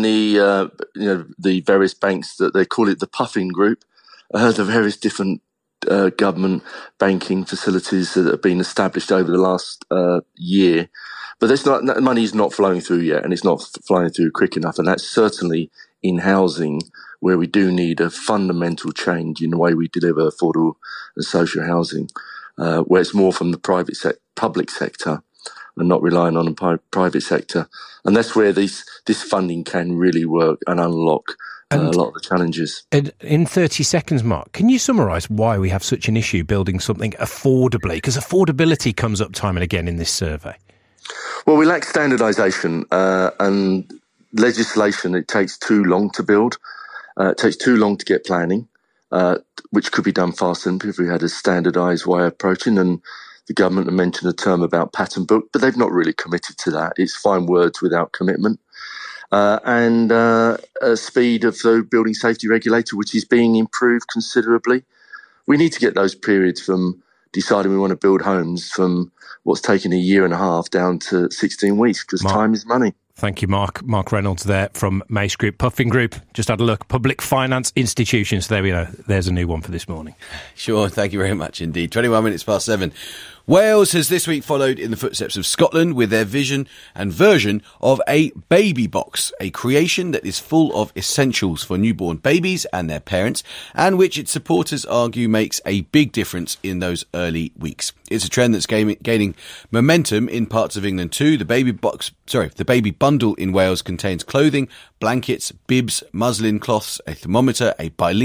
the various banks that they call it the puffing group, the various different government banking facilities that have been established over the last year. But money is not flowing through yet, and it's not flowing through quick enough. And that's certainly in housing, where we do need a fundamental change in the way we deliver affordable and social housing, where it's more from the public sector and not relying on the private sector. And that's where this funding can really work and unlock a lot of the challenges. In 30 seconds, Mark, can you summarise why we have such an issue building something affordably? Because affordability comes up time and again in this survey. Well, we lack standardisation and legislation. It takes too long to build. It takes too long to get planning, which could be done faster if we had a standardised way of approaching. And the government have mentioned a term about pattern book, but they've not really committed to that. It's fine words without commitment. And speed of the Building Safety Regulator, which is being improved considerably. We need to get those periods from deciding we want to build homes from what's taken a year and a half down to 16 weeks, because time is money. Thank you, Mark. Mark Reynolds there from Mace Group. Puffing Group, just had a look. Public finance institutions. There we go. There's a new one for this morning. Sure, thank you very much indeed. 21 minutes past 7. Wales has this week followed in the footsteps of Scotland with their vision and version of a baby box, a creation that is full of essentials for newborn babies and their parents, and which its supporters argue makes a big difference in those early weeks. It's a trend that's gaining momentum in parts of England too. The baby bundle in Wales contains clothing, blankets, bibs, muslin cloths, a thermometer, a bilingual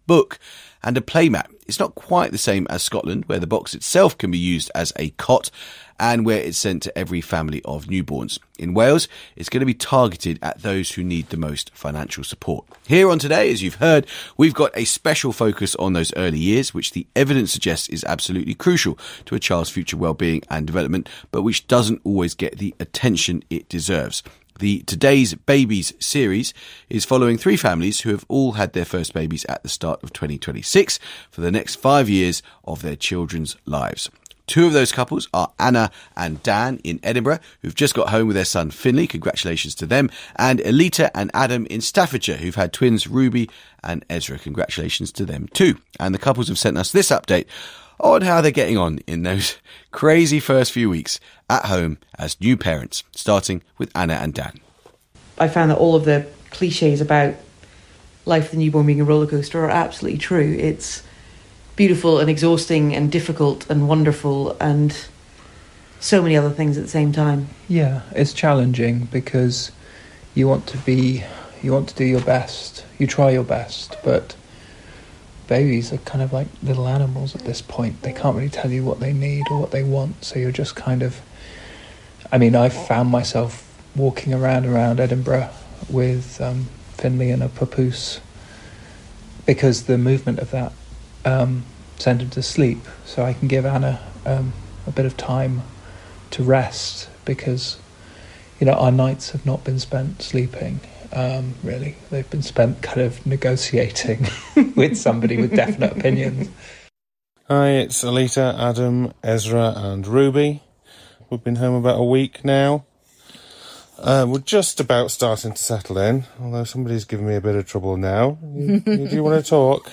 book and a playmat. It's not quite the same as Scotland, where the box itself can be used as a cot and where it's sent to every family of newborns. In Wales, it's going to be targeted at those who need the most financial support. Here on Today, as you've heard, we've got a special focus on those early years, which the evidence suggests is absolutely crucial to a child's future well-being and development, but which doesn't always get the attention it deserves. The Today's Babies series is following 3 families who have all had their first babies at the start of 2026 for the next 5 years of their children's lives. 2 of those couples are Anna and Dan in Edinburgh, who've just got home with their son Finley. Congratulations to them. And Elita and Adam in Staffordshire, who've had twins Ruby and Ezra. Congratulations to them too. And the couples have sent us this update on how they're getting on in those crazy first few weeks at home as new parents, starting with Anna and Dan. I found that all of the cliches about life of the newborn being a rollercoaster are absolutely true. It's beautiful and exhausting and difficult and wonderful and so many other things at the same time. Yeah, it's challenging because you want to do your best, you try your best, but babies are kind of like little animals at this point. They can't really tell you what they need or what they want, so you're just kind of... I found myself walking around Edinburgh with Finley and a papoose because the movement of that sent him to sleep, so I can give Anna a bit of time to rest because, our nights have not been spent sleeping, really. They've been spent kind of negotiating with somebody with definite opinions. Hi, it's Alita, Adam, Ezra and Ruby. We've been home about a week now. We're just about starting to settle in, although somebody's giving me a bit of trouble now. Do you want to talk?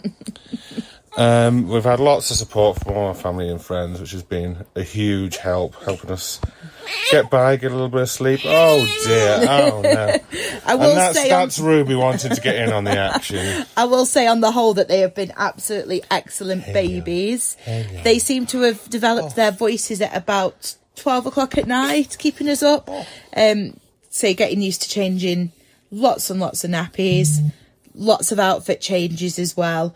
We've had lots of support from all our family and friends, which has been a huge help, helping us get by, get a little bit of sleep. Oh dear, oh no. That's Ruby wanting to get in on the action. I will say on the whole that they have been absolutely excellent babies. They seem to have developed their voices at about 12 o'clock at night, keeping us up. So getting used to changing lots and lots of nappies, lots of outfit changes as well.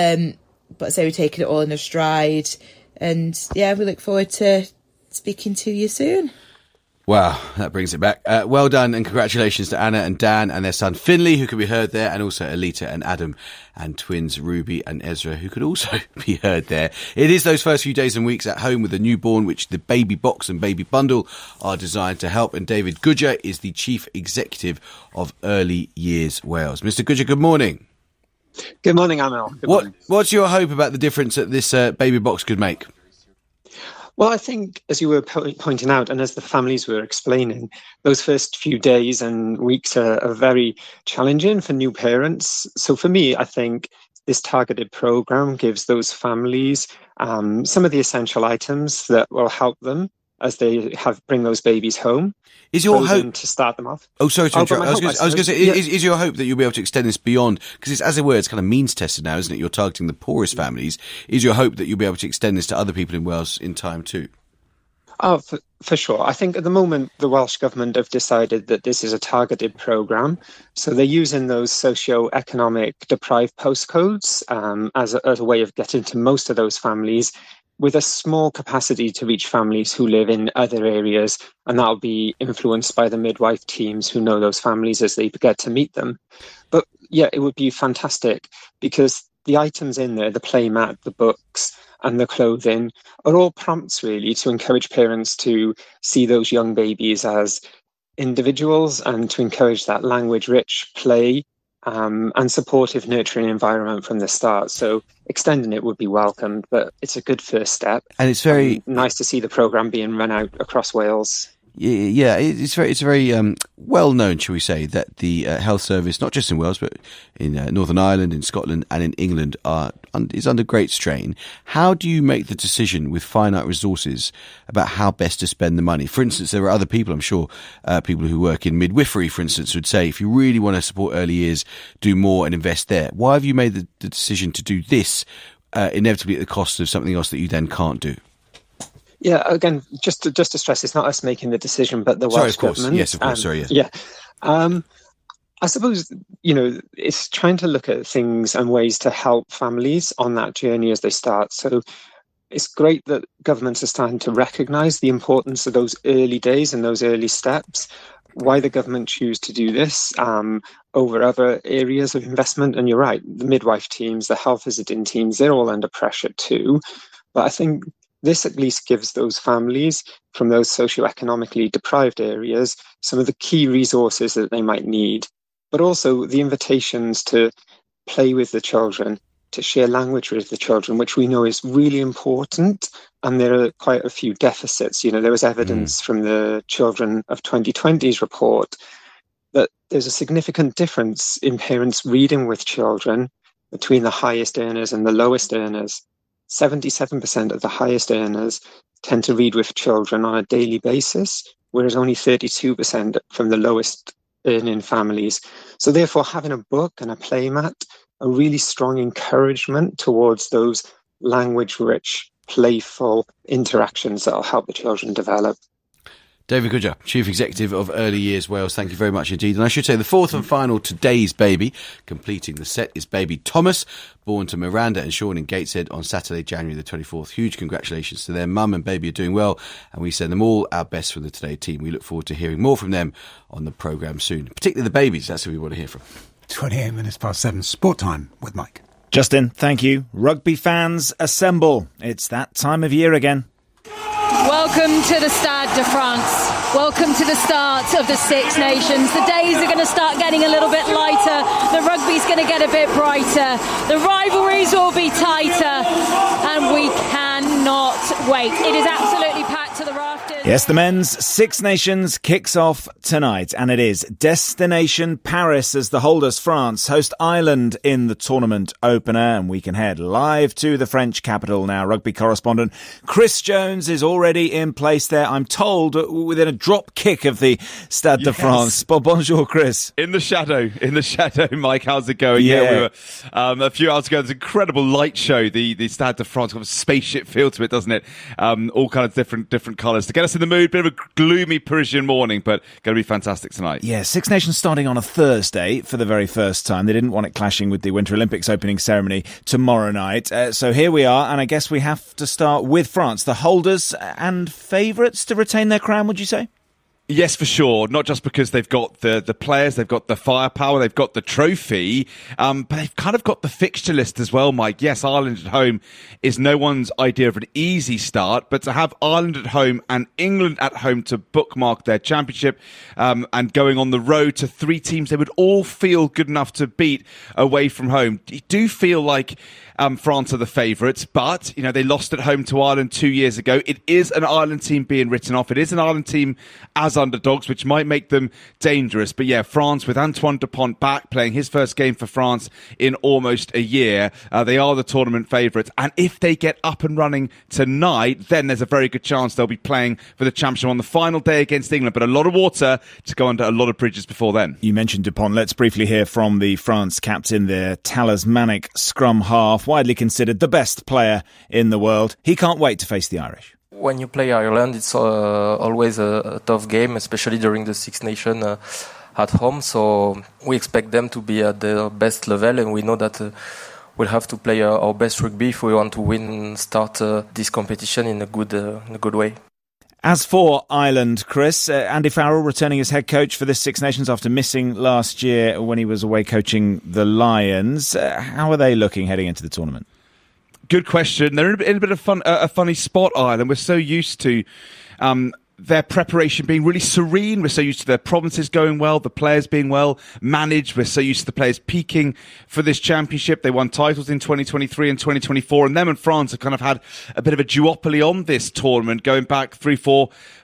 But so we're taking it all in a stride. And yeah, we look forward to speaking to you soon. Wow, that brings it back. Well done and congratulations to Anna and Dan and their son Finley, who could be heard there, and also Alita and Adam and twins Ruby and Ezra, who could also be heard there. It is those first few days and weeks at home with a newborn, which the Baby Box and Baby Bundle are designed to help. And David Goodger is the Chief Executive of Early Years Wales. Mr. Goodger, good morning. Good morning, Amel. What's your hope about the difference that this Baby Box could make? Well, I think, as you were pointing out, and as the families were explaining, those first few days and weeks are very challenging for new parents. So for me, I think this targeted program gives those families some of the essential items that will help them as they bring those babies home. Is your hope to start them off? Oh, sorry to interrupt. I was going to say, is your hope that you'll be able to extend this beyond? Because it's, as it were, it's kind of means tested now, isn't it? You're targeting the poorest families. Is your hope that you'll be able to extend this to other people in Wales in time too? Oh, for sure. I think at the moment the Welsh Government have decided that this is a targeted programme. So they're using those socio-economic deprived postcodes as a way of getting to most of those families, with a small capacity to reach families who live in other areas, and that'll be influenced by the midwife teams who know those families as they get to meet them. But yeah, it would be fantastic because the items in there, the playmat, the books and the clothing, are all prompts really to encourage parents to see those young babies as individuals and to encourage that language-rich play and supportive, nurturing environment from the start. So extending it would be welcomed, but it's a good first step. And it's very nice to see the programme being run out across Wales. Yeah, it's very well known, shall we say, that the health service, not just in Wales, but in Northern Ireland, in Scotland and in England, is under great strain. How do you make the decision with finite resources about how best to spend the money? For instance, there are other people, I'm sure, people who work in midwifery, for instance, would say, if you really want to support early years, do more and invest there. Why have you made the decision to do this, inevitably at the cost of something else that you then can't do? Yeah, again, just to stress, it's not us making the decision, but the Welsh government. Yes, of course. Sorry, yes. Yeah. I suppose, it's trying to look at things and ways to help families on that journey as they start. So it's great that governments are starting to recognise the importance of those early days and those early steps. Why the government choose to do this over other areas of investment. And you're right, the midwife teams, the health visiting teams, they're all under pressure too. But I think this at least gives those families from those socioeconomically deprived areas some of the key resources that they might need, but also the invitations to play with the children, to share language with the children, which we know is really important. And there are quite a few deficits. There was evidence from the Children of 2020's report that there's a significant difference in parents reading with children between the highest earners and the lowest earners. 77% of the highest earners tend to read with children on a daily basis, whereas only 32% from the lowest earning families. So therefore, having a book and a playmat, a really strong encouragement towards those language-rich, playful interactions that will help the children develop. David Goodger, Chief Executive of Early Years Wales, thank you very much indeed. And I should say the fourth and final today's baby, completing the set, is baby Thomas, born to Miranda and Sean in Gateshead on Saturday, January the 24th. Huge congratulations to them. Mum and baby are doing well, and we send them all our best from the Today team. We look forward to hearing more from them on the programme soon, particularly the babies. That's who we want to hear from. 28 minutes past 7, sport time with Mike. Justin, thank you. Rugby fans, assemble. It's that time of year again. Welcome to the Stade de France. Welcome to the start of the Six Nations. The days are going to start getting a little bit lighter. The rugby's going to get a bit brighter. The rivalries will be tighter. And we cannot wait. It is absolutely packed to the rafters. Yes, the men's Six Nations kicks off tonight, and it is Destination Paris as the holders France host Ireland in the tournament opener, and we can head live to the French capital now. Rugby correspondent Chris Jones is already in place there, I'm told, within a drop kick of the Stade de France. Bonjour, Chris. In the shadow, Mike. How's it going? Yeah, we were a few hours ago. There's an incredible light show. The Stade de France got a spaceship feel to it, doesn't it? All kinds of different colours to get us in the mood. Bit of a gloomy Parisian morning, but going to be fantastic tonight. Yeah, Six Nations starting on a Thursday for the very first time. They didn't want it clashing with the Winter Olympics opening ceremony tomorrow night. So here we are, and I guess we have to start with France, the holders and favourites to retain their crown, would you say? Yes, for sure. Not just because they've got the players, they've got the firepower, they've got the trophy, but they've kind of got the fixture list as well, Mike. Yes, Ireland at home is no one's idea of an easy start, but to have Ireland at home and England at home to bookmark their championship, and going on the road to three teams they would all feel good enough to beat away from home. You do feel like France are the favourites, but they lost at home to Ireland 2 years ago. It is an Ireland team being written off. It is an Ireland team as underdogs, which might make them dangerous. But yeah, France with Antoine Dupont back, playing his first game for France in almost a year. They are the tournament favourites. And if they get up and running tonight, then there's a very good chance they'll be playing for the championship on the final day against England. But a lot of water to go under a lot of bridges before then. You mentioned Dupont. Let's briefly hear from the France captain, their talismanic scrum half, widely considered the best player in the world. He can't wait to face the Irish. When you play Ireland, it's always a tough game, especially during the Six Nations at home. So we expect them to be at their best level, and we know that we'll have to play our best rugby if we want to win and start this competition in a good way. As for Ireland, Chris, Andy Farrell returning as head coach for this Six Nations after missing last year when he was away coaching the Lions. How are they looking heading into the tournament? Good question. They're in a bit of a funny spot, Ireland. We're so used to their preparation being really serene. We're so used to their provinces going well, the players being well managed. We're so used to the players peaking for this championship. They won titles in 2023 and 2024, and them and France have kind of had a bit of a duopoly on this tournament going back 3, 4,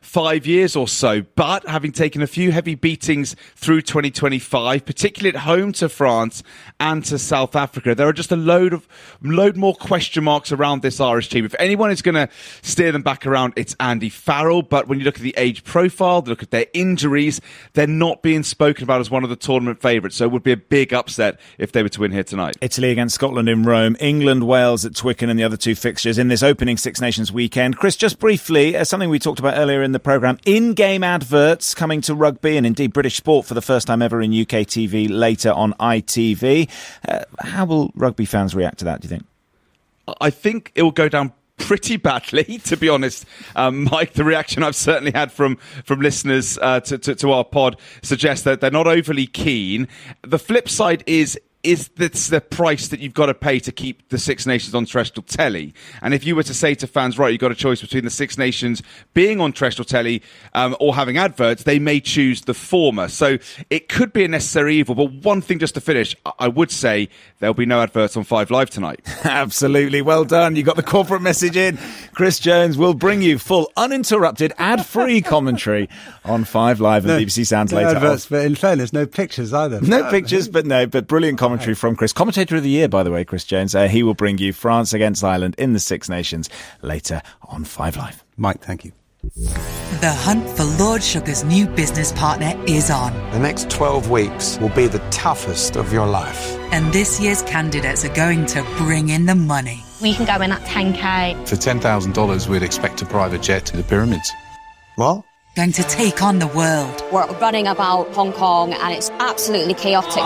5 years or so. But having taken a few heavy beatings through 2025, particularly at home to France and to South Africa, there are just a load more question marks around this Irish team. If anyone is going to steer them back around, it's Andy Farrell. But when you you look at the age profile, look at their injuries, they're not being spoken about as one of the tournament favourites. So it would be a big upset if they were to win here tonight. Italy against Scotland in Rome, England, Wales at Twickenham, and the other two fixtures in this opening Six Nations weekend. Chris, just briefly, something we talked about earlier in the programme, in-game adverts coming to rugby and indeed British sport for the first time ever in UK TV, later on ITV. How will rugby fans react to that, do you think? I think it will go down pretty badly, to be honest, Mike. The reaction I've certainly had from listeners to our pod suggests that they're not overly keen. The flip side is that's the price that you've got to pay to keep the Six Nations on terrestrial telly. And if you were to say to fans, right, you've got a choice between the Six Nations being on terrestrial telly or having adverts, they may choose the former. So it could be a necessary evil. But one thing just to finish, I would say there'll be no adverts on 5 Live tonight. Absolutely. Well done. You got the corporate message in. Chris Jones will bring you full, uninterrupted, ad-free commentary on 5 Live and BBC Sounds later. Adverts, but in fairness, no pictures either. No pictures, but brilliant commentary from Chris. Commentator of the Year, by the way, Chris Jones. He will bring you France against Ireland in the Six Nations later on 5 Live. Mike, thank you. The hunt for Lord Sugar's new business partner is on. The next 12 weeks will be the toughest of your life. And this year's candidates are going to bring in the money. We can go in at 10k. For $10,000, we'd expect a private jet to the pyramids. What? Going to take on the world. We're running about Hong Kong and it's absolutely chaotic.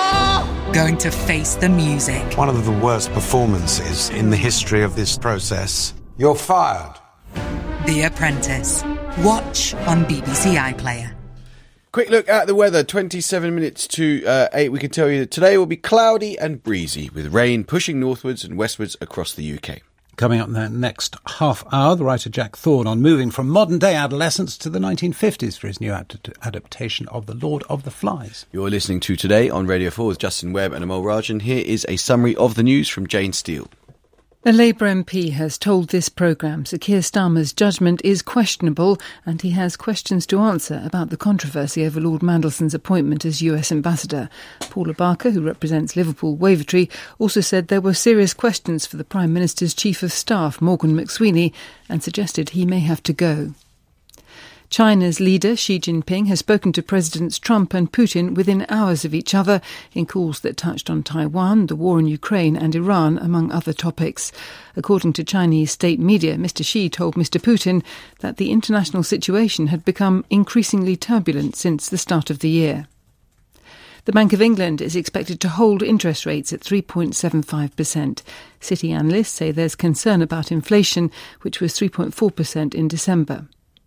Going to face the music. One of the worst performances in the history of this process. You're fired. The Apprentice. Watch on BBC iPlayer. Quick look at the weather, 27 minutes to 8. We can tell you that today will be cloudy and breezy, with rain pushing northwards and westwards across the UK. Coming up in the next half hour, the writer Jack Thorne on moving from modern-day adolescence to the 1950s for his new adaptation of The Lord of the Flies. You're listening to Today on Radio 4 with Justin Webb and Amol Rajan. Here is a summary of the news from Jane Steele. A Labour MP has told this programme Sir Keir Starmer's judgment is questionable and he has questions to answer about the controversy over Lord Mandelson's appointment as US Ambassador. Paula Barker, who represents Liverpool Wavertree, also said there were serious questions for the Prime Minister's Chief of Staff, Morgan McSweeney, and suggested he may have to go. China's leader, Xi Jinping, has spoken to Presidents Trump and Putin within hours of each other in calls that touched on Taiwan, the war in Ukraine and Iran, among other topics. According to Chinese state media, Mr. Xi told Mr. Putin that the international situation had become increasingly turbulent since the start of the year. The Bank of England is expected to hold interest rates at 3.75%. City analysts say there's concern about inflation, which was 3.4% in December.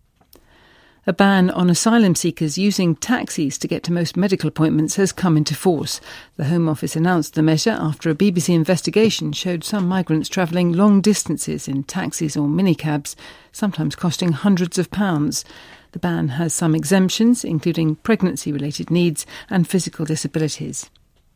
A ban on asylum seekers using taxis to get to most medical appointments has come into force. The Home Office announced the measure after a BBC investigation showed some migrants travelling long distances in taxis or minicabs, sometimes costing hundreds of pounds. The ban has some exemptions, including pregnancy-related needs and physical disabilities.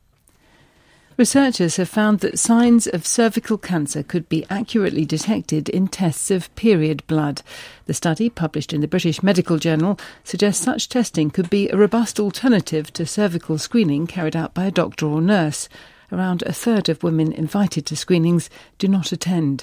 Researchers have found that signs of cervical cancer could be accurately detected in tests of period blood. The study, published in the British Medical Journal, suggests such testing could be a robust alternative to cervical screening carried out by a doctor or nurse. Around a third of women invited to screenings do not attend.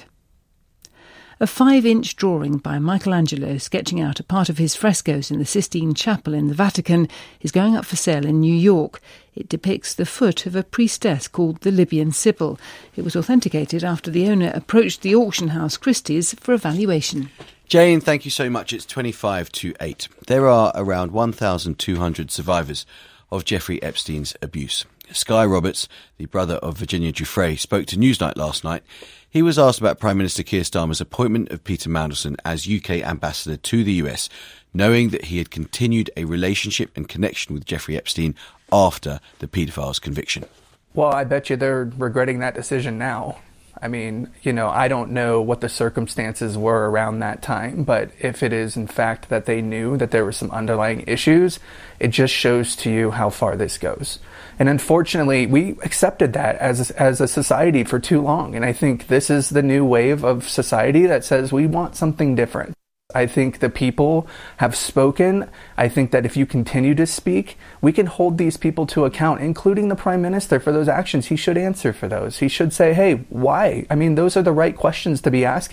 A 5-inch drawing by Michelangelo sketching out a part of his frescoes in the Sistine Chapel in the Vatican is going up for sale in New York. It depicts the foot of a priestess called the Libyan Sibyl. It was authenticated after the owner approached the auction house Christie's for a valuation. Jane, thank you so much. It's 25 to 8. There are around 1,200 survivors of Jeffrey Epstein's abuse. Sky Roberts, the brother of Virginia Giuffre, spoke to Newsnight last night. He was asked about Prime Minister Keir Starmer's appointment of Peter Mandelson as UK ambassador to the US, knowing that he had continued a relationship and connection with Jeffrey Epstein after the paedophile's conviction. Well, I bet you they're regretting that decision now. I mean, I don't know what the circumstances were around that time, but if it is in fact that they knew that there were some underlying issues, it just shows to you how far this goes. And unfortunately, we accepted that as a society for too long. And I think this is the new wave of society that says we want something different. I think the people have spoken. I think that if you continue to speak, we can hold these people to account, including the Prime Minister, for those actions. He should answer for those. He should say, hey, why? I mean, those are the right questions to be asking.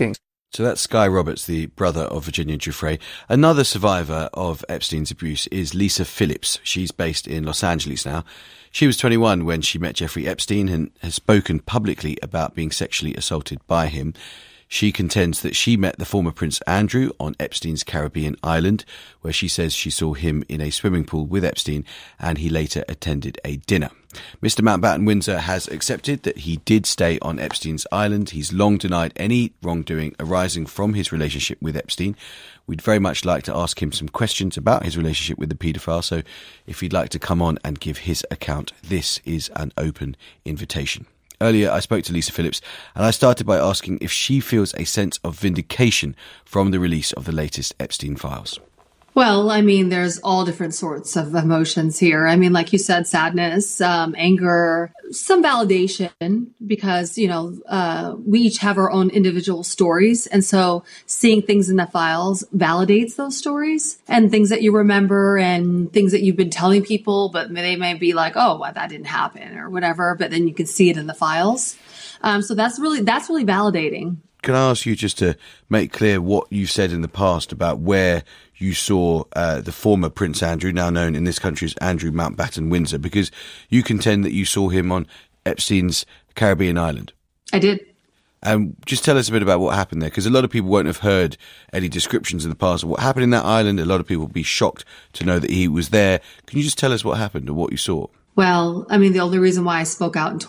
So that's Sky Roberts, the brother of Virginia Giuffre. Another survivor of Epstein's abuse is Lisa Phillips. She's based in Los Angeles now. She was 21 when she met Jeffrey Epstein and has spoken publicly about being sexually assaulted by him. She contends that she met the former Prince Andrew on Epstein's Caribbean island, where she says she saw him in a swimming pool with Epstein and he later attended a dinner. Mr. Mountbatten Windsor has accepted that he did stay on Epstein's island. He's long denied any wrongdoing arising from his relationship with Epstein. We'd very much like to ask him some questions about his relationship with the paedophile, so if he'd like to come on and give his account, this is an open invitation. Earlier, I spoke to Lisa Phillips, and I started by asking if she feels a sense of vindication from the release of the latest Epstein files. Well, I mean, there's all different sorts of emotions here. I mean, like you said, sadness, anger, some validation, because, you know, we each have our own individual stories. And so seeing things in the files validates those stories and things that you remember and things that you've been telling people, but they may be like, oh, well, that didn't happen or whatever. But then you can see it in the files. So that's really validating. Can I ask you just to make clear what you've said in the past about where you saw the former Prince Andrew, now known in this country as Andrew Mountbatten Windsor, because you contend that you saw him on Epstein's Caribbean island. I did. And just tell us a bit about what happened there, because a lot of people won't have heard any descriptions in the past of what happened in that island. A lot of people will be shocked to know that he was there. Can you just tell us what happened or what you saw? Well, I mean, the only reason why I spoke out in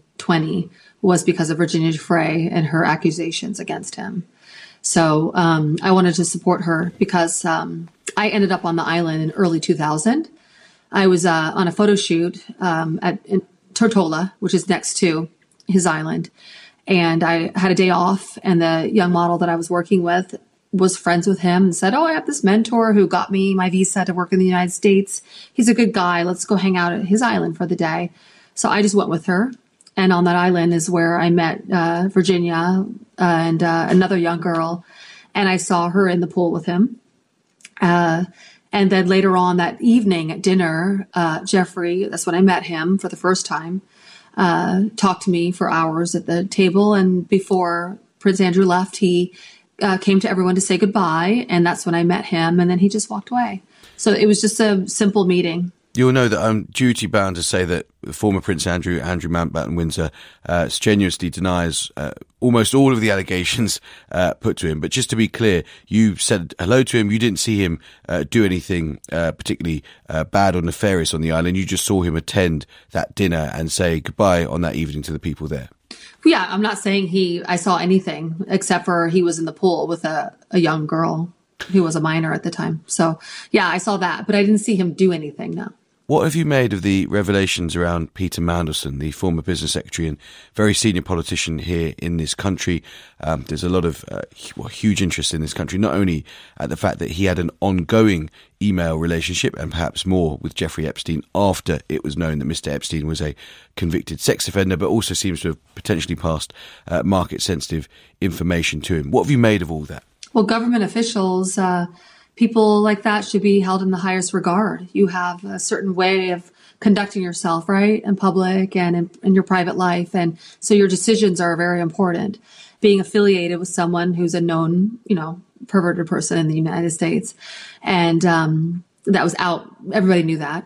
2020 was because of Virginia Giuffre and her accusations against him. So I wanted to support her because I ended up on the island in early 2000. I was on a photo shoot in Tortola, which is next to his island. And I had a day off, and the young model that I was working with was friends with him and said, oh, I have this mentor who got me my visa to work in the United States. He's a good guy. Let's go hang out at his island for the day. So I just went with her. And on that island is where I met Virginia and another young girl. And I saw her in the pool with him. And then later on that evening at dinner, Jeffrey, that's when I met him for the first time, talked to me for hours at the table. And before Prince Andrew left, he came to everyone to say goodbye. And that's when I met him. And then he just walked away. So it was just a simple meeting. You'll know that I'm duty bound to say that the former Prince Andrew Mountbatten Windsor, strenuously denies almost all of the allegations put to him. But just to be clear, you said hello to him. You didn't see him do anything particularly bad or nefarious on the island. You just saw him attend that dinner and say goodbye on that evening to the people there. Yeah, I'm not saying I saw anything except for he was in the pool with a young girl who was a minor at the time. So, yeah, I saw that, but I didn't see him do anything, no. What have you made of the revelations around Peter Mandelson, the former business secretary and very senior politician here in this country? There's a lot of huge interest in this country, not only at the fact that he had an ongoing email relationship and perhaps more with Jeffrey Epstein after it was known that Mr. Epstein was a convicted sex offender, but also seems to have potentially passed market-sensitive information to him. What have you made of all that? Well, government officials... people like that should be held in the highest regard. You have a certain way of conducting yourself, right, in public and in your private life. And so your decisions are very important. Being affiliated with someone who's a known, perverted person in the United States. And that was out. Everybody knew that.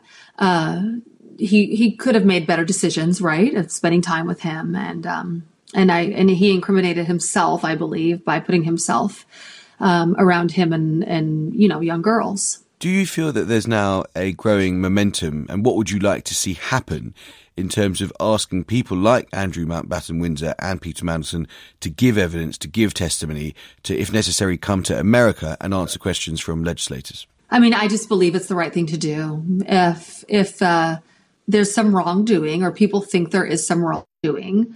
He could have made better decisions, right, of spending time with him. And he incriminated himself, I believe, by putting himself around him and young girls. Do you feel that there's now a growing momentum, and what would you like to see happen in terms of asking people like Andrew Mountbatten Windsor and Peter Mandelson to give evidence, to give testimony, to, if necessary, come to America and answer questions from legislators? I mean, I just believe it's the right thing to do. If there's some wrongdoing or people think there is some wrongdoing,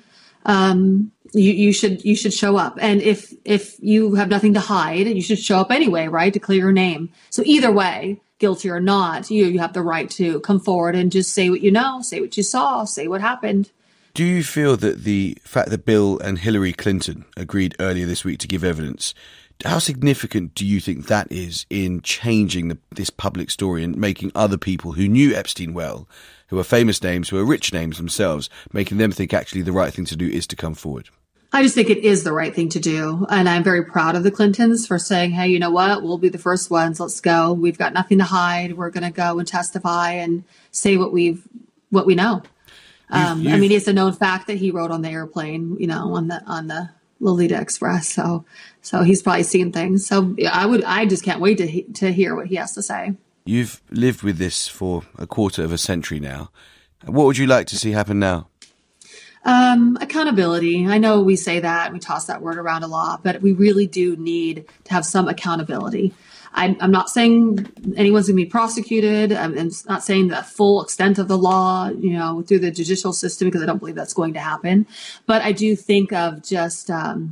you should show up. And if you have nothing to hide, you should show up anyway, right? To clear your name. So either way, guilty or not, you have the right to come forward and just say what you know, say what you saw, say what happened. Do you feel that the fact that Bill and Hillary Clinton agreed earlier this week to give evidence, how significant do you think that is in changing this public story and making other people who knew Epstein well, who are famous names, who are rich names themselves, making them think actually the right thing to do is to come forward? I just think it is the right thing to do. And I'm very proud of the Clintons for saying, hey, you know what? We'll be the first ones. Let's go. We've got nothing to hide. We're going to go and testify and say what we know. I mean, it's a known fact that he rode on the airplane, on the Lolita Express. So he's probably seen things. So I just can't wait to hear what he has to say. You've lived with this for a quarter of a century now. What would you like to see happen now? Accountability. I know we say that, we toss that word around a lot, but we really do need to have some accountability. I'm not saying anyone's going to be prosecuted. I'm not saying the full extent of the law, through the judicial system, because I don't believe that's going to happen. But I do think of just,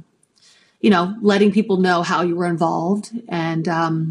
letting people know how you were involved and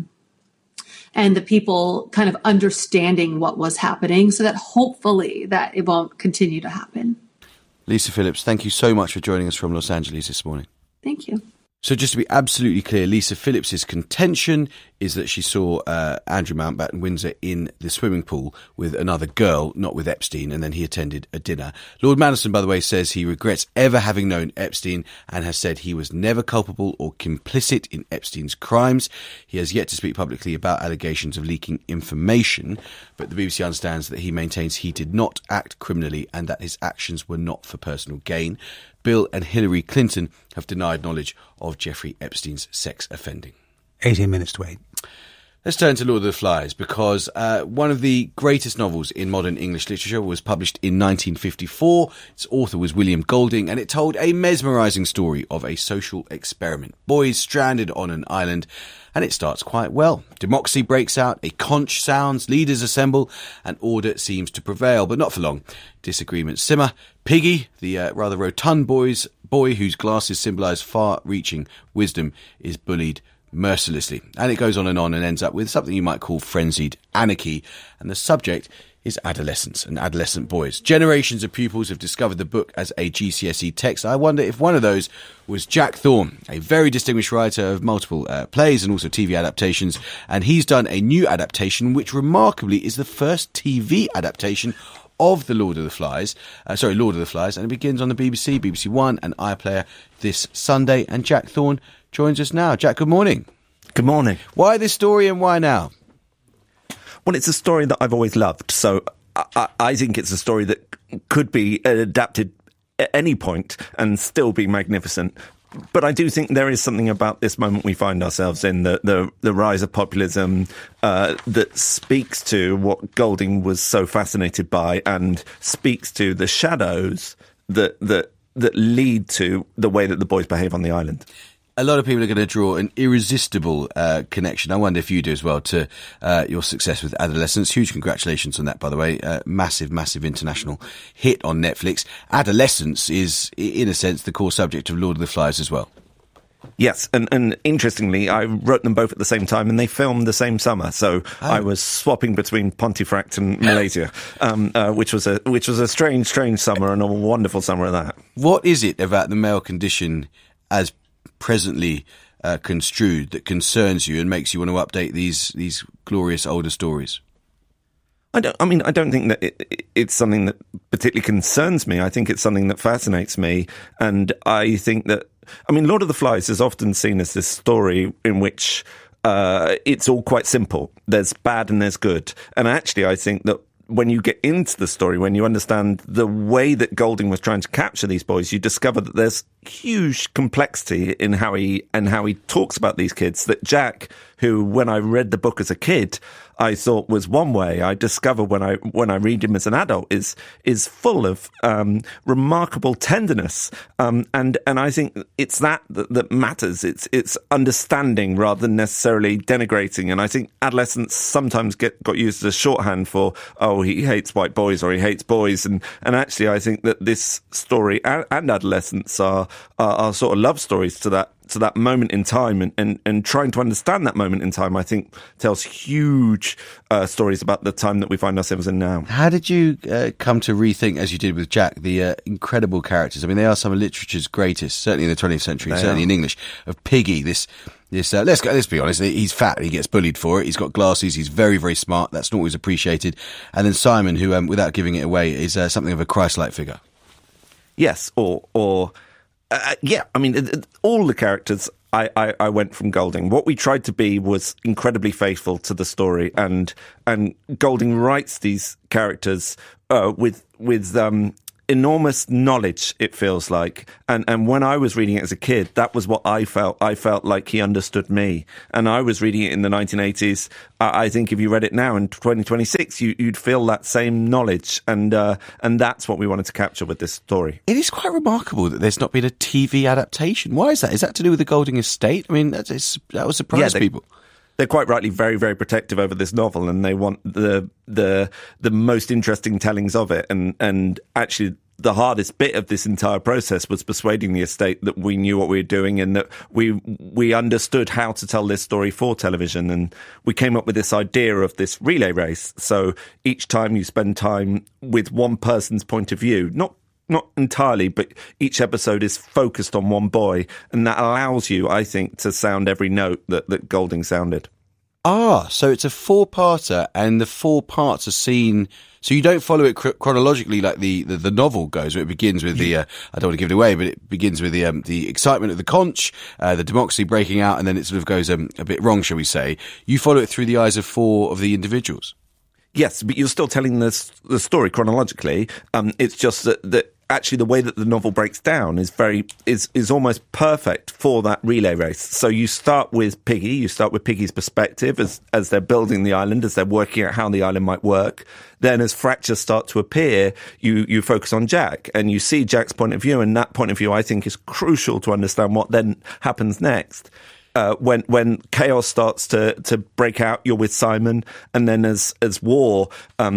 the people kind of understanding what was happening so that hopefully that it won't continue to happen. Lisa Phillips, thank you so much for joining us from Los Angeles this morning. Thank you. So just to be absolutely clear, Lisa Phillips's contention is that she saw Andrew Mountbatten Windsor in the swimming pool with another girl, not with Epstein, and then he attended a dinner. Lord Mandelson, by the way, says he regrets ever having known Epstein and has said he was never culpable or complicit in Epstein's crimes. He has yet to speak publicly about allegations of leaking information, but the BBC understands that he maintains he did not act criminally and that his actions were not for personal gain. Bill and Hillary Clinton have denied knowledge of Jeffrey Epstein's sex offending. 18 minutes to 8. Let's turn to Lord of the Flies, because one of the greatest novels in modern English literature was published in 1954. Its author was William Golding, and it told a mesmerising story of a social experiment. Boys stranded on an island, and it starts quite well. Democracy breaks out, a conch sounds, leaders assemble, and order seems to prevail, but not for long. Disagreements simmer. Piggy, the rather rotund boy whose glasses symbolise far-reaching wisdom, is bullied mercilessly. And it goes on and ends up with something you might call frenzied anarchy. And the subject is adolescence and adolescent boys. Generations of pupils have discovered the book as a GCSE text. I wonder if one of those was Jack Thorne, a very distinguished writer of multiple plays and also TV adaptations. And he's done a new adaptation, which remarkably is the first TV adaptation of the Lord of the Flies, and it begins on the BBC, BBC One and iPlayer this Sunday. And Jack Thorne joins us now. Jack, good morning. Good morning. Why this story and why now? Well, it's a story that I've always loved, so I think it's a story that could be adapted at any point and still be magnificent. But I do think there is something about this moment we find ourselves in, the rise of populism, that speaks to what Golding was so fascinated by and speaks to the shadows that lead to the way that the boys behave on the island. A lot of people are going to draw an irresistible connection. I wonder if you do as well to your success with Adolescence. Huge congratulations on that, by the way. Massive international hit on Netflix. Adolescence is, in a sense, the core subject of Lord of the Flies as well. Yes, and interestingly, I wrote them both at the same time, and they filmed the same summer. So I was swapping between Pontefract and Malaysia, which was a strange summer and a wonderful summer of that. What is it about the male condition as presently construed that concerns you and makes you want to update these glorious older stories? I don't think that it's something that particularly concerns me. I think it's something that fascinates me, and I think that Lord of the Flies is often seen as this story in which it's all quite simple. There's bad and there's good, and actually, I think that when you get into the story, when you understand the way that Golding was trying to capture these boys, you discover that there's huge complexity in how he talks about these kids. That Jack, who when I read the book as a kid, I thought was one way, I discover when I read him as an adult is full of remarkable tenderness, and I think it's that matters. It's understanding rather than necessarily denigrating. And I think adolescents sometimes got used as a shorthand for, oh, he hates white boys or he hates boys, and actually I think that this story and adolescence are sort of love stories to that moment in time, and trying to understand that moment in time, I think, tells huge stories about the time that we find ourselves in now. How did you come to rethink, as you did with Jack, the incredible characters? I mean, they are some of literature's greatest, certainly in the 20th century, certainly in English, of Piggy, this let's be honest, he's fat, he gets bullied for it, he's got glasses, he's very, very smart, that's not always appreciated. And then Simon, who, without giving it away, is something of a Christ-like figure. Yes, or Yeah, I mean, all the characters, I went from Golding. What we tried to be was incredibly faithful to the story, and Golding writes these characters with enormous knowledge, it feels like. And when I was reading it as a kid, that was what I felt. I felt like he understood me. And I was reading it in the 1980s. I think if you read it now in 2026, you'd feel that same knowledge. And that's what we wanted to capture with this story. It is quite remarkable that there's not been a TV adaptation. Why is that? Is that to do with the Golding estate? I mean, that would surprise people. They're quite rightly very, very protective over this novel, and they want the most interesting tellings of it. And actually, the hardest bit of this entire process was persuading the estate that we knew what we were doing and that we understood how to tell this story for television. And we came up with this idea of this relay race. So each time you spend time with one person's point of view, not entirely, but each episode is focused on one boy, and that allows you, I think, to sound every note that Golding sounded. So it's a 4-parter, and the 4 parts are seen. So you don't follow it chronologically like the novel goes, where it begins with the I don't want to give it away, but it begins with the excitement of the conch, the democracy breaking out, and then it sort of goes a bit wrong, shall we say? You follow it through the eyes of 4 of the individuals. Yes, but you're still telling the story chronologically. It's just that actually the way that the novel breaks down is almost perfect for that relay race. So you start with Piggy, you start with Piggy's perspective as they're building the island, as they're working out how the island might work. Then as fractures start to appear, you focus on Jack, and you see Jack's point of view, and that point of view I think is crucial to understand what then happens next. When chaos starts to break out, you're with Simon, and then as war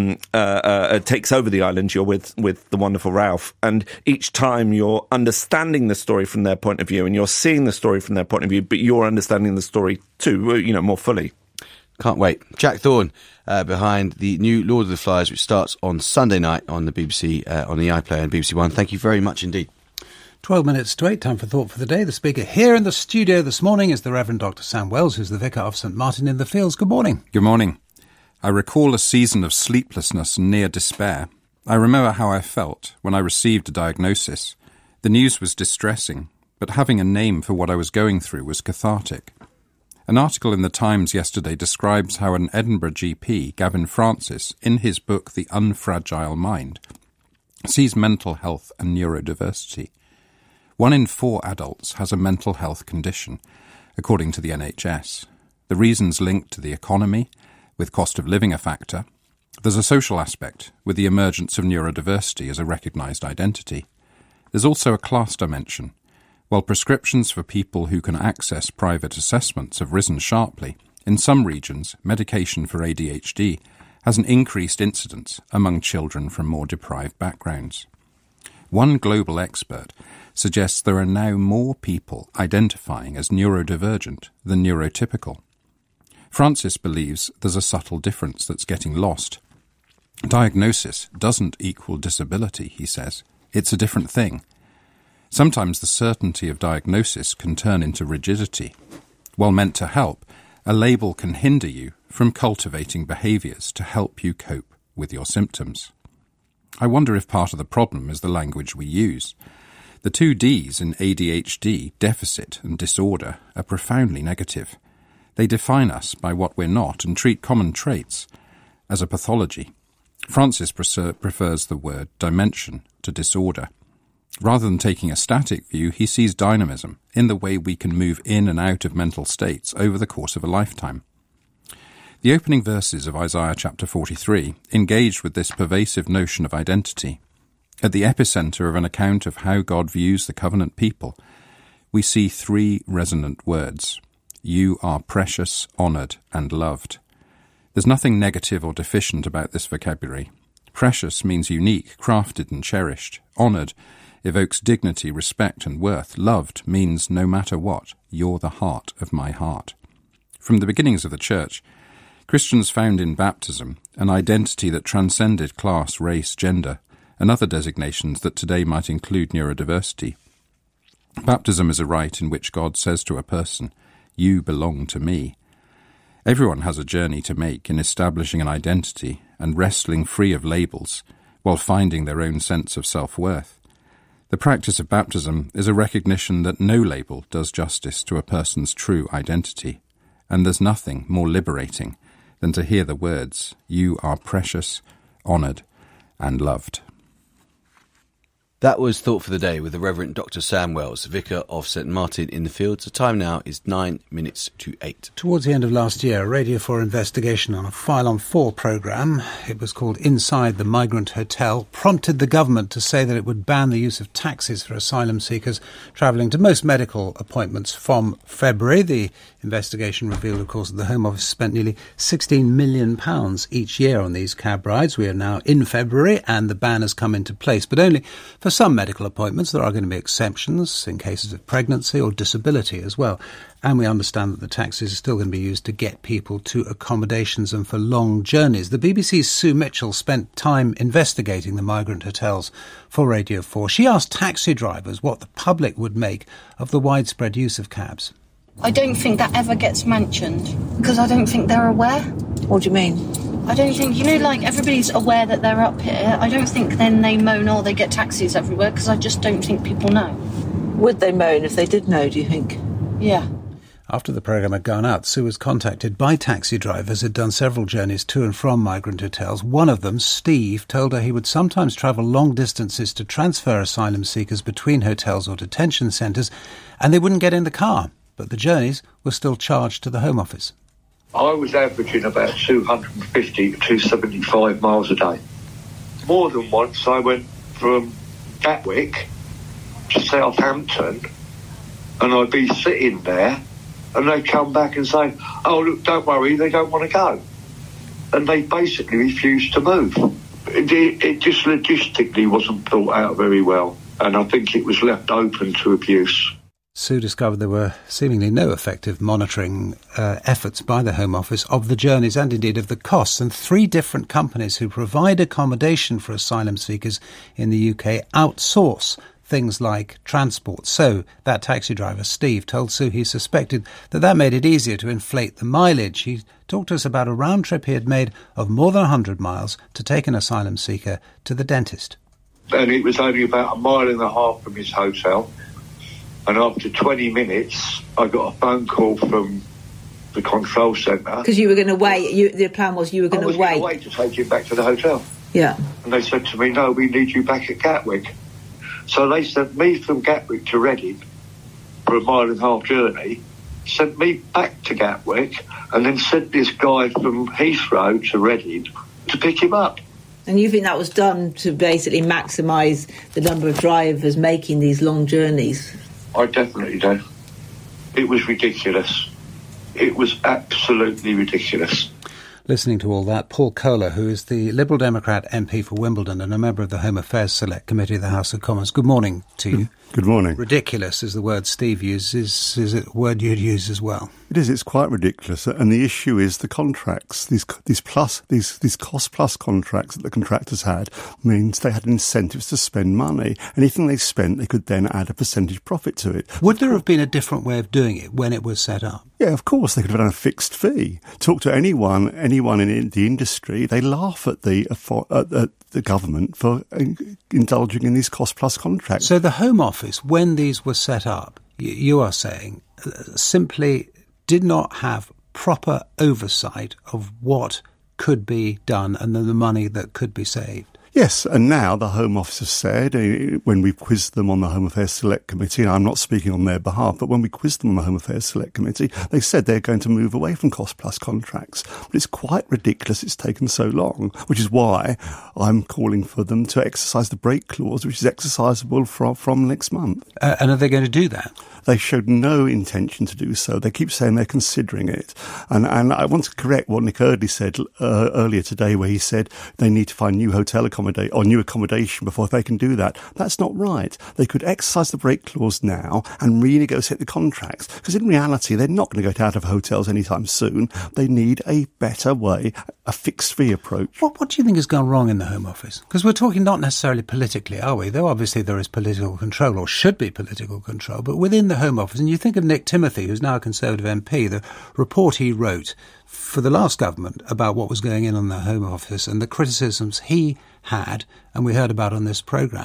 takes over the island, you're with the wonderful Ralph. And each time you're understanding the story from their point of view, and you're seeing the story from their point of view, but you're understanding the story too, more fully. Can't wait. Jack Thorne behind the new Lord of the Flies, which starts on Sunday night on the BBC, on the iPlayer and BBC One. Thank you very much indeed. 12 minutes to 8, time for Thought for the Day. The speaker here in the studio this morning is the Reverend Dr. Sam Wells, who's the Vicar of St Martin in the Fields. Good morning. Good morning. I recall a season of sleeplessness and near despair. I remember how I felt when I received a diagnosis. The news was distressing, but having a name for what I was going through was cathartic. An article in the Times yesterday describes how an Edinburgh GP, Gavin Francis, in his book The Unfragile Mind, sees mental health and neurodiversity. 1 in 4 adults has a mental health condition, according to the NHS. The reasons linked to the economy, with cost of living a factor. There's a social aspect, with the emergence of neurodiversity as a recognised identity. There's also a class dimension. While prescriptions for people who can access private assessments have risen sharply, in some regions, medication for ADHD has an increased incidence among children from more deprived backgrounds. One global expert suggests there are now more people identifying as neurodivergent than neurotypical. Francis believes there's a subtle difference that's getting lost. Diagnosis doesn't equal disability, he says. It's a different thing. Sometimes the certainty of diagnosis can turn into rigidity. While meant to help, a label can hinder you from cultivating behaviours to help you cope with your symptoms. I wonder if part of the problem is the language we use. The 2 Ds in ADHD, deficit and disorder, are profoundly negative. They define us by what we're not and treat common traits as a pathology. Francis prefers the word dimension to disorder. Rather than taking a static view, he sees dynamism in the way we can move in and out of mental states over the course of a lifetime. The opening verses of Isaiah chapter 43 engage with this pervasive notion of identity. At the epicentre of an account of how God views the covenant people, we see 3 resonant words. You are precious, honoured and loved. There's nothing negative or deficient about this vocabulary. Precious means unique, crafted and cherished. Honoured evokes dignity, respect and worth. Loved means no matter what, you're the heart of my heart. From the beginnings of the Church, Christians found in baptism an identity that transcended class, race, gender, and other designations that today might include neurodiversity. Baptism is a rite in which God says to a person, you belong to me. Everyone has a journey to make in establishing an identity and wrestling free of labels while finding their own sense of self-worth. The practice of baptism is a recognition that no label does justice to a person's true identity, and there's nothing more liberating than to hear the words, "You are precious, honoured, and loved." That was Thought for the Day with the Reverend Dr. Sam Wells, Vicar of St Martin in the Fields. The time now is 9 minutes to 8. Towards the end of last year, a Radio 4 investigation on a File on 4 programme, it was called Inside the Migrant Hotel, prompted the government to say that it would ban the use of taxis for asylum seekers travelling to most medical appointments from February. The investigation revealed, of course, that the Home Office spent nearly £16 million each year on these cab rides. We are now in February and the ban has come into place, but only for some medical appointments. There are going to be exceptions in cases of pregnancy or disability as well. And we understand that the taxis are still going to be used to get people to accommodations and for long journeys. The BBC's Sue Mitchell spent time investigating the migrant hotels for Radio 4. She asked taxi drivers what the public would make of the widespread use of cabs. I don't think that ever gets mentioned because I don't think they're aware. What do you mean? I don't think, like everybody's aware that they're up here. I don't think then they moan, they get taxis everywhere, because I just don't think people know. Would they moan if they did know, do you think? Yeah. After the programme had gone out, Sue was contacted by taxi drivers who had done several journeys to and from migrant hotels. One of them, Steve, told her he would sometimes travel long distances to transfer asylum seekers between hotels or detention centres, and they wouldn't get in the car, but the journeys were still charged to the Home Office. I was averaging about 250 to 275 miles a day. More than once I went from Gatwick to Southampton and I'd be sitting there and they'd come back and say, "Oh, look, don't worry, they don't want to go." And they basically refused to move. It just logistically wasn't thought out very well, and I think it was left open to abuse. Sue discovered there were seemingly no effective monitoring efforts by the Home Office of the journeys and indeed of the costs. And 3 different companies who provide accommodation for asylum seekers in the UK outsource things like transport. So that taxi driver, Steve, told Sue he suspected that made it easier to inflate the mileage. He talked to us about a round trip he had made of more than 100 miles to take an asylum seeker to the dentist. And it was only about 1.5 miles from his hotel. And after 20 minutes, I got a phone call from the control centre. Because you were going to wait. The plan was you were going to wait. I was going to wait to take him back to the hotel. Yeah. And they said to me, "No, we need you back at Gatwick." So they sent me from Gatwick to Reading for a 1.5 mile journey, sent me back to Gatwick, and then sent this guy from Heathrow to Reading to pick him up. And you think that was done to basically maximise the number of drivers making these long journeys? I definitely do. It was ridiculous. It was absolutely ridiculous. Listening to all that, Paul Kohler, who is the Liberal Democrat MP for Wimbledon and a member of the Home Affairs Select Committee of the House of Commons. Good morning to you. Good morning. Ridiculous is the word Steve uses. Is it a word you'd use as well? It is. It's quite ridiculous. And the issue is the contracts. These cost-plus contracts that the contractors had means they had incentives to spend money. Anything they spent, they could then add a percentage profit to it. Would there have been a different way of doing it when it was set up? Yeah, of course. They could have done a fixed fee. Talk to anyone in the industry, they laugh at the government for indulging in these cost-plus contracts. So the Home Office, when these were set up, you are saying, simply did not have proper oversight of what could be done and the money that could be saved. Yes, and now the Home Office has said, when we quizzed them on the Home Affairs Select Committee, and I'm not speaking on their behalf, but when we quizzed them on the Home Affairs Select Committee, they said they're going to move away from cost-plus contracts. But it's quite ridiculous it's taken so long, which is why I'm calling for them to exercise the break clause, which is exercisable from next month. And are they going to do that? They showed no intention to do so. They keep saying they're considering it. And I want to correct what Nick Eardley said earlier today, where he said they need to find new hotel new accommodation before they can do that. That's not right. They could exercise the break clause now and renegotiate the contracts, because in reality they're not going to get out of hotels anytime soon. They need a better way, a fixed fee approach. What do you think has gone wrong in the Home Office? Because we're talking not necessarily politically, are we? Though obviously there is political control, or should be political control, but within the Home Office, and you think of Nick Timothy, who's now a Conservative MP, the report he wrote for the last government about what was going on in the Home Office and the criticisms he had, and we heard about on this programme.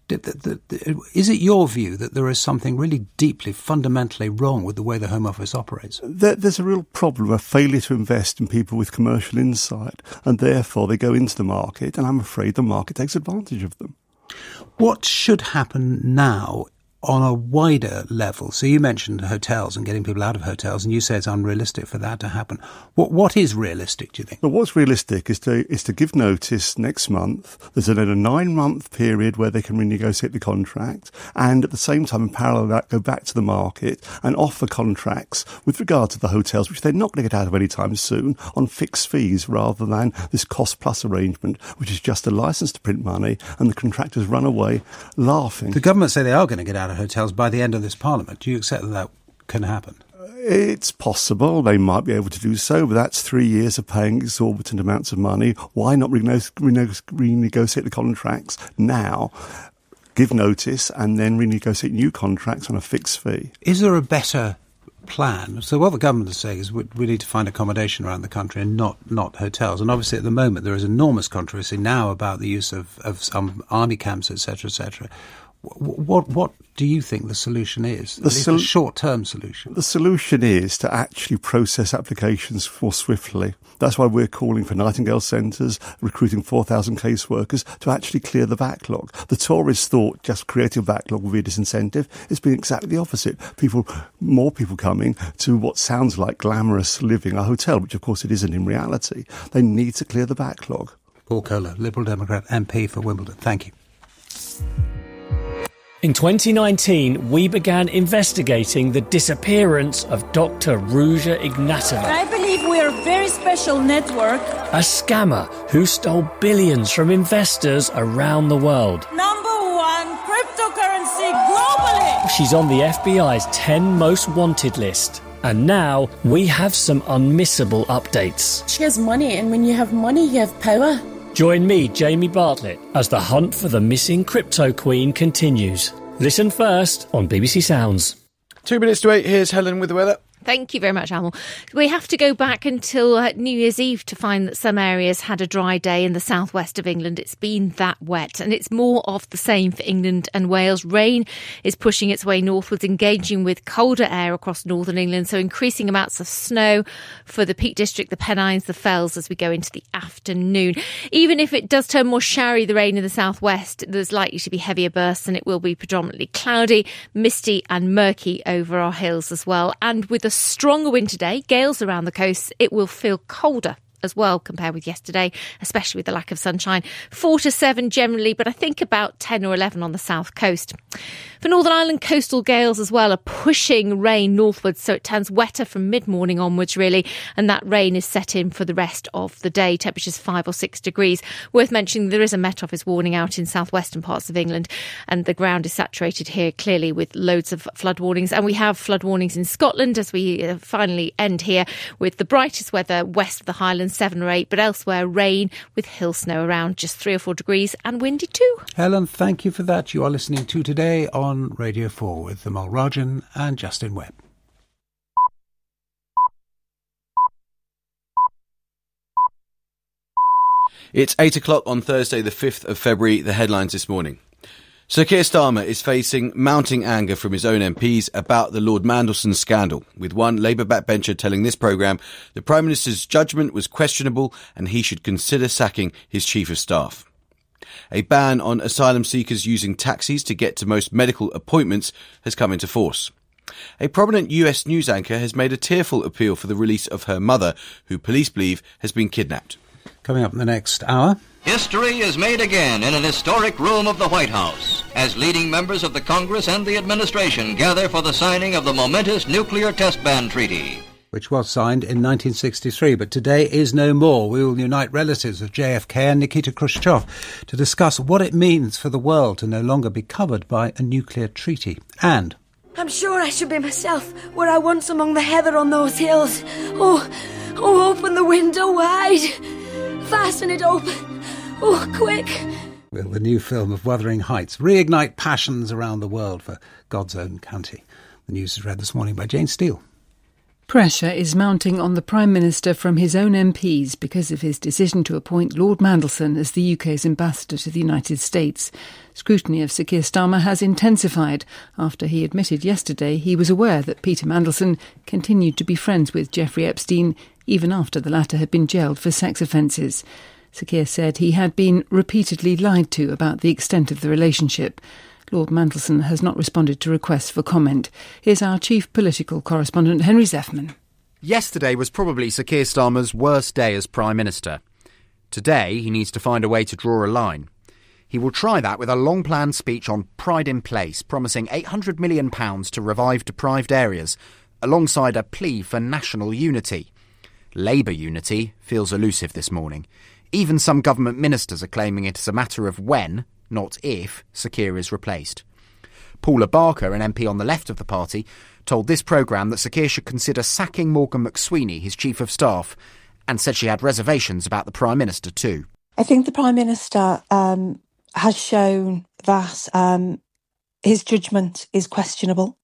Is it your view that there is something really deeply, fundamentally wrong with the way the Home Office operates? There's a real problem, a failure to invest in people with commercial insight, and therefore they go into the market, and I'm afraid the market takes advantage of them. What should happen now on a wider level? So you mentioned hotels and getting people out of hotels, and you say it's unrealistic for that to happen. What is realistic, do you think? Well, what's realistic is to give notice next month. There's a 9-month period where they can renegotiate the contract, and at the same time, in parallel that, go back to the market and offer contracts with regard to the hotels, which they're not going to get out of any time soon, on fixed fees rather than this cost-plus arrangement, which is just a licence to print money, and the contractors run away laughing. The government say they are going to get out of hotels by the end of this Parliament. Do you accept that can happen? It's possible they might be able to do so, but that's 3 years of paying exorbitant amounts of money. Why not renegotiate the contracts now, give notice, and then renegotiate new contracts on a fixed fee? Is there a better plan? So what the government is saying is we need to find accommodation around the country and not hotels. And obviously at the moment there is enormous controversy now about the use of some army camps, etc., etc. What do you think the solution is? The short-term solution. The solution is to actually process applications more swiftly. That's why we're calling for Nightingale centres, recruiting 4,000 caseworkers to actually clear the backlog. The Tories thought just creating a backlog would be a disincentive. It's been exactly the opposite. More people coming to what sounds like glamorous living, a hotel, which of course it isn't in reality. They need to clear the backlog. Paul Kohler, Liberal Democrat MP for Wimbledon. Thank you. In 2019, we began investigating the disappearance of Dr. Ruja Ignatova. I believe we're a very special network. A scammer who stole billions from investors around the world. #1 cryptocurrency globally. She's on the FBI's 10 most wanted list. And now we have some unmissable updates. She has money, and when you have money, you have power. Join me, Jamie Bartlett, as the hunt for the missing crypto queen continues. Listen first on BBC Sounds. 2 minutes to 8, here's Helen with the weather. Thank you very much, Amal. We have to go back until New Year's Eve to find that some areas had a dry day in the southwest of England. It's been that wet, and it's more of the same for England and Wales. Rain is pushing its way northwards, engaging with colder air across northern England, so increasing amounts of snow for the Peak District, the Pennines, the Fells as we go into the afternoon. Even if it does turn more showery, the rain in the southwest, there's likely to be heavier bursts, and it will be predominantly cloudy, misty and murky over our hills as well. And with a stronger wind today, gales around the coast, it will feel colder as well compared with yesterday, especially with the lack of sunshine. 4 to 7 generally, but I think about 10 or 11 on the south coast. For Northern Ireland, coastal gales as well are pushing rain northwards, so it turns wetter from mid-morning onwards, really, and that rain is set in for the rest of the day. Temperatures 5 or 6 degrees. Worth mentioning there is a Met Office warning out in southwestern parts of England, and the ground is saturated here clearly with loads of flood warnings. And we have flood warnings in Scotland as we finally end here with the brightest weather west of the Highlands, 7 or 8, but elsewhere rain with hill snow around just 3 or 4 degrees and windy too. Helen, thank you for that. You are listening to Today on Radio 4 with Amal Rajan and Justin Webb. It's 8 o'clock on Thursday, the 5th of February. The headlines this morning. Sir Keir Starmer is facing mounting anger from his own MPs about the Lord Mandelson scandal, with one Labour backbencher telling this programme the Prime Minister's judgment was questionable and he should consider sacking his Chief of Staff. A ban on asylum seekers using taxis to get to most medical appointments has come into force. A prominent US news anchor has made a tearful appeal for the release of her mother, who police believe has been kidnapped. Coming up in the next hour. History is made again in an historic room of the White House as leading members of the Congress and the administration gather for the signing of the momentous nuclear test ban treaty, which was signed in 1963, but today is no more. We will unite relatives of JFK and Nikita Khrushchev to discuss what it means for the world to no longer be covered by a nuclear treaty. And I'm sure I should be myself, where I once among the heather on those hills. Oh, open the window wide. Fasten it open. Oh, quick. Will the new film of Wuthering Heights reignite passions around the world for God's own country? The news is read this morning by Jane Steele. Pressure is mounting on the Prime Minister from his own MPs because of his decision to appoint Lord Mandelson as the UK's ambassador to the United States. Scrutiny of Sir Keir Starmer has intensified after he admitted yesterday he was aware that Peter Mandelson continued to be friends with Jeffrey Epstein even after the latter had been jailed for sex offences. Sir Keir said he had been repeatedly lied to about the extent of the relationship. Lord Mandelson has not responded to requests for comment. Here's our chief political correspondent, Henry Zeffman. Yesterday was probably Sir Keir Starmer's worst day as Prime Minister. Today, he needs to find a way to draw a line. He will try that with a long-planned speech on Pride in Place, promising £800 million to revive deprived areas, alongside a plea for national unity. Labour unity feels elusive this morning. Even some government ministers are claiming it is a matter of when, not if, Sir Keir is replaced. Paula Barker, an MP on the left of the party, told this programme that Sir Keir should consider sacking Morgan McSweeney, his Chief of Staff, and said she had reservations about the Prime Minister too. I think the Prime Minister has shown that his judgment is questionable.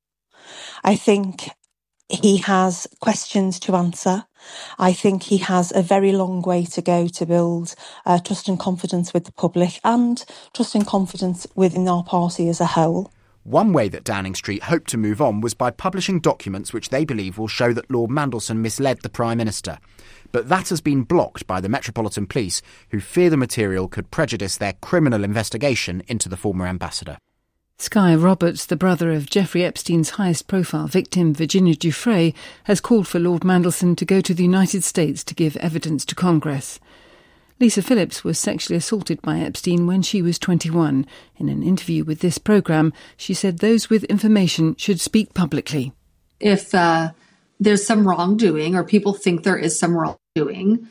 I think he has questions to answer. I think he has a very long way to go to build trust and confidence with the public and trust and confidence within our party as a whole. One way that Downing Street hoped to move on was by publishing documents which they believe will show that Lord Mandelson misled the Prime Minister. But that has been blocked by the Metropolitan Police, who fear the material could prejudice their criminal investigation into the former ambassador. Sky Roberts, the brother of Jeffrey Epstein's highest-profile victim, Virginia Giuffre, has called for Lord Mandelson to go to the United States to give evidence to Congress. Lisa Phillips was sexually assaulted by Epstein when she was 21. In an interview with this programme, she said those with information should speak publicly. If there's some wrongdoing or people think there is some wrongdoing,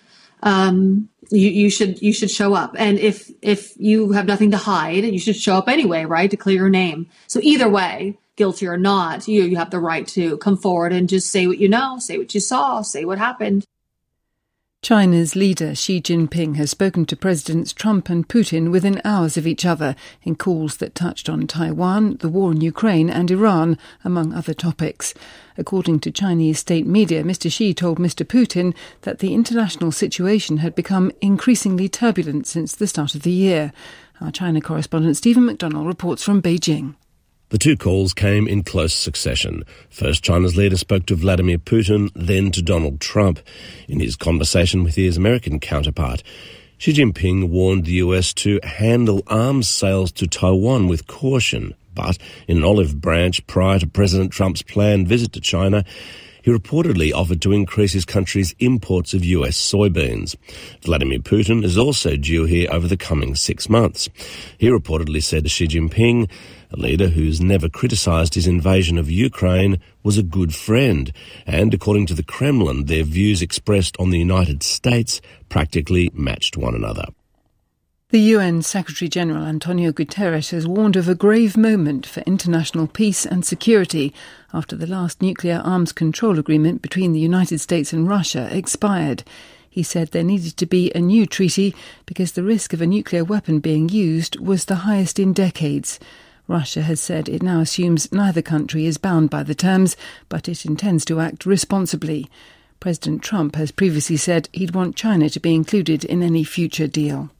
you should show up. And if you have nothing to hide, you should show up anyway, right, to clear your name. So either way, guilty or not, you have the right to come forward and just say what you know, say what you saw, say what happened. China's leader Xi Jinping has spoken to Presidents Trump and Putin within hours of each other in calls that touched on Taiwan, the war in Ukraine and Iran, among other topics. According to Chinese state media, Mr. Xi told Mr. Putin that the international situation had become increasingly turbulent since the start of the year. Our China correspondent Stephen McDonnell reports from Beijing. The two calls came in close succession. First, China's leader spoke to Vladimir Putin, then to Donald Trump. In his conversation with his American counterpart, Xi Jinping warned the US to handle arms sales to Taiwan with caution. But in an olive branch prior to President Trump's planned visit to China, he reportedly offered to increase his country's imports of US soybeans. Vladimir Putin is also due here over the coming 6 months. He reportedly said to Xi Jinping, a leader who's never criticised his invasion of Ukraine, was a good friend, and according to the Kremlin, their views expressed on the United States practically matched one another. The UN Secretary-General Antonio Guterres has warned of a grave moment for international peace and security after the last nuclear arms control agreement between the United States and Russia expired. He said there needed to be a new treaty because the risk of a nuclear weapon being used was the highest in decades. Russia has said it now assumes neither country is bound by the terms, but it intends to act responsibly. President Trump has previously said he'd want China to be included in any future deal.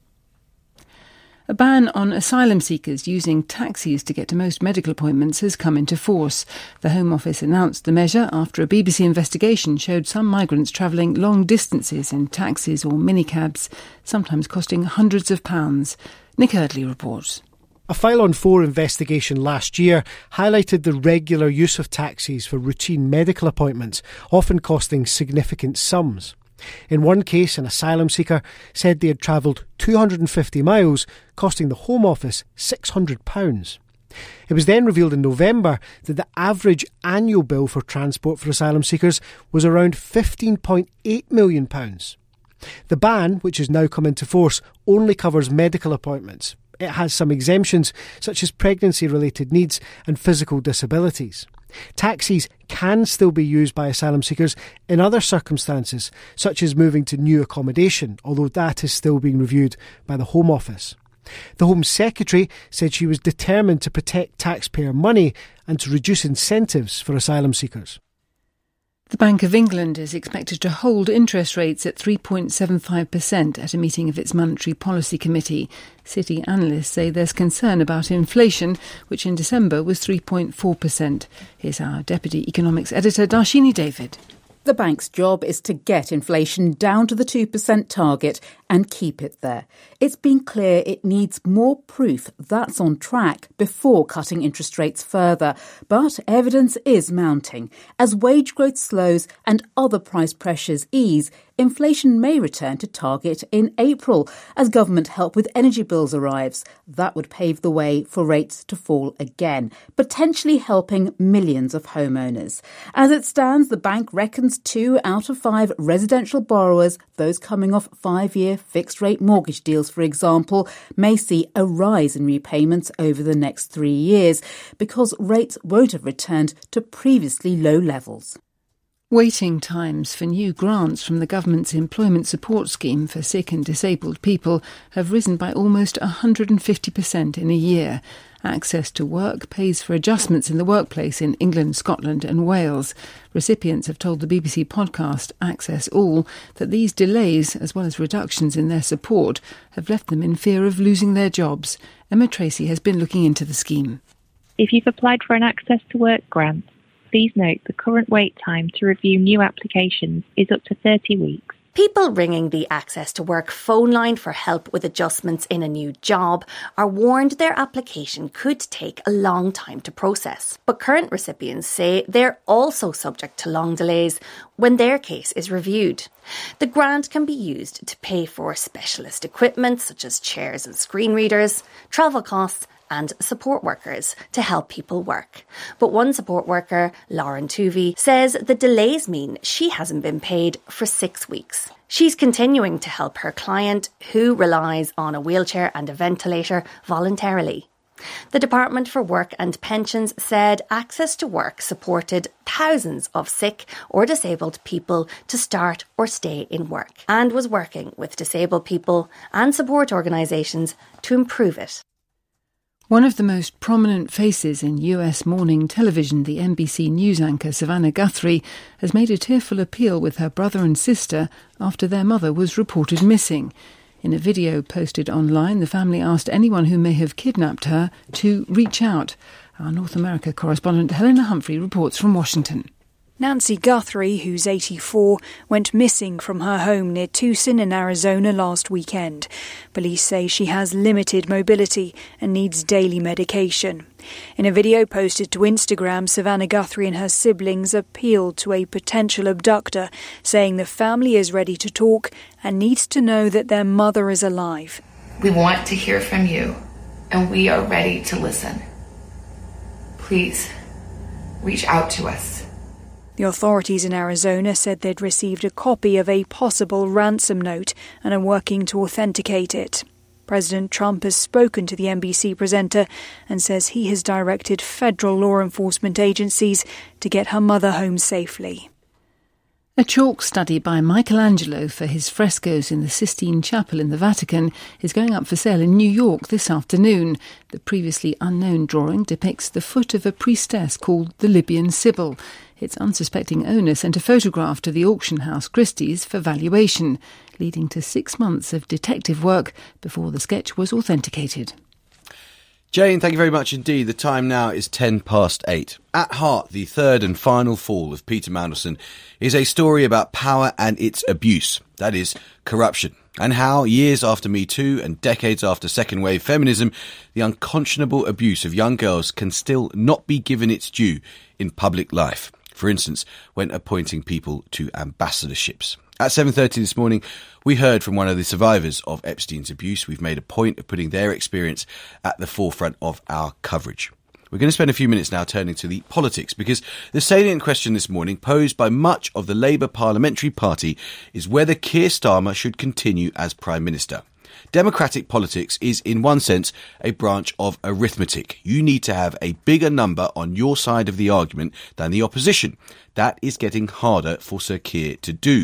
A ban on asylum seekers using taxis to get to most medical appointments has come into force. The Home Office announced the measure after a BBC investigation showed some migrants travelling long distances in taxis or minicabs, sometimes costing hundreds of pounds. Nick Eardley reports. A File on 4 investigation last year highlighted the regular use of taxis for routine medical appointments, often costing significant sums. In one case, an asylum seeker said they had travelled 250 miles, costing the Home Office £600. It was then revealed in November that the average annual bill for transport for asylum seekers was around £15.8 million. The ban, which has now come into force, only covers medical appointments. It has some exemptions, such as pregnancy-related needs and physical disabilities. Taxis can still be used by asylum seekers in other circumstances, such as moving to new accommodation, although that is still being reviewed by the Home Office. The Home Secretary said she was determined to protect taxpayer money and to reduce incentives for asylum seekers. The Bank of England is expected to hold interest rates at 3.75% at a meeting of its Monetary Policy Committee. City analysts say there's concern about inflation, which in December was 3.4%. Here's our Deputy Economics Editor, Darshini David. The bank's job is to get inflation down to the 2% target and keep it there. It's been clear it needs more proof that's on track before cutting interest rates further. But evidence is mounting. As wage growth slows and other price pressures ease, inflation may return to target in April as government help with energy bills arrives. That would pave the way for rates to fall again, potentially helping millions of homeowners. As it stands, the bank reckons 2 out of 5 residential borrowers, those coming off 5-year fixed-rate mortgage deals, for example, may see a rise in repayments over the next 3 years because rates won't have returned to previously low levels. Waiting times for new grants from the government's employment support scheme for sick and disabled people have risen by almost 150% in a year. Access to Work pays for adjustments in the workplace in England, Scotland and Wales. Recipients have told the BBC podcast Access All that these delays, as well as reductions in their support, have left them in fear of losing their jobs. Emma Tracy has been looking into the scheme. If you've applied for an Access to Work grant, please note the current wait time to review new applications is up to 30 weeks. People ringing the Access to Work phone line for help with adjustments in a new job are warned their application could take a long time to process. But current recipients say they're also subject to long delays when their case is reviewed. The grant can be used to pay for specialist equipment such as chairs and screen readers, travel costs and support workers to help people work. But one support worker, Lauren Tuvey, says the delays mean she hasn't been paid for 6 weeks. She's continuing to help her client, who relies on a wheelchair and a ventilator voluntarily. The Department for Work and Pensions said Access to Work supported thousands of sick or disabled people to start or stay in work and was working with disabled people and support organisations to improve it. One of the most prominent faces in US morning television, the NBC News anchor Savannah Guthrie, has made a tearful appeal with her brother and sister after their mother was reported missing. In a video posted online, the family asked anyone who may have kidnapped her to reach out. Our North America correspondent Helena Humphrey reports from Washington. Nancy Guthrie, who's 84, went missing from her home near Tucson in Arizona last weekend. Police say she has limited mobility and needs daily medication. In a video posted to Instagram, Savannah Guthrie and her siblings appealed to a potential abductor, saying the family is ready to talk and needs to know that their mother is alive. We want to hear from you, and we are ready to listen. Please, reach out to us. The authorities in Arizona said they'd received a copy of a possible ransom note and are working to authenticate it. President Trump has spoken to the NBC presenter and says he has directed federal law enforcement agencies to get her mother home safely. A chalk study by Michelangelo for his frescoes in the Sistine Chapel in the Vatican is going up for sale in New York this afternoon. The previously unknown drawing depicts the foot of a priestess called the Libyan Sibyl. Its unsuspecting owner sent a photograph to the auction house Christie's for valuation, leading to 6 months of detective work before the sketch was authenticated. Jane, thank you very much indeed. The time now is 8:10. At heart, the third and final fall of Peter Mandelson is a story about power and its abuse, that is, corruption, and how, years after Me Too and decades after second-wave feminism, the unconscionable abuse of young girls can still not be given its due in public life. For instance, when appointing people to ambassadorships. At 7:30 this morning, we heard from one of the survivors of Epstein's abuse. We've made a point of putting their experience at the forefront of our coverage. We're going to spend a few minutes now turning to the politics, because the salient question this morning posed by much of the Labour Parliamentary Party is whether Keir Starmer should continue as Prime Minister. Democratic politics is, in one sense, a branch of arithmetic. You need to have a bigger number on your side of the argument than the opposition. That is getting harder for Sir Keir to do.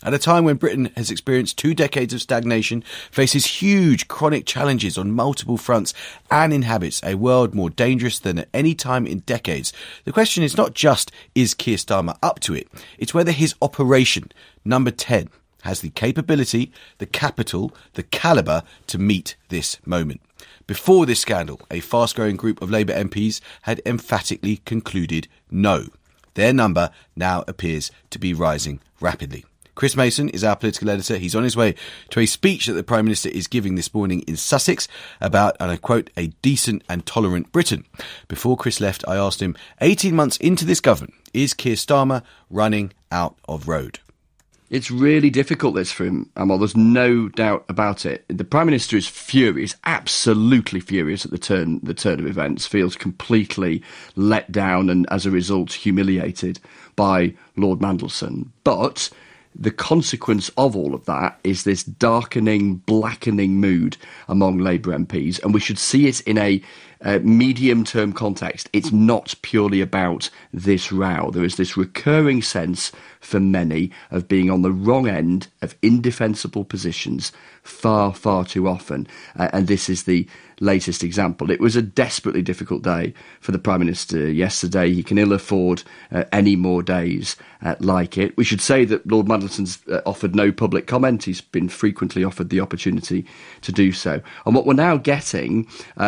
At a time when Britain has experienced 2 decades of stagnation, faces huge chronic challenges on multiple fronts, and inhabits a world more dangerous than at any time in decades, the question is not just, is Keir Starmer up to it? It's whether his operation, number 10, has the capability, the capital, the calibre to meet this moment. Before this scandal, a fast-growing group of Labour MPs had emphatically concluded no. Their number now appears to be rising rapidly. Chris Mason is our political editor. He's on his way to a speech that the Prime Minister is giving this morning in Sussex about, and I quote, a decent and tolerant Britain. Before Chris left, I asked him, 18 months into this government, is Keir Starmer running out of road? It's really difficult, this, for him, Amal. There's no doubt about it. The Prime Minister is furious, absolutely furious at the turn of events, feels completely let down and, as a result, humiliated by Lord Mandelson. But the consequence of all of that is this darkening, blackening mood among Labour MPs, and we should see it in a medium-term context. It's not purely about this row. There is this recurring sense for many of being on the wrong end of indefensible positions far, far too often. And this is the latest example. It was a desperately difficult day for the Prime Minister yesterday. He can ill afford any more days like it. We should say that Lord Mandelson's offered no public comment. He's been frequently offered the opportunity to do so. And what we're now getting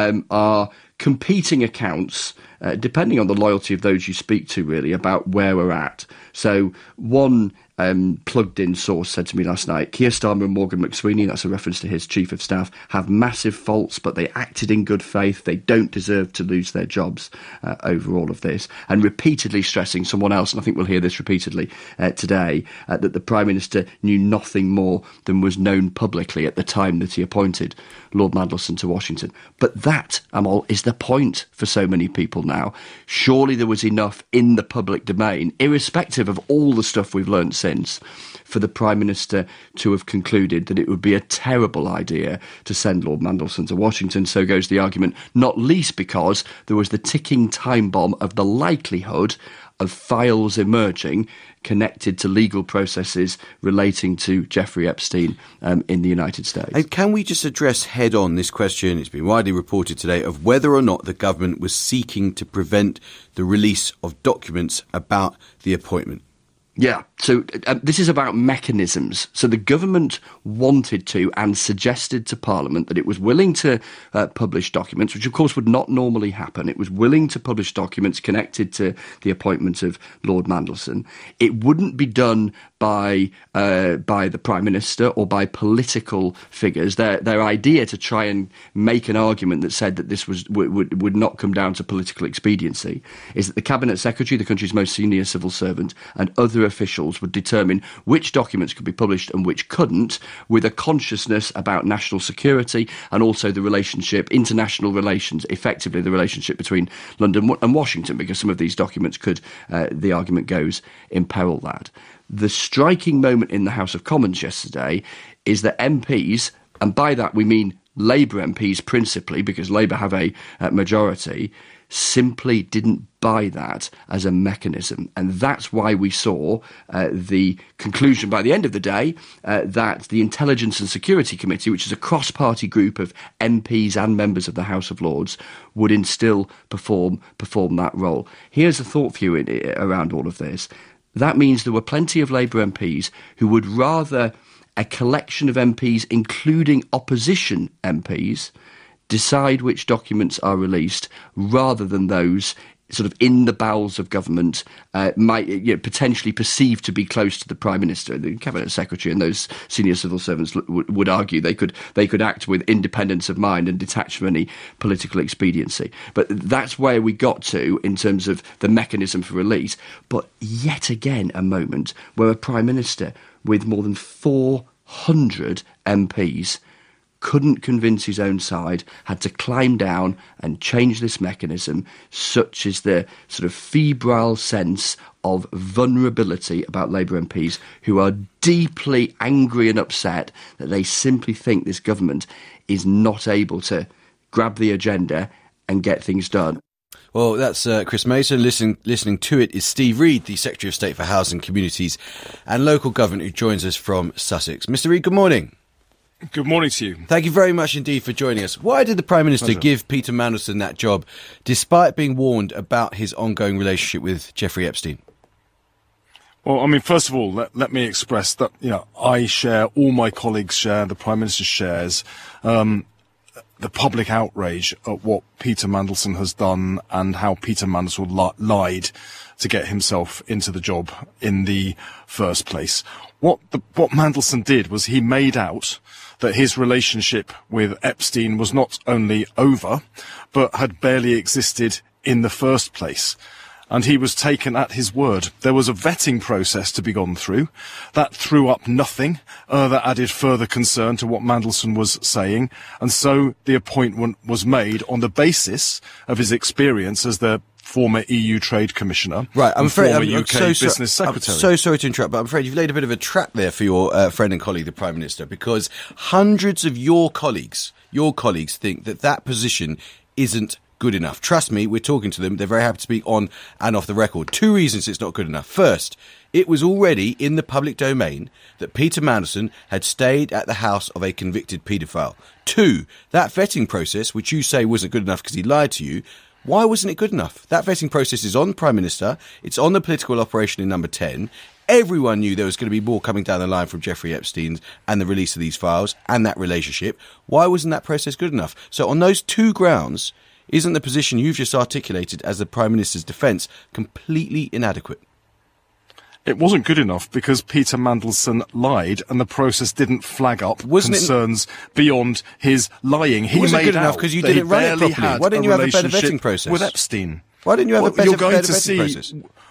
are competing accounts, depending on the loyalty of those you speak to, really, about where we're at. So one plugged-in source said to me last night, Keir Starmer and Morgan McSweeney, that's a reference to his chief of staff, have massive faults, but they acted in good faith. They don't deserve to lose their jobs over all of this. And repeatedly stressing someone else, and I think we'll hear this repeatedly today, that the Prime Minister knew nothing more than was known publicly at the time that he appointed Lord Mandelson to Washington. But that, Amal, is the point for so many people now. Surely there was enough in the public domain, irrespective of all the stuff we've learned since, for the Prime Minister to have concluded that it would be a terrible idea to send Lord Mandelson to Washington. So goes the argument, not least because there was the ticking time bomb of the likelihood of files emerging connected to legal processes relating to Jeffrey Epstein in the United States. And can we just address head on this question, it's been widely reported today, of whether or not the government was seeking to prevent the release of documents about the appointment? Yeah, so this is about mechanisms. So the government wanted to and suggested to Parliament that it was willing to publish documents, which of course would not normally happen. It was willing to publish documents connected to the appointment of Lord Mandelson. It wouldn't be done by the Prime Minister or by political figures. Their idea to try and make an argument that said that this would not come down to political expediency is that the Cabinet Secretary, the country's most senior civil servant, and other officials would determine which documents could be published and which couldn't, with a consciousness about national security and also the relationship, international relations, effectively the relationship between London and Washington, because some of these documents could, the argument goes, imperil that. The striking moment in the House of Commons yesterday is that MPs, and by that we mean Labour MPs principally, because Labour have a majority, simply didn't buy that as a mechanism. And that's why we saw the conclusion by the end of the day that the Intelligence and Security Committee, which is a cross-party group of MPs and members of the House of Lords, would instill perform that role. Here's a thought for you around all of this. That means there were plenty of Labour MPs who would rather a collection of MPs, including opposition MPs, decide which documents are released rather than those sort of in the bowels of government might potentially perceived to be close to the Prime Minister. The Cabinet Secretary and those senior civil servants would argue they could act with independence of mind and detach from any political expediency. But that's where we got to in terms of the mechanism for release. But yet again, a moment where a Prime Minister with more than 400 MPs couldn't convince his own side, had to climb down and change this mechanism. Such is the sort of febrile sense of vulnerability about Labour MPs who are deeply angry and upset that they simply think this government is not able to grab the agenda and get things done. Well, that's Chris Mason. Listening to it is Steve Reed, the Secretary of State for Housing, Communities and Local Government, who joins us from Sussex. Mr. Reed, good morning. Good morning to you. Thank you very much indeed for joining us. Why did the Prime Minister give Peter Mandelson that job, despite being warned about his ongoing relationship with Jeffrey Epstein? Well, I mean, first of all, let me express that, I share, all my colleagues share, the Prime Minister shares, the public outrage at what Peter Mandelson has done and how Peter Mandelson lied to get himself into the job in the first place. What Mandelson did was he made out that his relationship with Epstein was not only over, but had barely existed in the first place. And he was taken at his word. There was a vetting process to be gone through. That threw up nothing. That added further concern to what Mandelson was saying. And so the appointment was made on the basis of his experience as the former EU Trade Commissioner. Right, I'm afraid former UK Business Secretary. I'm so sorry to interrupt, but I'm afraid you've laid a bit of a trap there for your friend and colleague, the Prime Minister, because hundreds of your colleagues think that position isn't good enough. Trust me, we're talking to them. They're very happy to speak on and off the record. 2 reasons it's not good enough. First, it was already in the public domain that Peter Mandelson had stayed at the house of a convicted paedophile. 2, that vetting process, which you say wasn't good enough because he lied to you, why wasn't it good enough? That vetting process is on the Prime Minister. It's on the political operation in Number 10. Everyone knew there was going to be more coming down the line from Jeffrey Epstein and the release of these files and that relationship. Why wasn't that process good enough? So on those 2 grounds, isn't the position you've just articulated as the Prime Minister's defence completely inadequate? It wasn't good enough because Peter Mandelson lied and the process didn't flag up concerns beyond his lying. He wasn't made good enough out because you that didn't run it properly. Why didn't you have a better vetting process with Epstein? Why didn't you have a better vetting process?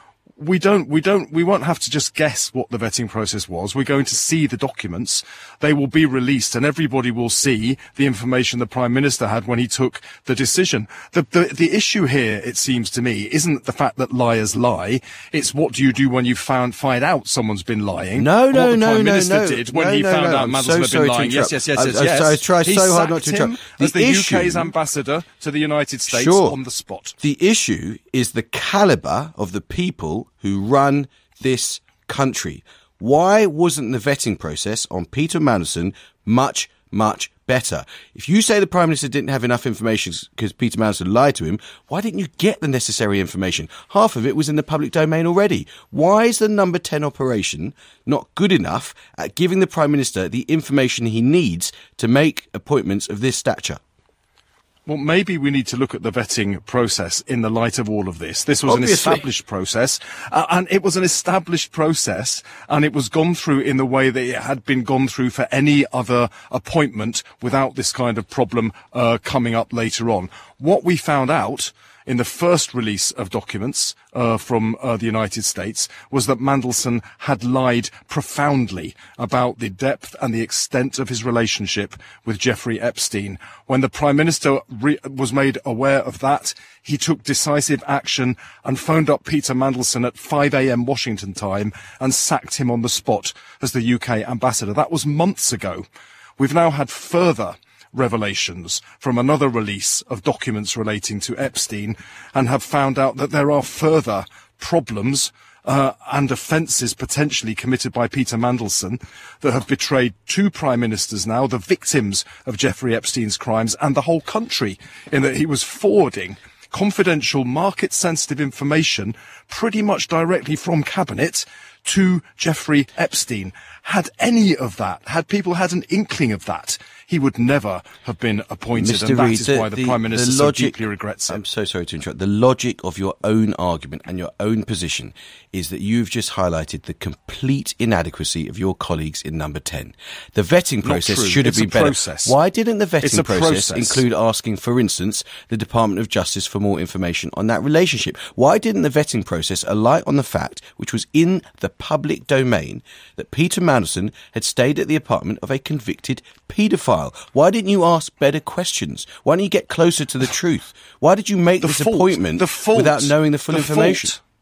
We won't have to just guess what the vetting process was. We're going to see the documents. They will be released and everybody will see the information the Prime Minister had when he took the decision. The issue here, it seems to me, isn't the fact that liars lie. It's what do you do when you find out someone's been lying. No. What the Prime Minister did when he found out Mandelson had been lying. Yes. I try so hard not to interrupt. As the UK's ambassador to the United States on the spot. The issue is the calibre of the people who run this country. Why wasn't the vetting process on Peter Mandelson much, much better? If you say the Prime Minister didn't have enough information because Peter Mandelson lied to him, why didn't you get the necessary information? Half of it was in the public domain already. Why is the Number 10 operation not good enough at giving the Prime Minister the information he needs to make appointments of this stature? Well, maybe we need to look at the vetting process in the light of all of this. This was an established process, and it was an established process, and it was gone through in the way that it had been gone through for any other appointment without this kind of problem coming up later on. What we found out in the first release of documents from the United States was that Mandelson had lied profoundly about the depth and the extent of his relationship with Jeffrey Epstein. When the Prime Minister was made aware of that, he took decisive action and phoned up Peter Mandelson at 5 a.m. Washington time and sacked him on the spot as the UK ambassador. That was months ago. We've now had further revelations from another release of documents relating to Epstein and have found out that there are further problems and offences potentially committed by Peter Mandelson that have betrayed 2 Prime Ministers now, the victims of Jeffrey Epstein's crimes, and the whole country, in that he was forwarding confidential market-sensitive information pretty much directly from Cabinet to Jeffrey Epstein. Had any of that, had people had an inkling of that, he would never have been appointed, Mr. and that Reed, is why the Prime Minister so deeply regrets it. I'm so sorry to interrupt. The logic of your own argument and your own position is that you've just highlighted the complete inadequacy of your colleagues in Number 10. The vetting process should have been better. Why didn't the vetting process include asking, for instance, the Department of Justice for more information on that relationship? Why didn't the vetting process alight on the fact, which was in the public domain, that Peter Mandelson had stayed at the apartment of a convicted paedophile? Why didn't you ask better questions? Why didn't you get closer to the truth? Why did you make this appointment without knowing the full information?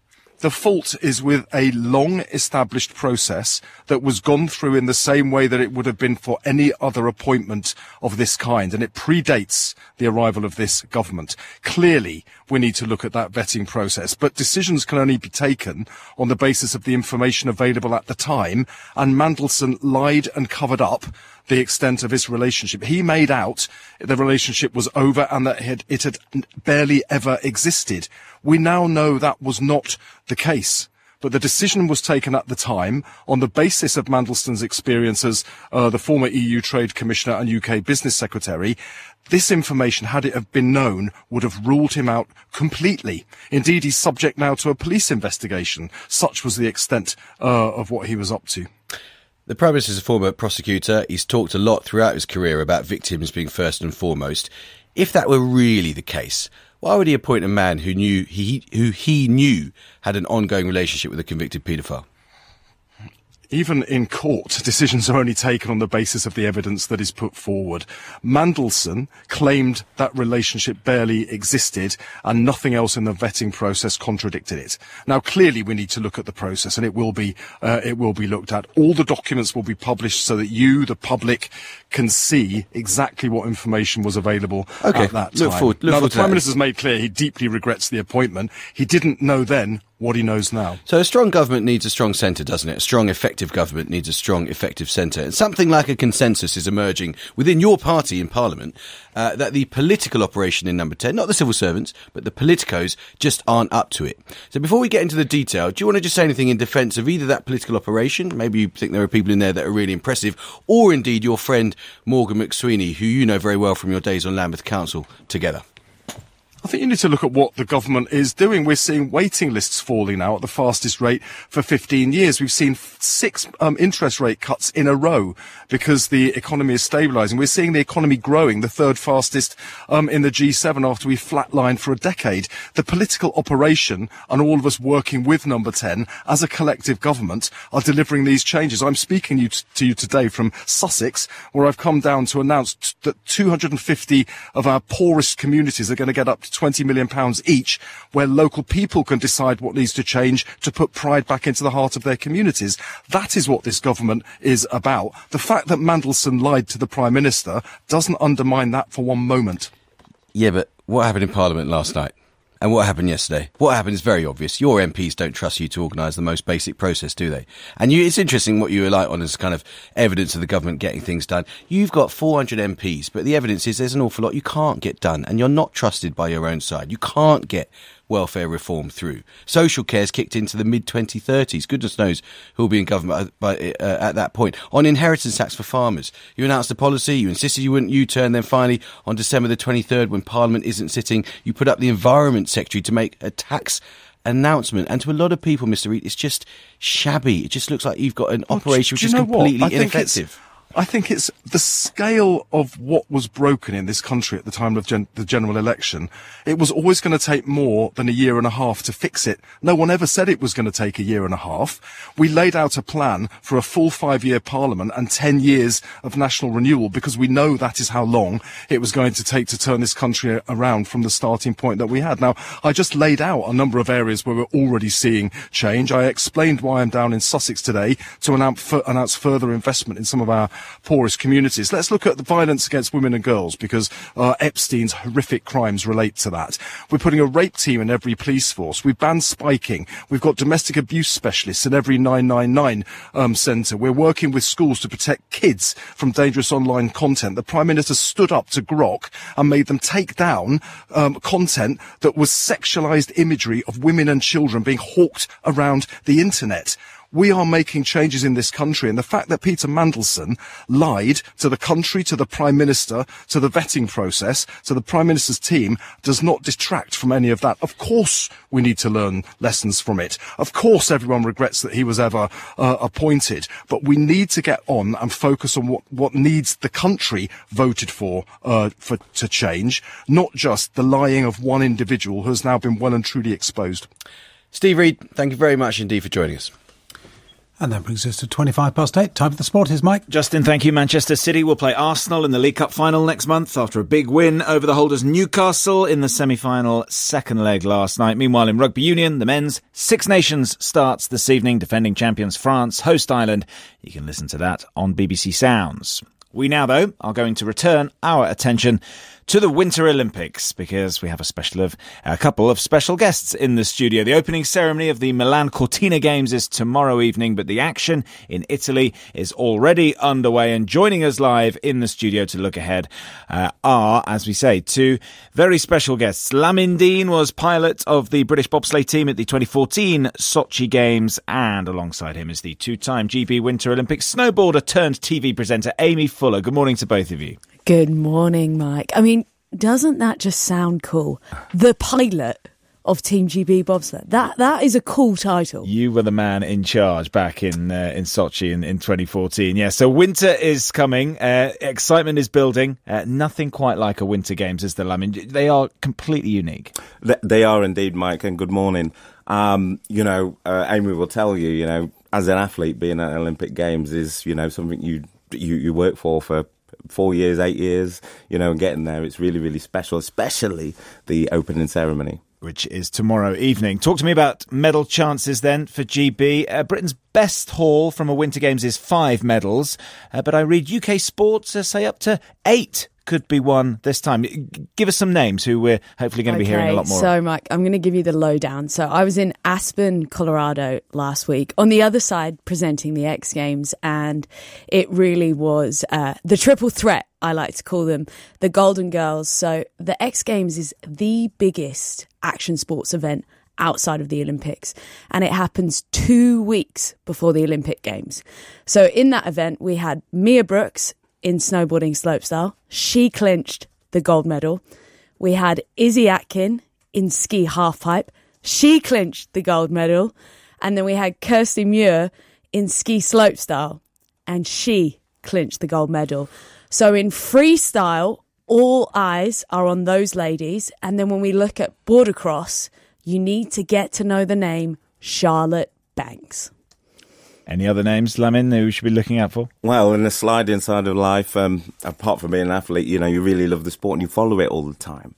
The fault is with a long-established process that was gone through in the same way that it would have been for any other appointment of this kind, and it predates the arrival of this government. Clearly, we need to look at that vetting process, but decisions can only be taken on the basis of the information available at the time, and Mandelson lied and covered up the extent of his relationship. He made out the relationship was over and that it had barely ever existed. We now know that was not the case. But the decision was taken at the time on the basis of Mandelson's experience as the former EU Trade Commissioner and UK Business Secretary. This information, had it have been known, would have ruled him out completely. Indeed, he's subject now to a police investigation. Such was the extent of what he was up to. The Prime Minister is a former prosecutor. He's talked a lot throughout his career about victims being first and foremost. If that were really the case, why would he appoint a man who he knew had an ongoing relationship with a convicted paedophile? Even in court, decisions are only taken on the basis of the evidence that is put forward. Mandelson claimed that relationship barely existed and nothing else in the vetting process contradicted it. Now, clearly we need to look at the process, and it will be looked at. All the documents will be published so that you, the public, can see exactly what information was available at that time. Look forward the to Prime that. Minister's made clear he deeply regrets the appointment. He didn't know then what he knows now. So a strong government needs a strong centre, doesn't it? A strong, effective government needs a strong, effective centre. And something like a consensus is emerging within your party in Parliament that the political operation in Number 10, not the civil servants, but the politicos, just aren't up to it. So before we get into the detail, do you want to just say anything in defence of either that political operation, maybe you think there are people in there that are really impressive, or indeed your friend Morgan McSweeney, who you know very well from your days on Lambeth Council together? I think you need to look at what the government is doing. We're seeing waiting lists falling now at the fastest rate for 15 years. We've seen 6 interest rate cuts in a row because the economy is stabilising. We're seeing the economy growing, the third fastest in the G7 after we flatlined for a decade. The political operation and all of us working with Number 10 as a collective government are delivering these changes. I'm speaking to you today from Sussex, where I've come down to announce that 250 of our poorest communities are going to get up to £20 million each, where local people can decide what needs to change to put pride back into the heart of their communities. That is what this government is about. The fact that Mandelson lied to the Prime Minister doesn't undermine that for one moment. Yeah, but what happened in Parliament last night? And what happened yesterday? What happened is very obvious. Your MPs don't trust you to organise the most basic process, do they? And it's interesting what you rely on as kind of evidence of the government getting things done. You've got 400 MPs, but the evidence is there's an awful lot you can't get done, and you're not trusted by your own side. You can't get welfare reform through. Social care's kicked into the mid-2030s. Goodness knows who will be in government at that point. On inheritance tax for farmers, you announced a policy, you insisted you wouldn't U-turn, then finally on December the 23rd, when Parliament isn't sitting, you put up the Environment Secretary to make a tax announcement. And to a lot of people, Mr. Reid, it's just shabby. It just looks like you've got an operation which is completely ineffective. I think it's the scale of what was broken in this country at the time of the general election. It was always going to take more than a year and a half to fix it. No one ever said it was going to take a year and a half. We laid out a plan for a full 5-year parliament and 10 years of national renewal because we know that is how long it was going to take to turn this country around from the starting point that we had. Now, I just laid out a number of areas where we're already seeing change. I explained why I'm down in Sussex today to announce further investment in some of our poorest communities. Let's look at the violence against women and girls, because Epstein's horrific crimes relate to that. We're putting a rape team in every police force. We've banned spiking. We've got domestic abuse specialists in every 999 centre. We're working with schools to protect kids from dangerous online content. The Prime Minister stood up to Grok and made them take down content that was sexualised imagery of women and children being hawked around the internet. We are making changes in this country, and the fact that Peter Mandelson lied to the country, to the Prime Minister, to the vetting process, to the Prime Minister's team, does not detract from any of that. Of course we need to learn lessons from it. Of course everyone regrets that he was ever appointed, but we need to get on and focus on what needs the country voted for to change, not just the lying of one individual who has now been well and truly exposed. Steve Reid, thank you very much indeed for joining us. And that brings us to 8:25. Time for the sport. Here's Mike. Justin, thank you. Manchester City will play Arsenal in the League Cup final next month after a big win over the holders Newcastle in the semi-final second leg last night. Meanwhile, in Rugby Union, the men's Six Nations starts this evening. Defending champions France host Ireland. You can listen to that on BBC Sounds. We now, though, are going to return our attention to the Winter Olympics because we have a couple of special guests in the studio. The opening ceremony of the Milan Cortina Games is tomorrow evening, but the action in Italy is already underway. And joining us live in the studio to look ahead are, as we say, two very special guests. Lamin Dean was pilot of the British bobsleigh team at the 2014 Sochi Games, and alongside him is the two-time GB Winter Olympics snowboarder turned TV presenter Amy Fuller. Good morning to both of you. Good morning, Mike. I mean, doesn't that just sound cool? The pilot of Team GB bobsled. That is a cool title. You were the man in charge back in Sochi in 2014. Yeah, so winter is coming. Excitement is building. Nothing quite like a Winter Games, is there, Lamin? They are completely unique. They are indeed, Mike, and good morning. Amy will tell you, as an athlete, being at Olympic Games is, something you work for 4 years, 8 years, and getting there, it's really, really special, especially the opening ceremony. Which is tomorrow evening. Talk to me about medal chances then for GB. Britain's best haul from a Winter Games is 5 medals, but I read UK Sports say up to 8 could be won this time. Give us some names who we're hopefully going to be hearing a lot more. So, Mike, I'm going to give you the lowdown. So I was in Aspen, Colorado last week, on the other side presenting the X Games, and it really was the triple threat, I like to call them, the Golden Girls. So the X Games is the biggest action sports event outside of the Olympics, and it happens 2 weeks before the Olympic Games. So in that event, we had Mia Brooks in snowboarding slopestyle. She clinched the gold medal. We had Izzy Atkin in ski halfpipe. She clinched the gold medal. And then we had Kirsty Muir in ski slopestyle, and she clinched the gold medal. So in freestyle, all eyes are on those ladies. And then when we look at border cross, you need to get to know the name Charlotte Banks. Any other names, Lamin, who we should be looking out for? Well, in the sliding side of life, apart from being an athlete, you really love the sport and you follow it all the time.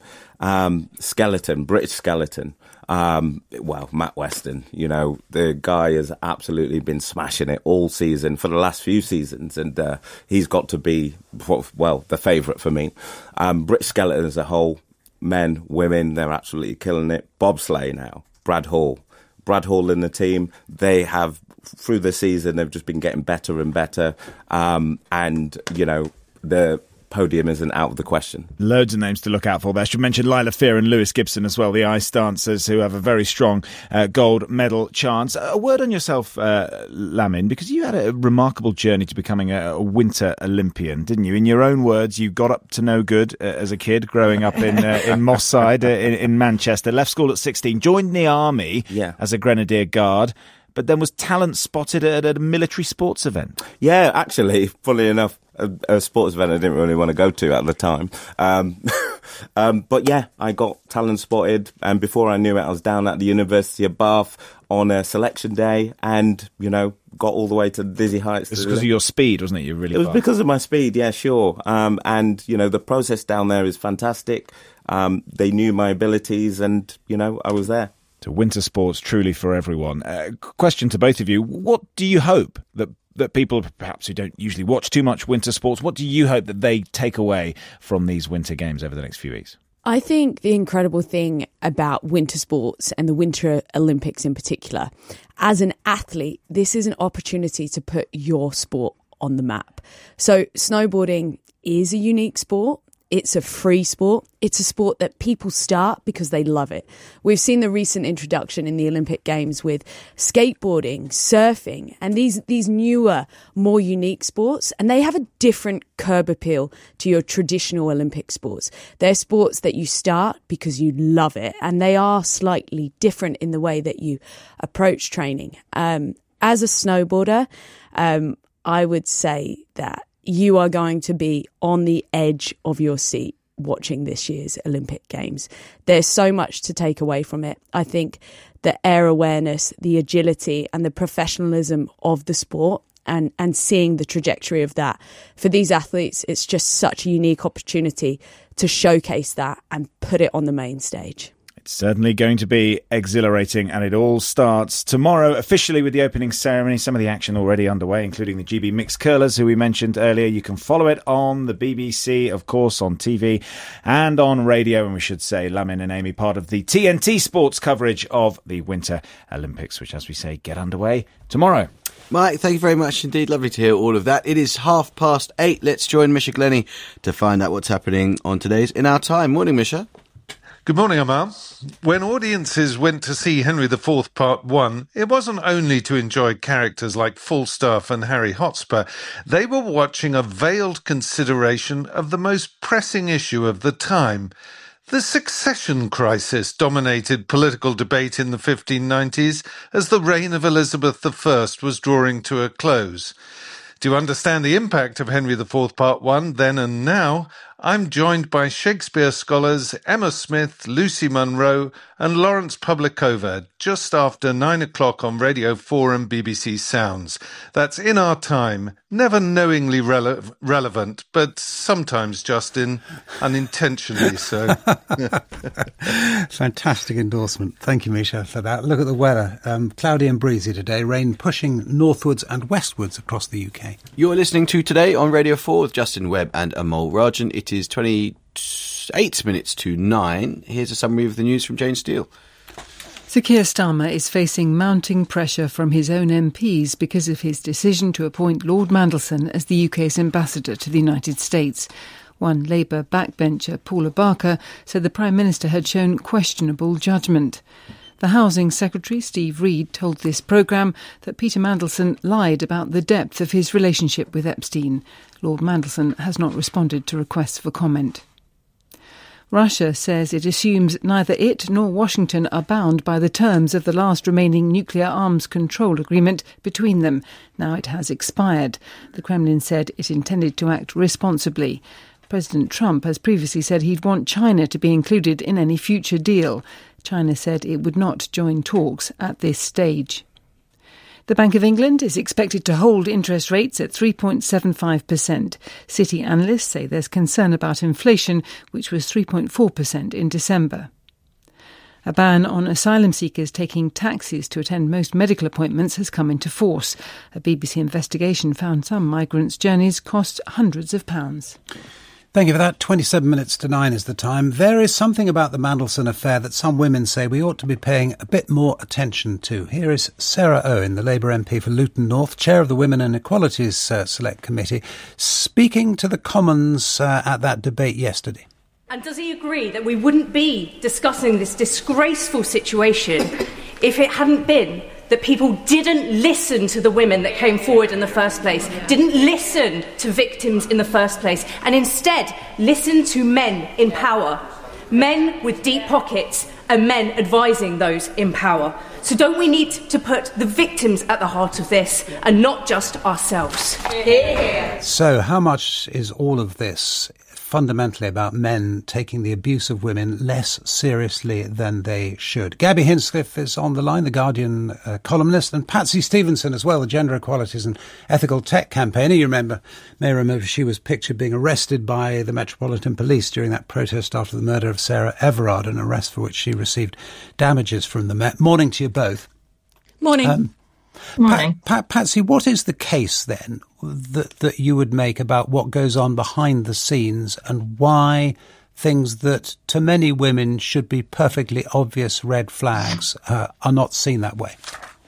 Skeleton, British skeleton. Matt Weston, the guy has absolutely been smashing it all season for the last few seasons, and he's got to be, the favourite for me. British skeleton as a whole, men, women, they're absolutely killing it. Bobsleigh now, Brad Hall in the team, they have, through the season, they've just been getting better and better. The podium isn't out of the question. Loads of names to look out for there. I should mention Lila Fear and Lewis Gibson as well, the ice dancers who have a very strong gold medal chance. A word on yourself, Lamin, because you had a remarkable journey to becoming a Winter Olympian, didn't you? In your own words, you got up to no good as a kid growing up in Moss Side in Manchester, left school at 16, joined the army as a Grenadier Guard, but then was talent spotted at a military sports event. Yeah, actually, funnily enough, a sports event I didn't really want to go to at the time. But yeah, I got talent spotted, and before I knew it, I was down at the University of Bath on a selection day and, got all the way to dizzy heights. It was because of your speed, wasn't it? You're really It was because of my speed, yeah, sure. And, the process down there is fantastic. They knew my abilities and, I was there. So winter sports truly for everyone. Question to both of you. What do you hope that people, perhaps who don't usually watch too much winter sports, what do you hope that they take away from these Winter Games over the next few weeks? I think the incredible thing about winter sports and the Winter Olympics in particular, as an athlete, this is an opportunity to put your sport on the map. So snowboarding is a unique sport. It's a free sport. It's a sport that people start because they love it. We've seen the recent introduction in the Olympic Games with skateboarding, surfing, and these newer, more unique sports. And they have a different curb appeal to your traditional Olympic sports. They're sports that you start because you love it, and they are slightly different in the way that you approach training. As a snowboarder, I would say that you are going to be on the edge of your seat watching this year's Olympic Games. There's so much to take away from it. I think the air awareness, the agility and the professionalism of the sport and seeing the trajectory of that. For these athletes, it's just such a unique opportunity to showcase that and put it on the main stage. It's certainly going to be exhilarating, and it all starts tomorrow officially with the opening ceremony. Some of the action already underway, including the GB Mixed Curlers, who we mentioned earlier. You can follow it on the BBC, of course, on TV and on radio. And we should say Lamin and Amy, part of the TNT Sports coverage of the Winter Olympics, which, as we say, get underway tomorrow. Mike, thank you very much indeed. Lovely to hear all of that. It is 8:30. Let's join Misha Glennie to find out what's happening on today's In Our Time. Morning, Misha. Good morning, Amal. When audiences went to see Henry IV Part 1, it wasn't only to enjoy characters like Falstaff and Harry Hotspur. They were watching a veiled consideration of the most pressing issue of the time. The succession crisis dominated political debate in the 1590s as the reign of Elizabeth I was drawing to a close. To understand the impact of Henry IV Part 1 then and now, I'm joined by Shakespeare scholars Emma Smith, Lucy Munro and Lawrence Publikova just after 9 o'clock on Radio 4 and BBC Sounds. That's In Our Time, never knowingly relevant, but sometimes, Justin, unintentionally so. Fantastic endorsement. Thank you, Misha, for that. Look at the weather. Cloudy and breezy today, rain pushing northwards and westwards across the UK. You're listening to Today on Radio 4 with Justin Webb and Amol Rajan. It is 28 minutes to 9. Here's a summary of the news from Jane Steele. Sir Keir Starmer is facing mounting pressure from his own MPs because of his decision to appoint Lord Mandelson as the UK's ambassador to the United States. One Labour backbencher, Paula Barker, said the Prime Minister had shown questionable judgment. The Housing Secretary, Steve Reed, told this programme that Peter Mandelson lied about the depth of his relationship with Epstein. Lord Mandelson has not responded to requests for comment. Russia says it assumes neither it nor Washington are bound by the terms of the last remaining nuclear arms control agreement between them. Now it has expired. The Kremlin said it intended to act responsibly. President Trump has previously said he'd want China to be included in any future deal. China said it would not join talks at this stage. The Bank of England is expected to hold interest rates at 3.75%. City analysts say there's concern about inflation, which was 3.4% in December. A ban on asylum seekers taking taxis to attend most medical appointments has come into force. A BBC investigation found some migrants' journeys cost hundreds of pounds. Thank you for that. 27 minutes to 9 is the time. There is something about the Mandelson affair that some women say we ought to be paying a bit more attention to. Here is Sarah Owen, the Labour MP for Luton North, chair of the Women and Equalities Select Committee, speaking to the Commons at that debate yesterday. And does he agree that we wouldn't be discussing this disgraceful situation if it hadn't been that people didn't listen to the women that came forward in the first place, didn't listen to victims in the first place, and instead listened to men in power, men with deep pockets and men advising those in power? So don't we need to put the victims at the heart of this and not just ourselves? So how much is all of this fundamentally about men taking the abuse of women less seriously than they should? Gabby Hinscliffe is on the line, the Guardian columnist, and Patsy Stevenson as well, the Gender Equalities and Ethical Tech campaigner. You may remember she was pictured being arrested by the Metropolitan Police during that protest after the murder of Sarah Everard, an arrest for which she received damages from the Met. Morning to you both. Morning. Morning. Patsy, what is the case then that you would make about what goes on behind the scenes and why things that to many women should be perfectly obvious red flags are not seen that way?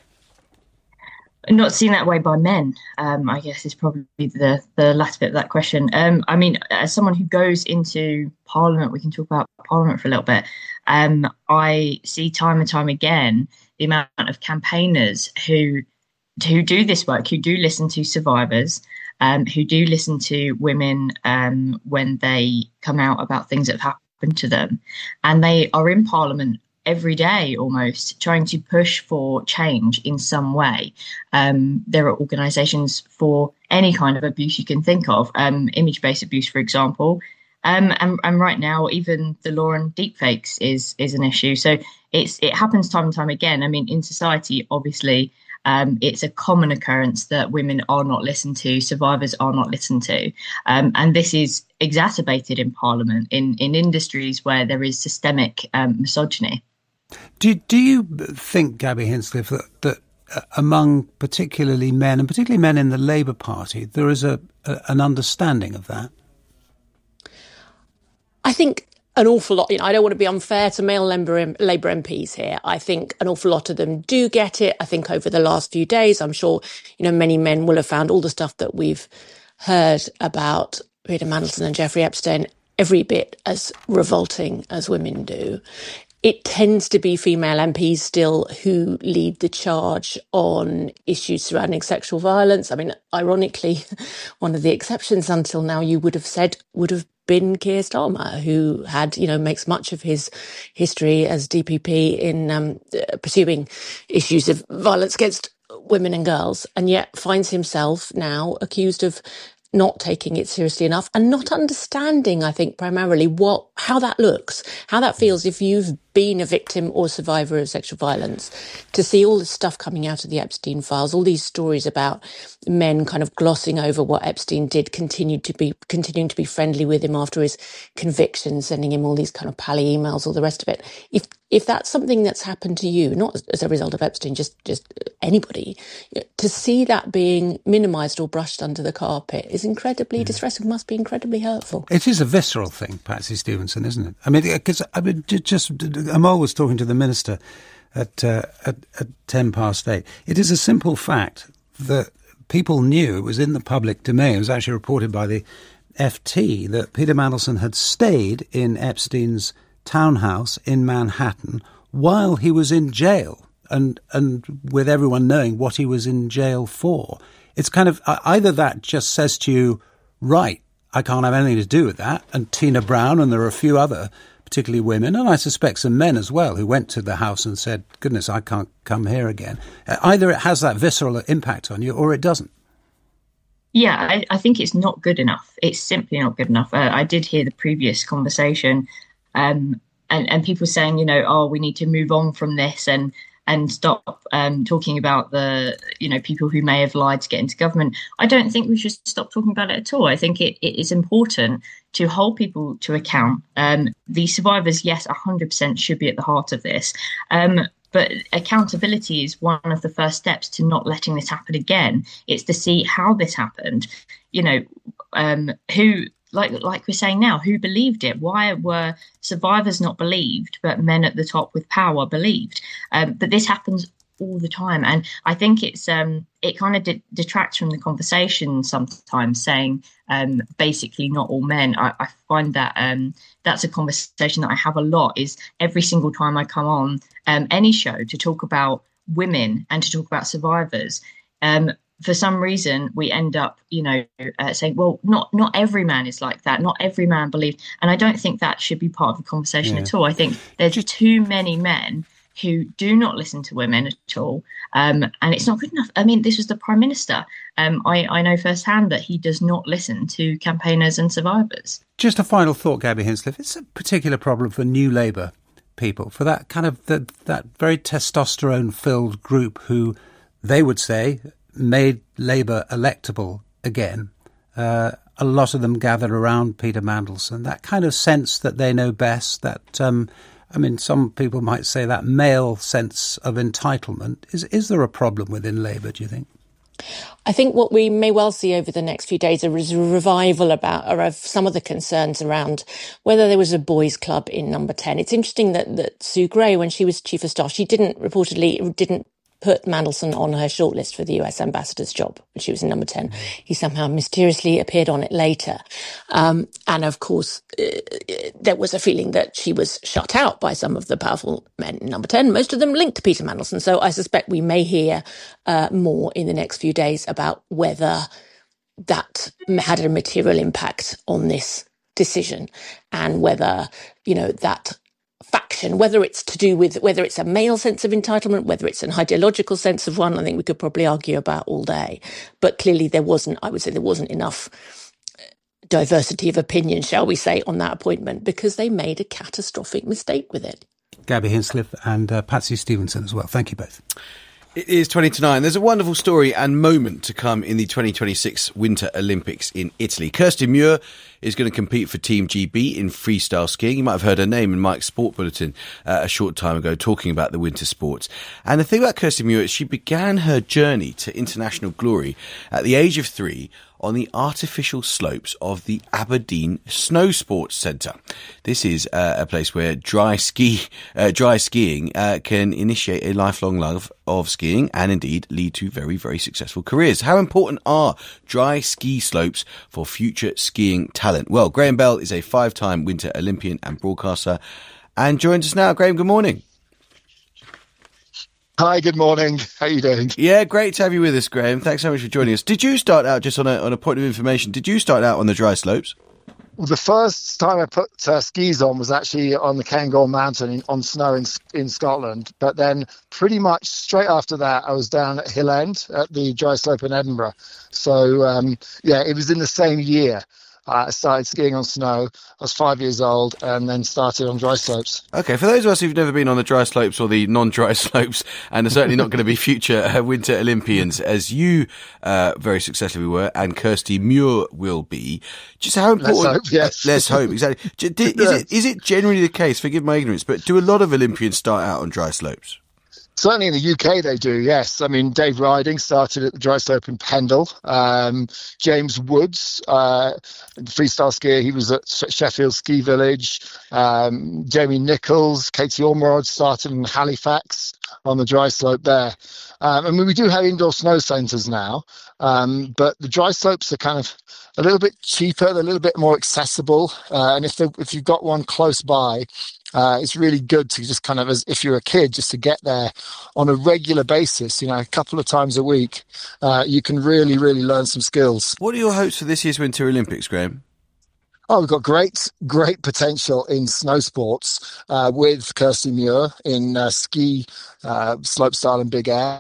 Not seen that way by men, I guess is probably the last bit of that question. I mean, as someone who goes into Parliament, we can talk about Parliament for a little bit. I see time and time again the amount of campaigners who do this work, who do listen to survivors, who do listen to women when they come out about things that have happened to them. And they are in Parliament every day almost trying to push for change in some way. There are organisations for any kind of abuse you can think of, image-based abuse, for example. And right now, even the law on deepfakes is an issue. So it happens time and time again. I mean, in society, obviously, it's a common occurrence that women are not listened to, survivors are not listened to. And this is exacerbated in Parliament, in industries where there is systemic misogyny. Do you think, Gabby Hinsliff, that among particularly men, and particularly men in the Labour Party, there is an understanding of that? I think an awful lot, I don't want to be unfair to male Labour MPs here. I think an awful lot of them do get it. I think over the last few days, I'm sure, many men will have found all the stuff that we've heard about Peter Mandelson and Jeffrey Epstein every bit as revolting as women do. It tends to be female MPs still who lead the charge on issues surrounding sexual violence. I mean, ironically, one of the exceptions until now you would have been Keir Starmer, who had, makes much of his history as DPP in pursuing issues of violence against women and girls, and yet finds himself now accused of not taking it seriously enough and not understanding, I think, primarily how that looks, how that feels if you've been a victim or survivor of sexual violence, to see all this stuff coming out of the Epstein files, all these stories about men kind of glossing over what Epstein did, continuing to be friendly with him after his conviction, sending him all these kind of pally emails, all the rest of it. If that's something that's happened to you, not as a result of Epstein, just anybody, to see that being minimised or brushed under the carpet is incredibly distressing, must be incredibly hurtful. It is a visceral thing, Patsy Stevenson, isn't it? I mean, because Amol was talking to the minister at 8:10. It is a simple fact that people knew, it was in the public domain, it was actually reported by the FT, that Peter Mandelson had stayed in Epstein's townhouse in Manhattan while he was in jail, and with everyone knowing what he was in jail for. It's kind of either that just says to you, right, I can't have anything to do with that, and Tina Brown, and there are a few other, particularly women, and I suspect some men as well, who went to the house and said, goodness, I can't come here again. Either it has that visceral impact on you or it doesn't. Yeah, I think it's not good enough. It's simply not good enough. I did hear the previous conversation and people saying, we need to move on from this and stop talking about the, people who may have lied to get into government. I don't think we should stop talking about it at all. I think it is important to hold people to account. The survivors, yes, 100% should be at the heart of this. But accountability is one of the first steps to not letting this happen again. It's to see how this happened, who, like we're saying now, who believed it? Why were survivors not believed, but men at the top with power believed? But this happens all the time. And I think it's it kind of detracts from the conversation sometimes, saying basically not all men. I find that that's a conversation that I have a lot, is every single time I come on any show to talk about women and to talk about survivors, for some reason we end up, saying, well, not every man is like that. Not every man believed. And I don't think that should be part of the conversation at all. I think there's too many men who do not listen to women at all. And it's not good enough. I mean, this was the Prime Minister. I know firsthand that he does not listen to campaigners and survivors. Just a final thought, Gabby Hinsliff. It's a particular problem for New Labour people, for that kind of that very testosterone-filled group who they would say made Labour electable again. A lot of them gathered around Peter Mandelson. That kind of sense that they know best, that some people might say that male sense of entitlement. Is there a problem within Labour, do you think? I think what we may well see over the next few days is a revival of some of the concerns around whether there was a boys' club in Number 10. It's interesting that Sue Gray, when she was Chief of Staff, she didn't put Mandelson on her shortlist for the US ambassador's job when she was in Number 10. He somehow mysteriously appeared on it later. And of course, there was a feeling that she was shut out by some of the powerful men in Number 10, most of them linked to Peter Mandelson. So I suspect we may hear more in the next few days about whether that had a material impact on this decision, and whether, that faction, whether it's to do with whether it's a male sense of entitlement, whether it's an ideological sense of one, I think we could probably argue about all day. But clearly there wasn't enough diversity of opinion, shall we say, on that appointment, because they made a catastrophic mistake with it. Gabby Hinsliff and Patsy Stevenson as well. Thank you both. It is 20 to 9. There's a wonderful story and moment to come in the 2026 Winter Olympics in Italy. Kirsty Muir is going to compete for Team GB in freestyle skiing. You might have heard her name in Mike's Sport Bulletin a short time ago, talking about the winter sports. And the thing about Kirsty Muir is she began her journey to international glory at the age of 3 on the artificial slopes of the Aberdeen Snow Sports Centre. This is a place where dry skiing can initiate a lifelong love of skiing and indeed lead to very, very successful careers. How important are dry ski slopes for future skiing talent? Well, Graham Bell is a 5-time Winter Olympian and broadcaster and joins us now. Graham, good morning. Hi, good morning. How are you doing? Yeah, great to have you with us, Graham. Thanks so much for joining us. Did you start out, just on a point of information, did you start out on the dry slopes? Well, the first time I put skis on was actually on the Cairngorm Mountain on snow in Scotland. But then pretty much straight after that, I was down at Hill End at the dry slope in Edinburgh. So, it was in the same year. I started skiing on snow. I was 5 years old and then started on dry slopes. OK, for those of us who've never been on the dry slopes or the non-dry slopes and are certainly not going to be future Winter Olympians, as you very successfully were and Kirsty Muir will be, just how important... Let's hope, yes. Let's hope, exactly. Is it generally the case, forgive my ignorance, but do a lot of Olympians start out on dry slopes? Certainly in the UK they do, yes. I mean, Dave Riding started at the dry slope in Pendle. James Woods, freestyle skier, he was at Sheffield Ski Village. Jamie Nichols, Katie Ormerod started in Halifax on the dry slope there. We do have indoor snow centres now, but the dry slopes are kind of a little bit cheaper, they're a little bit more accessible. And if you've got one close by, it's really good to just kind of, as if you're a kid, just to get there on a regular basis, a couple of times a week. You can really, really learn some skills. What are your hopes for this year's Winter Olympics, Graham? Oh, we've got great potential in snow sports with Kirsty Muir in ski, slopestyle and big air.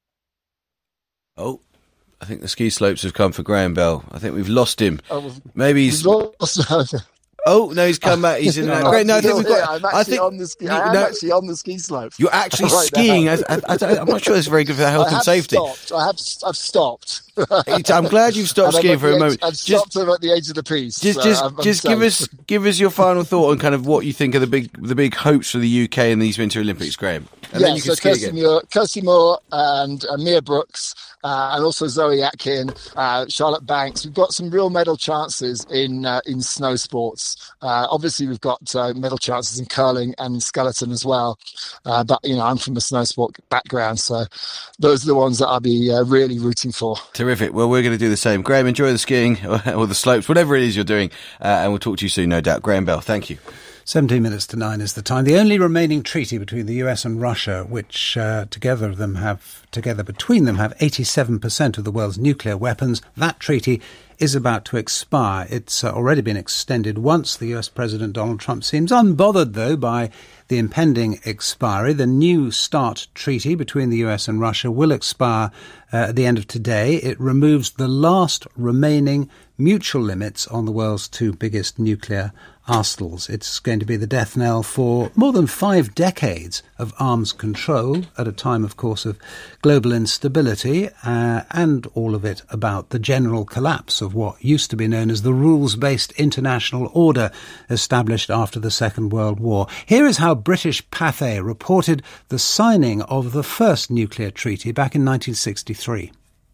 Oh, I think the ski slopes have come for Graham Bell. I think we've lost him. Maybe he's... Oh, no, he's come back. He's in that. Great. No, I think we've got... I'm actually on the ski slopes. You're actually right skiing. I'm not sure that's very good for health and safety. I've stopped. I'm glad you've stopped skiing for a moment. I've stopped at the age of the piece. Just give us your final thought on kind of what you think are the big hopes for the UK in these Winter Olympics, Graham. And then you can ski again. Kirsty Moore and Mia Brooks, and also Zoe Atkin, Charlotte Banks. We've got some real medal chances in snow sports. Obviously, we've got medal chances in curling and skeleton as well. But I'm from a snow sport background, so those are the ones that I'll be really rooting for. Terrific. Well, we're going to do the same. Graham, enjoy the skiing or the slopes, whatever it is you're doing, and we'll talk to you soon, no doubt. Graham Bell, thank you. 17 minutes to 9 is the time. The only remaining treaty between the US and Russia, which together between them have 87% of the world's nuclear weapons, that treaty is about to expire. It's already been extended once. The US President Donald Trump seems unbothered, though, by the impending expiry. The New START treaty between the US and Russia will expire at the end of today. It removes the last remaining mutual limits on the world's two biggest nuclear arsenals. It's going to be the death knell for more than 5 decades of arms control at a time, of course, of global instability, and all of it about the general collapse of what used to be known as the rules-based international order established after the Second World War. Here is how British Pathé reported the signing of the first nuclear treaty back in 1963.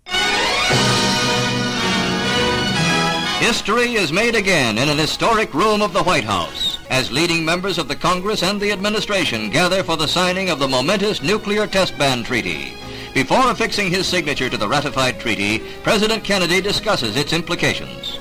History is made again in an historic room of the White House as leading members of the Congress and the administration gather for the signing of the momentous Nuclear Test Ban Treaty. Before affixing his signature to the ratified treaty, President Kennedy discusses its implications.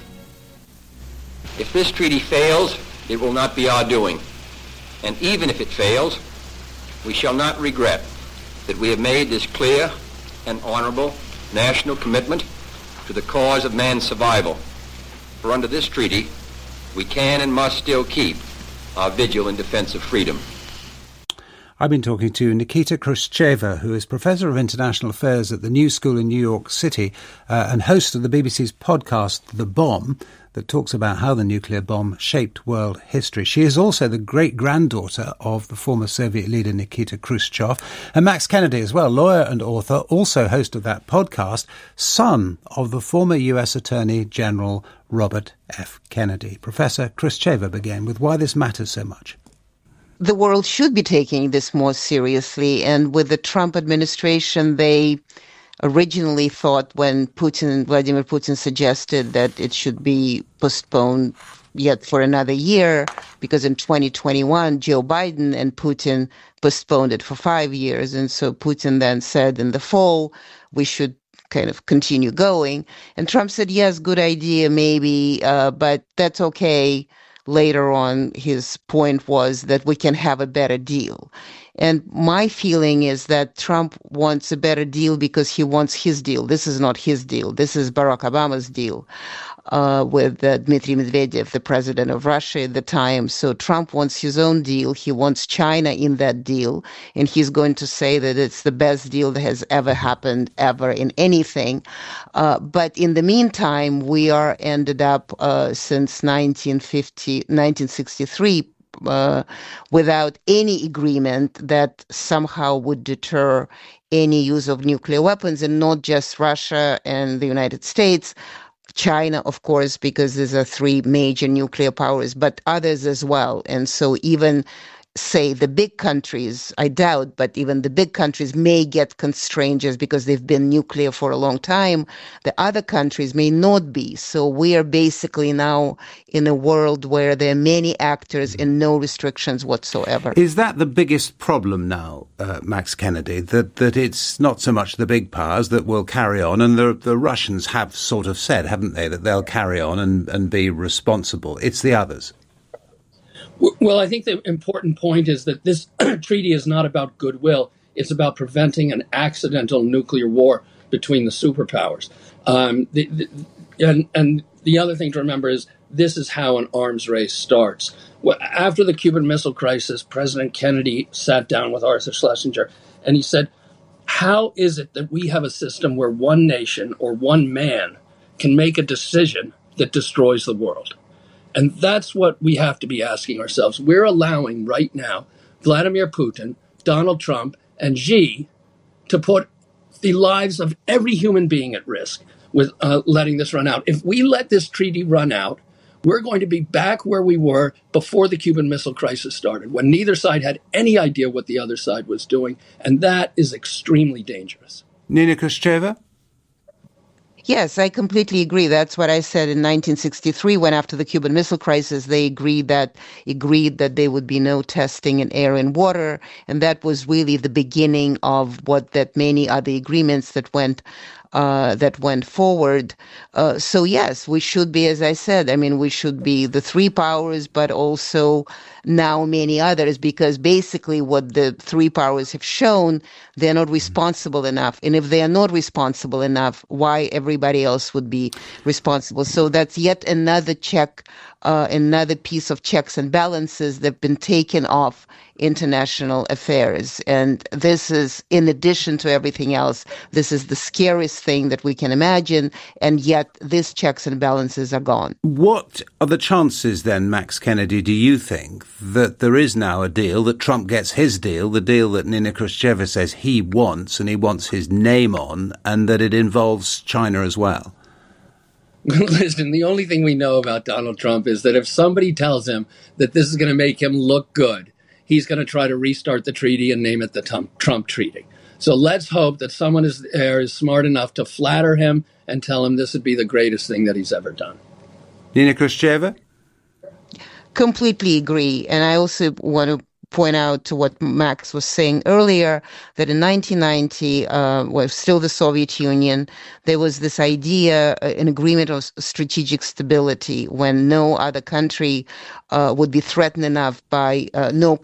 If this treaty fails, it will not be our doing. And even if it fails, we shall not regret that we have made this clear and honorable national commitment to the cause of man's survival. For under this treaty, we can and must still keep our vigil in defense of freedom. I've been talking to Nikita Khrushcheva, who is Professor of International Affairs at the New School in New York City and host of the BBC's podcast, The Bomb, that talks about how the nuclear bomb shaped world history. She is also the great-granddaughter of the former Soviet leader Nikita Khrushchev. And Max Kennedy as well, lawyer and author, also host of that podcast, son of the former US Attorney General Robert F. Kennedy. Professor Khrushcheva began with why this matters so much. The world should be taking this more seriously. And with the Trump administration, they originally thought when Vladimir Putin suggested that it should be postponed yet for another year, because in 2021, Joe Biden and Putin postponed it for 5 years. And so Putin then said in the fall, we should kind of continue going. And Trump said, yes, good idea, maybe, but that's okay. Later on, his point was that we can have a better deal. And my feeling is that Trump wants a better deal because he wants his deal. This is not his deal. This is Barack Obama's deal with Dmitry Medvedev, the president of Russia at the time. So Trump wants his own deal. He wants China in that deal. And he's going to say that it's the best deal that has ever happened ever in anything. But in the meantime, we are ended up since 1963 without any agreement that somehow would deter any use of nuclear weapons, and not just Russia and the United States, China, of course, because these are three major nuclear powers, but others as well. And so even say the big countries, I doubt, but even the big countries may get constrained just because they've been nuclear for a long time. The other countries may not be. So we are basically now in a world where there are many actors and no restrictions whatsoever. Is that the biggest problem now, Max Kennedy, that it's not so much the big powers that will carry on, and the Russians have sort of said, haven't they, that they'll carry on and be responsible. It's the others. Well, I think the important point is that this treaty is not about goodwill. It's about preventing an accidental nuclear war between the superpowers. And the other thing to remember is this is how an arms race starts. After the Cuban Missile Crisis, President Kennedy sat down with Arthur Schlesinger and he said, how is it that we have a system where one nation or one man can make a decision that destroys the world? And that's what we have to be asking ourselves. We're allowing right now Vladimir Putin, Donald Trump, and Xi to put the lives of every human being at risk with letting this run out. If we let this treaty run out, we're going to be back where we were before the Cuban Missile Crisis started, when neither side had any idea what the other side was doing. And that is extremely dangerous. Nina Khrushcheva? Yes, I completely agree. That's what I said in 1963, when after the Cuban Missile Crisis, they agreed that there would be no testing in air and water. And that was really the beginning of that many other agreements that went forward. So yes, we should be, as I said, we should be the three powers, but also now many others, because basically what the three powers have shown, they're not responsible enough. And if they are not responsible enough, why everybody else would be responsible? So that's yet another another piece of checks and balances that have been taken off international affairs. And this is, in addition to everything else, this is the scariest thing that we can imagine. And yet these checks and balances are gone. What are the chances then, Max Kennedy, do you think, that there is now a deal, that Trump gets his deal, the deal that Nina Khrushcheva says he wants and he wants his name on, and that it involves China as well? Listen, the only thing we know about Donald Trump is that if somebody tells him that this is going to make him look good, he's going to try to restart the treaty and name it the Trump Treaty. So let's hope that someone is smart enough to flatter him and tell him this would be the greatest thing that he's ever done. Nina Khrushcheva? Completely agree. And I also want to point out to what Max was saying earlier, that in 1990, was still the Soviet Union, there was this idea, an agreement of strategic stability, when no other country would be threatened enough by another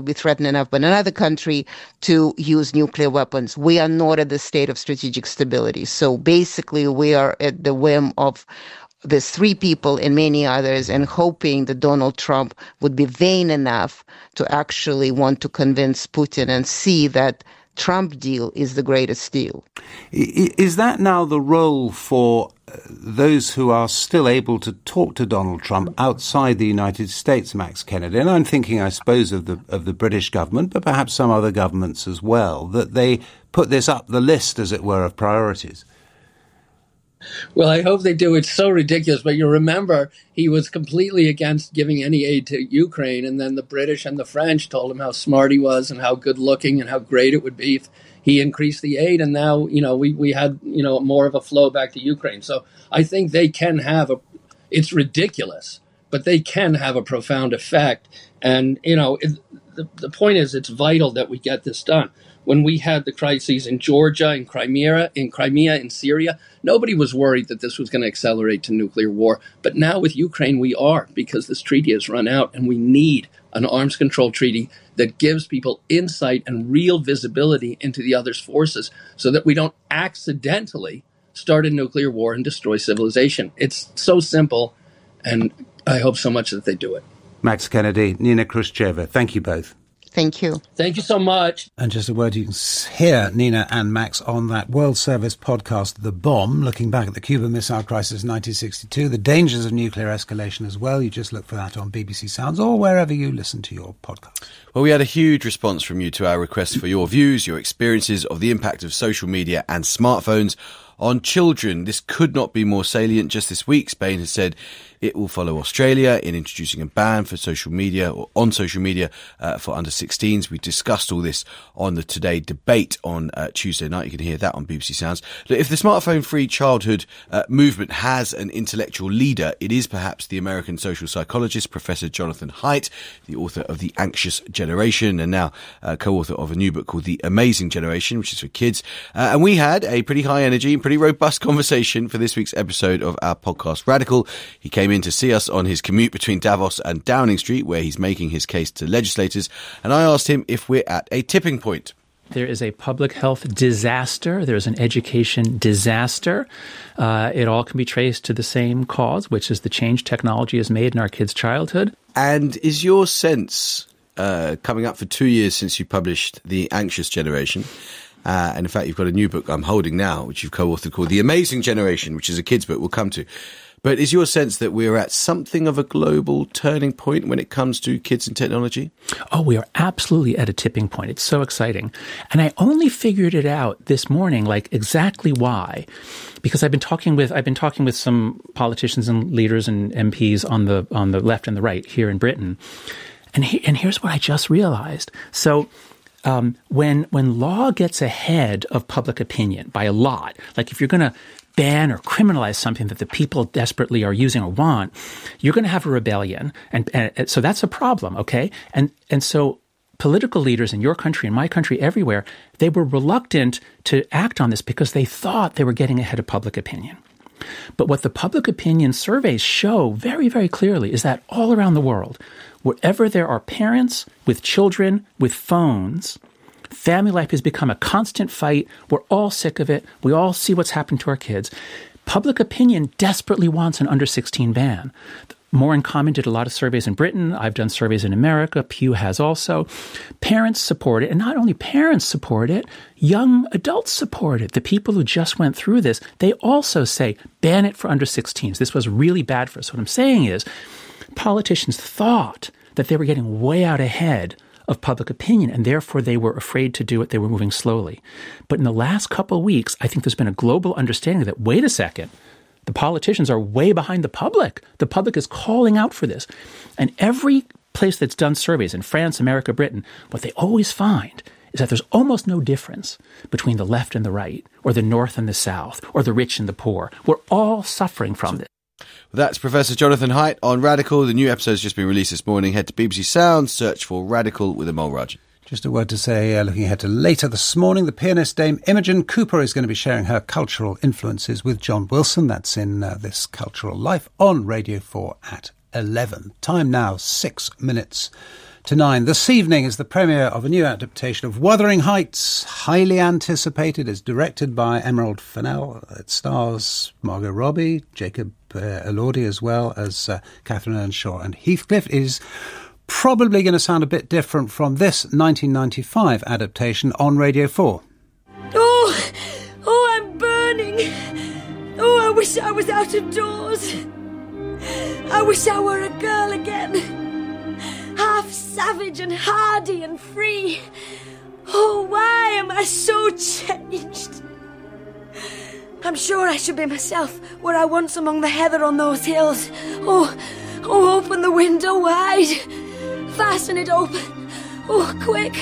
country to use nuclear weapons. We are not at the state of strategic stability. So basically, we are at the whim of there's three people and many others, and hoping that Donald Trump would be vain enough to actually want to convince Putin and see that Trump deal is the greatest deal. Is that now the role for those who are still able to talk to Donald Trump outside the United States, Max Kennedy? And I'm thinking, I suppose, of the British government, but perhaps some other governments as well, that they put this up the list, as it were, of priorities. Well, I hope they do. It's so ridiculous. But you remember, he was completely against giving any aid to Ukraine. And then the British and the French told him how smart he was and how good looking and how great it would be if he increased the aid. And now, we had, more of a flow back to Ukraine. So I think they can have it's ridiculous, but they can have a profound effect. And, the point is, it's vital that we get this done. When we had the crises in Georgia, in Crimea, in Syria, nobody was worried that this was going to accelerate to nuclear war. But now with Ukraine, we are, because this treaty has run out, and we need an arms control treaty that gives people insight and real visibility into the other's forces so that we don't accidentally start a nuclear war and destroy civilization. It's so simple, and I hope so much that they do it. Max Kennedy, Nina Khrushcheva, thank you both. Thank you. Thank you so much. And just a word, you can hear Nina and Max on that World Service podcast, The Bomb, looking back at the Cuban Missile Crisis in 1962, the dangers of nuclear escalation as well. You just look for that on BBC Sounds or wherever you listen to your podcast. Well, we had a huge response from you to our request for your views, your experiences of the impact of social media and smartphones on children. This could not be more salient. Just this week, Spain has said it will follow Australia in introducing a ban for social media or on social media for under 16s. We discussed all this on the Today debate on Tuesday night. You can hear that on BBC Sounds. Look, if the smartphone-free childhood movement has an intellectual leader, it is perhaps the American social psychologist, Professor Jonathan Haidt, the author of The Anxious Generation and now co-author of a new book called The Amazing Generation, which is for kids. And we had a pretty high energy and pretty robust conversation for this week's episode of our podcast Radical. He came in to see us on his commute between Davos and Downing Street, where he's making his case to legislators, and I asked him if we're at a tipping point. There is a public health disaster. There's an education disaster. It all can be traced to the same cause, which is the change technology has made in our kids' childhood. And is your sense, coming up for 2 years since you published The Anxious Generation, and in fact, you've got a new book I'm holding now, which you've co-authored called The Amazing Generation, which is a kid's book we'll come to. But is your sense that we're at something of a global turning point when it comes to kids and technology? Oh, we are absolutely at a tipping point. It's so exciting. And I only figured it out this morning, like exactly why. Because I've been talking with some politicians and leaders and MPs on the left and the right here in Britain. And here's what I just realized. So when law gets ahead of public opinion by a lot, like if you're going to ban or criminalize something that the people desperately are using or want, you're going to have a rebellion. And so that's a problem, okay? And so political leaders in your country, in my country, everywhere, they were reluctant to act on this because they thought they were getting ahead of public opinion. But what the public opinion surveys show very, very clearly is that all around the world, wherever there are parents with children with phones, family life has become a constant fight. We're all sick of it. We all see what's happened to our kids. Public opinion desperately wants an under 16 ban. More in Common did a lot of surveys in Britain. I've done surveys in America. Pew has also. Parents support it. And not only parents support it, young adults support it. The people who just went through this, they also say, ban it for under 16s. This was really bad for us. What I'm saying is politicians thought that they were getting way out ahead of public opinion, and therefore they were afraid to do it. They were moving slowly. But in the last couple of weeks, I think there's been a global understanding that, wait a second, the politicians are way behind the public. The public is calling out for this. And every place that's done surveys in France, America, Britain, what they always find is that there's almost no difference between the left and the right, or the north and the south, or the rich and the poor. We're all suffering from this. That's Professor Jonathan Haidt on Radical. The new episode's just been released this morning. Head to BBC Sounds, search for Radical with Amol Raj. Just a word to say, looking ahead to later this morning, the pianist Dame Imogen Cooper is going to be sharing her cultural influences with John Wilson. That's in This Cultural Life on Radio 4 at 11. Time now, 6 minutes to 9. This evening is the premiere of a new adaptation of Wuthering Heights, highly anticipated. It's directed by Emerald Fennell. It stars Margot Robbie, Jacob Elordi, as well as Catherine Earnshaw and Heathcliff, is probably going to sound a bit different from this 1995 adaptation on Radio 4. Oh, I'm burning. Oh, I wish I was out of doors. I wish I were a girl again. Half savage and hardy and free. Oh, why am I so changed? I'm sure I should be myself were I once among the heather on those hills. Oh, open the window wide. Fasten it open. Oh, quick.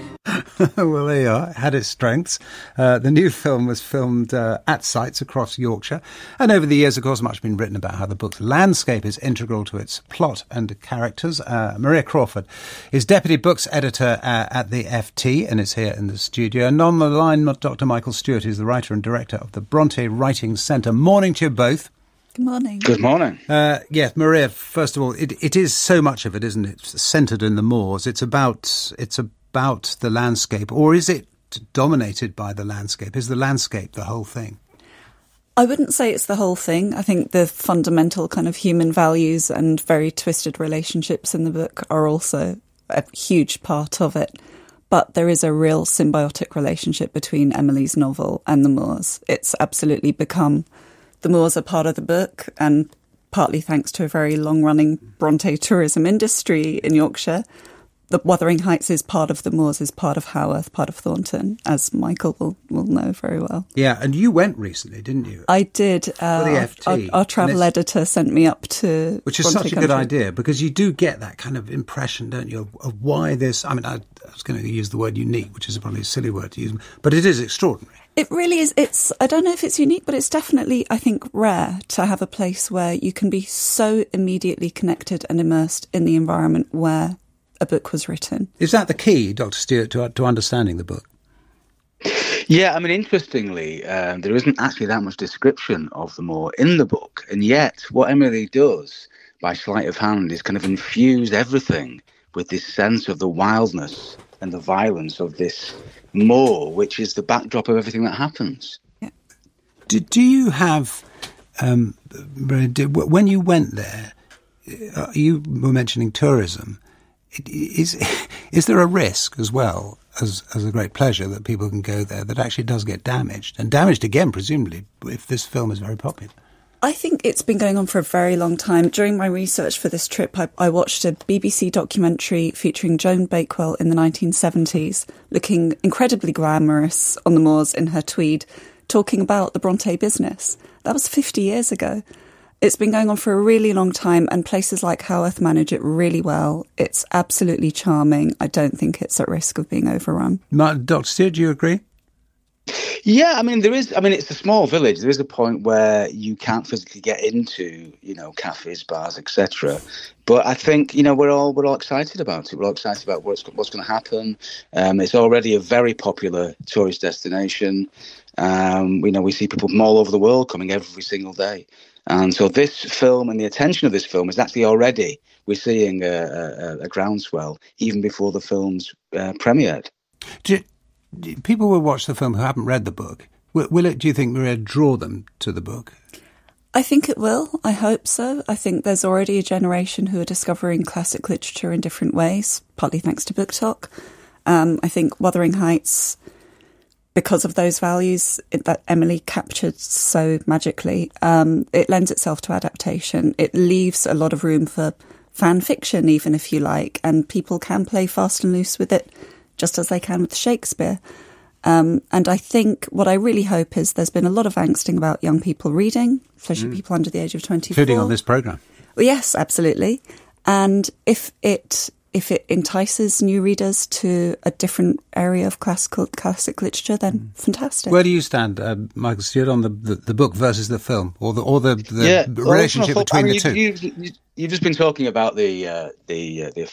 Well, there you are. It had its strengths. The new film was filmed at sites across Yorkshire. And over the years, of course, much has been written about how the book's landscape is integral to its plot and characters. Maria Crawford is Deputy Books Editor at the FT and is here in the studio. And on the line, Dr. Michael Stewart, who's the writer and director of the Bronte Writing Centre. Morning to you both. Good morning. Good morning. Yes, Maria, first of all, it is so much of it, isn't it? It's centred in the moors. It's about the landscape, or is it dominated by the landscape? Is the landscape the whole thing? I wouldn't say it's the whole thing. I think the fundamental kind of human values and very twisted relationships in the book are also a huge part of it. But there is a real symbiotic relationship between Emily's novel and the moors. It's absolutely become... The moors are part of the book, and partly thanks to a very long-running Bronte tourism industry in Yorkshire. The Wuthering Heights is part of the moors, is part of Haworth, part of Thornton, as Michael will know very well. Yeah, and you went recently, didn't you? I did. For the FT. Our travel editor sent me up to Which is Bronte such a good idea, because you do get that kind of impression, don't you, of why this... I mean, I was going to use the word unique, which is probably a silly word to use, but it is extraordinary. It really is. I don't know if it's unique, but it's definitely, I think, rare to have a place where you can be so immediately connected and immersed in the environment where a book was written. Is that the key, Dr. Stewart, to understanding the book? Yeah, I mean, interestingly, there isn't actually that much description of the moor in the book, and yet what Emily does, by sleight of hand, is kind of infuse everything with this sense of the wildness and the violence of this moor, which is the backdrop of everything that happens. Yeah. Do you have, when you went there, you were mentioning tourism, is there a risk as well as a great pleasure that people can go there that actually does get damaged, and damaged again, presumably, if this film is very popular? I think it's been going on for a very long time. During my research for this trip, I watched a BBC documentary featuring Joan Bakewell in the 1970s, looking incredibly glamorous on the moors in her tweed, talking about the Bronte business. That was 50 years ago. It's been going on for a really long time, and places like Haworth manage it really well. It's absolutely charming. I don't think it's at risk of being overrun. Dr. Stewart, do you agree? Yeah, I mean, it's a small village. There is a point where you can't physically get into, cafes, bars, etc. But I think, we're all excited about it. We're all excited about what's going to happen. It's already a very popular tourist destination. We see people from all over the world coming every single day. And so this film and the attention of this film is actually already, we're seeing a groundswell even before the film's premiered. People will watch the film who haven't read the book. Will it, do you think, Maria, draw them to the book? I think it will. I hope so. I think there's already a generation who are discovering classic literature in different ways, partly thanks to Book Talk. I think Wuthering Heights, because of those values that Emily captured so magically, it lends itself to adaptation. It leaves a lot of room for fan fiction, even if you like, and people can play fast and loose with it, just as they can with Shakespeare. And I think what I really hope is there's been a lot of angsting about young people reading, especially people under the age of 24. Including on this programme. Well, yes, absolutely. And if it entices new readers to a different area of classic literature, then fantastic. Where do you stand, Michael Stewart, on the book versus the film, or the relationship between the two? You've just been talking about the